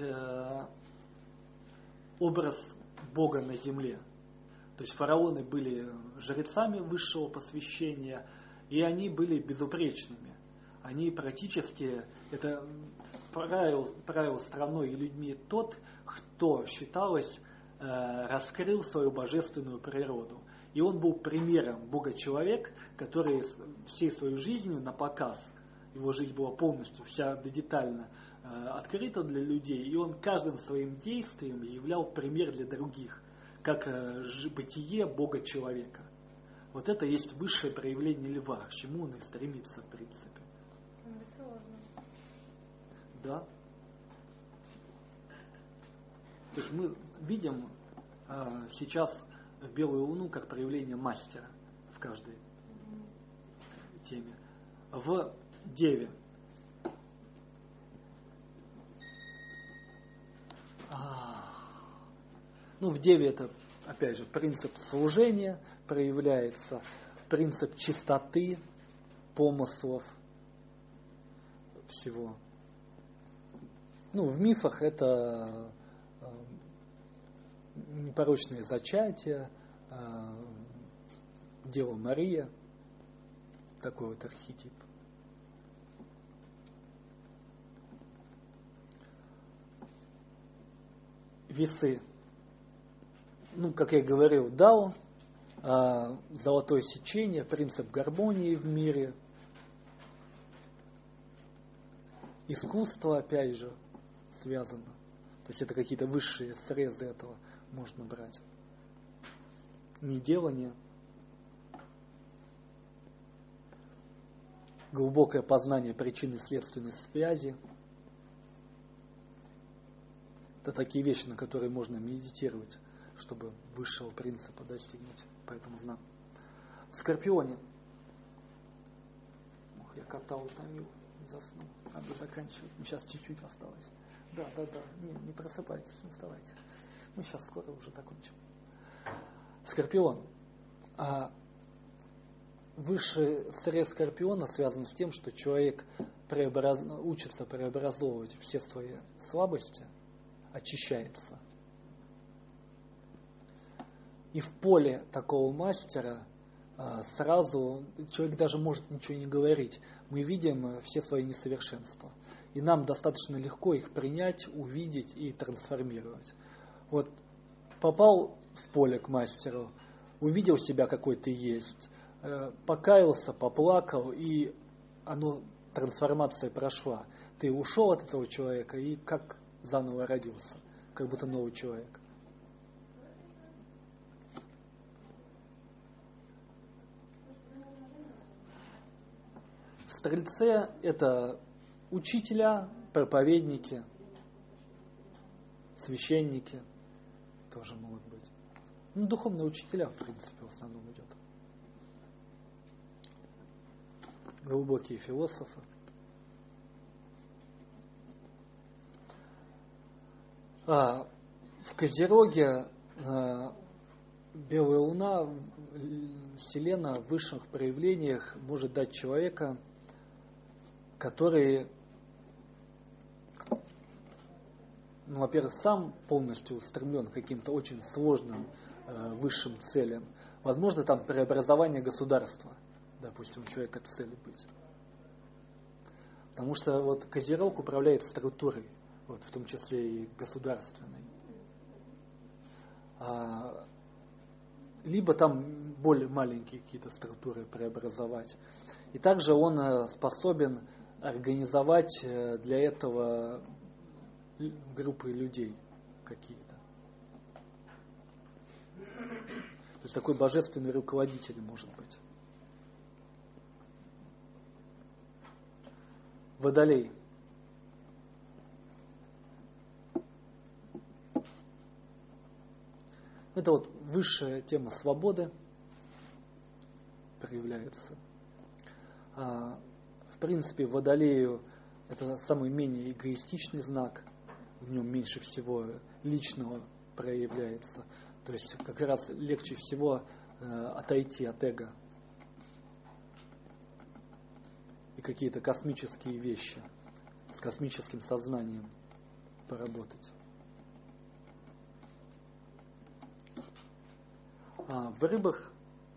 образ Бога на земле. То есть фараоны были жрецами высшего посвящения, и они были безупречными. Они практически, это правил страной и людьми тот, кто считалось, раскрыл свою божественную природу. И он был примером Бога-человек, который всей своей жизнью на показ, его жизнь была полностью, вся детально открыта для людей, и он каждым своим действием являл пример для других, как бытие Бога-человека. Вот это есть высшее проявление льва, к чему он и стремится, в принципе. Амбициозно. Да. То есть мы видим сейчас белую луну как проявление мастера в каждой теме. В Деве. В Деве это, опять же, принцип служения проявляется, принцип чистоты, помыслов, всего. В мифах это непорочное зачатие, Дева Мария, такой вот архетип. Весы. Как я говорил, Дао, золотое сечение, принцип гармонии в мире, искусство, опять же, связано. То есть это какие-то высшие срезы этого можно брать. Неделание, глубокое познание причины следственной связи. Это такие вещи, на которые можно медитировать, чтобы высшего принципа достигнуть по этому знаку. В Скорпионе. Ох, я кота утомил, заснул. Надо заканчивать. Сейчас чуть-чуть осталось. Да. Не просыпайтесь, не вставайте. Мы сейчас скоро уже закончим. Скорпион. Высший срез Скорпиона связан с тем, что человек учится преобразовывать все свои слабости, очищается. И в поле такого мастера сразу человек даже может ничего не говорить. Мы видим все свои несовершенства. И нам достаточно легко их принять, увидеть и трансформировать. Вот попал в поле к мастеру, увидел себя, какой ты есть, покаялся, поплакал, и трансформация прошла. Ты ушел от этого человека и как заново родился, как будто новый человек. В Стрельце это учителя, проповедники, священники тоже могут быть. Духовные учителя, в принципе, в основном идет. Глубокие философы. В Козероге белая луна, Селена в высших проявлениях может дать человека, который, во-первых, сам полностью устремлен к каким-то очень сложным высшим целям. Возможно, там преобразование государства, допустим, у человека цель быть. Потому что вот Козерог управляет структурой, в том числе и государственной. Либо там более маленькие какие-то структуры преобразовать. И также он способен организовать для этого группы людей какие-то. То есть такой божественный руководитель может быть. Водолей. Это вот высшая тема свободы проявляется. В принципе, Водолею это самый менее эгоистичный знак, в нем меньше всего личного проявляется. То есть как раз легче всего отойти от эго и какие-то космические вещи с космическим сознанием поработать. В рыбах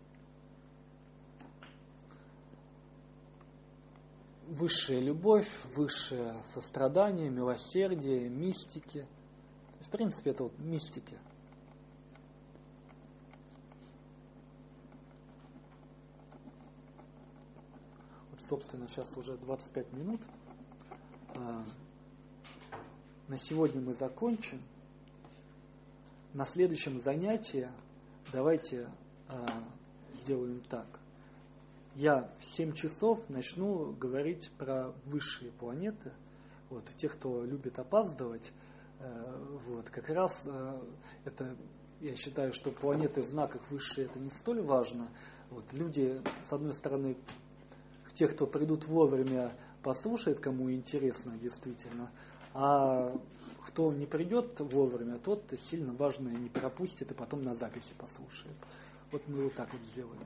высшая любовь, высшее сострадание, милосердие, мистики. То есть, в принципе, это вот мистики. Вот, собственно, сейчас уже 25 минут. На сегодня мы закончим. На следующем занятии давайте сделаем так. Я в 7 часов начну говорить про высшие планеты. Вот, те, кто любит опаздывать, как раз это, я считаю, что планеты в знаках высшие это не столь важно. Люди, с одной стороны, те, кто придут вовремя, послушают, кому интересно действительно, а кто не придет вовремя, тот сильно важное не пропустит и потом на записи послушает. Вот мы вот так вот сделаем.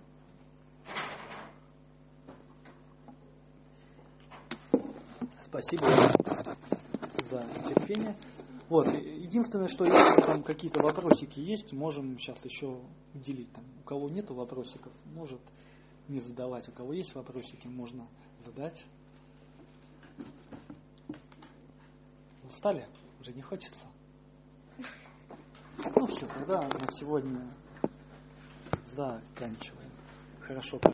Спасибо за терпение. Единственное, что если там какие-то вопросики есть, можем сейчас еще уделить. Там, у кого нету вопросиков, может не задавать. У кого есть вопросики, можно задать. Устали? Уже не хочется? Все, тогда на сегодня заканчиваем. Хорошо.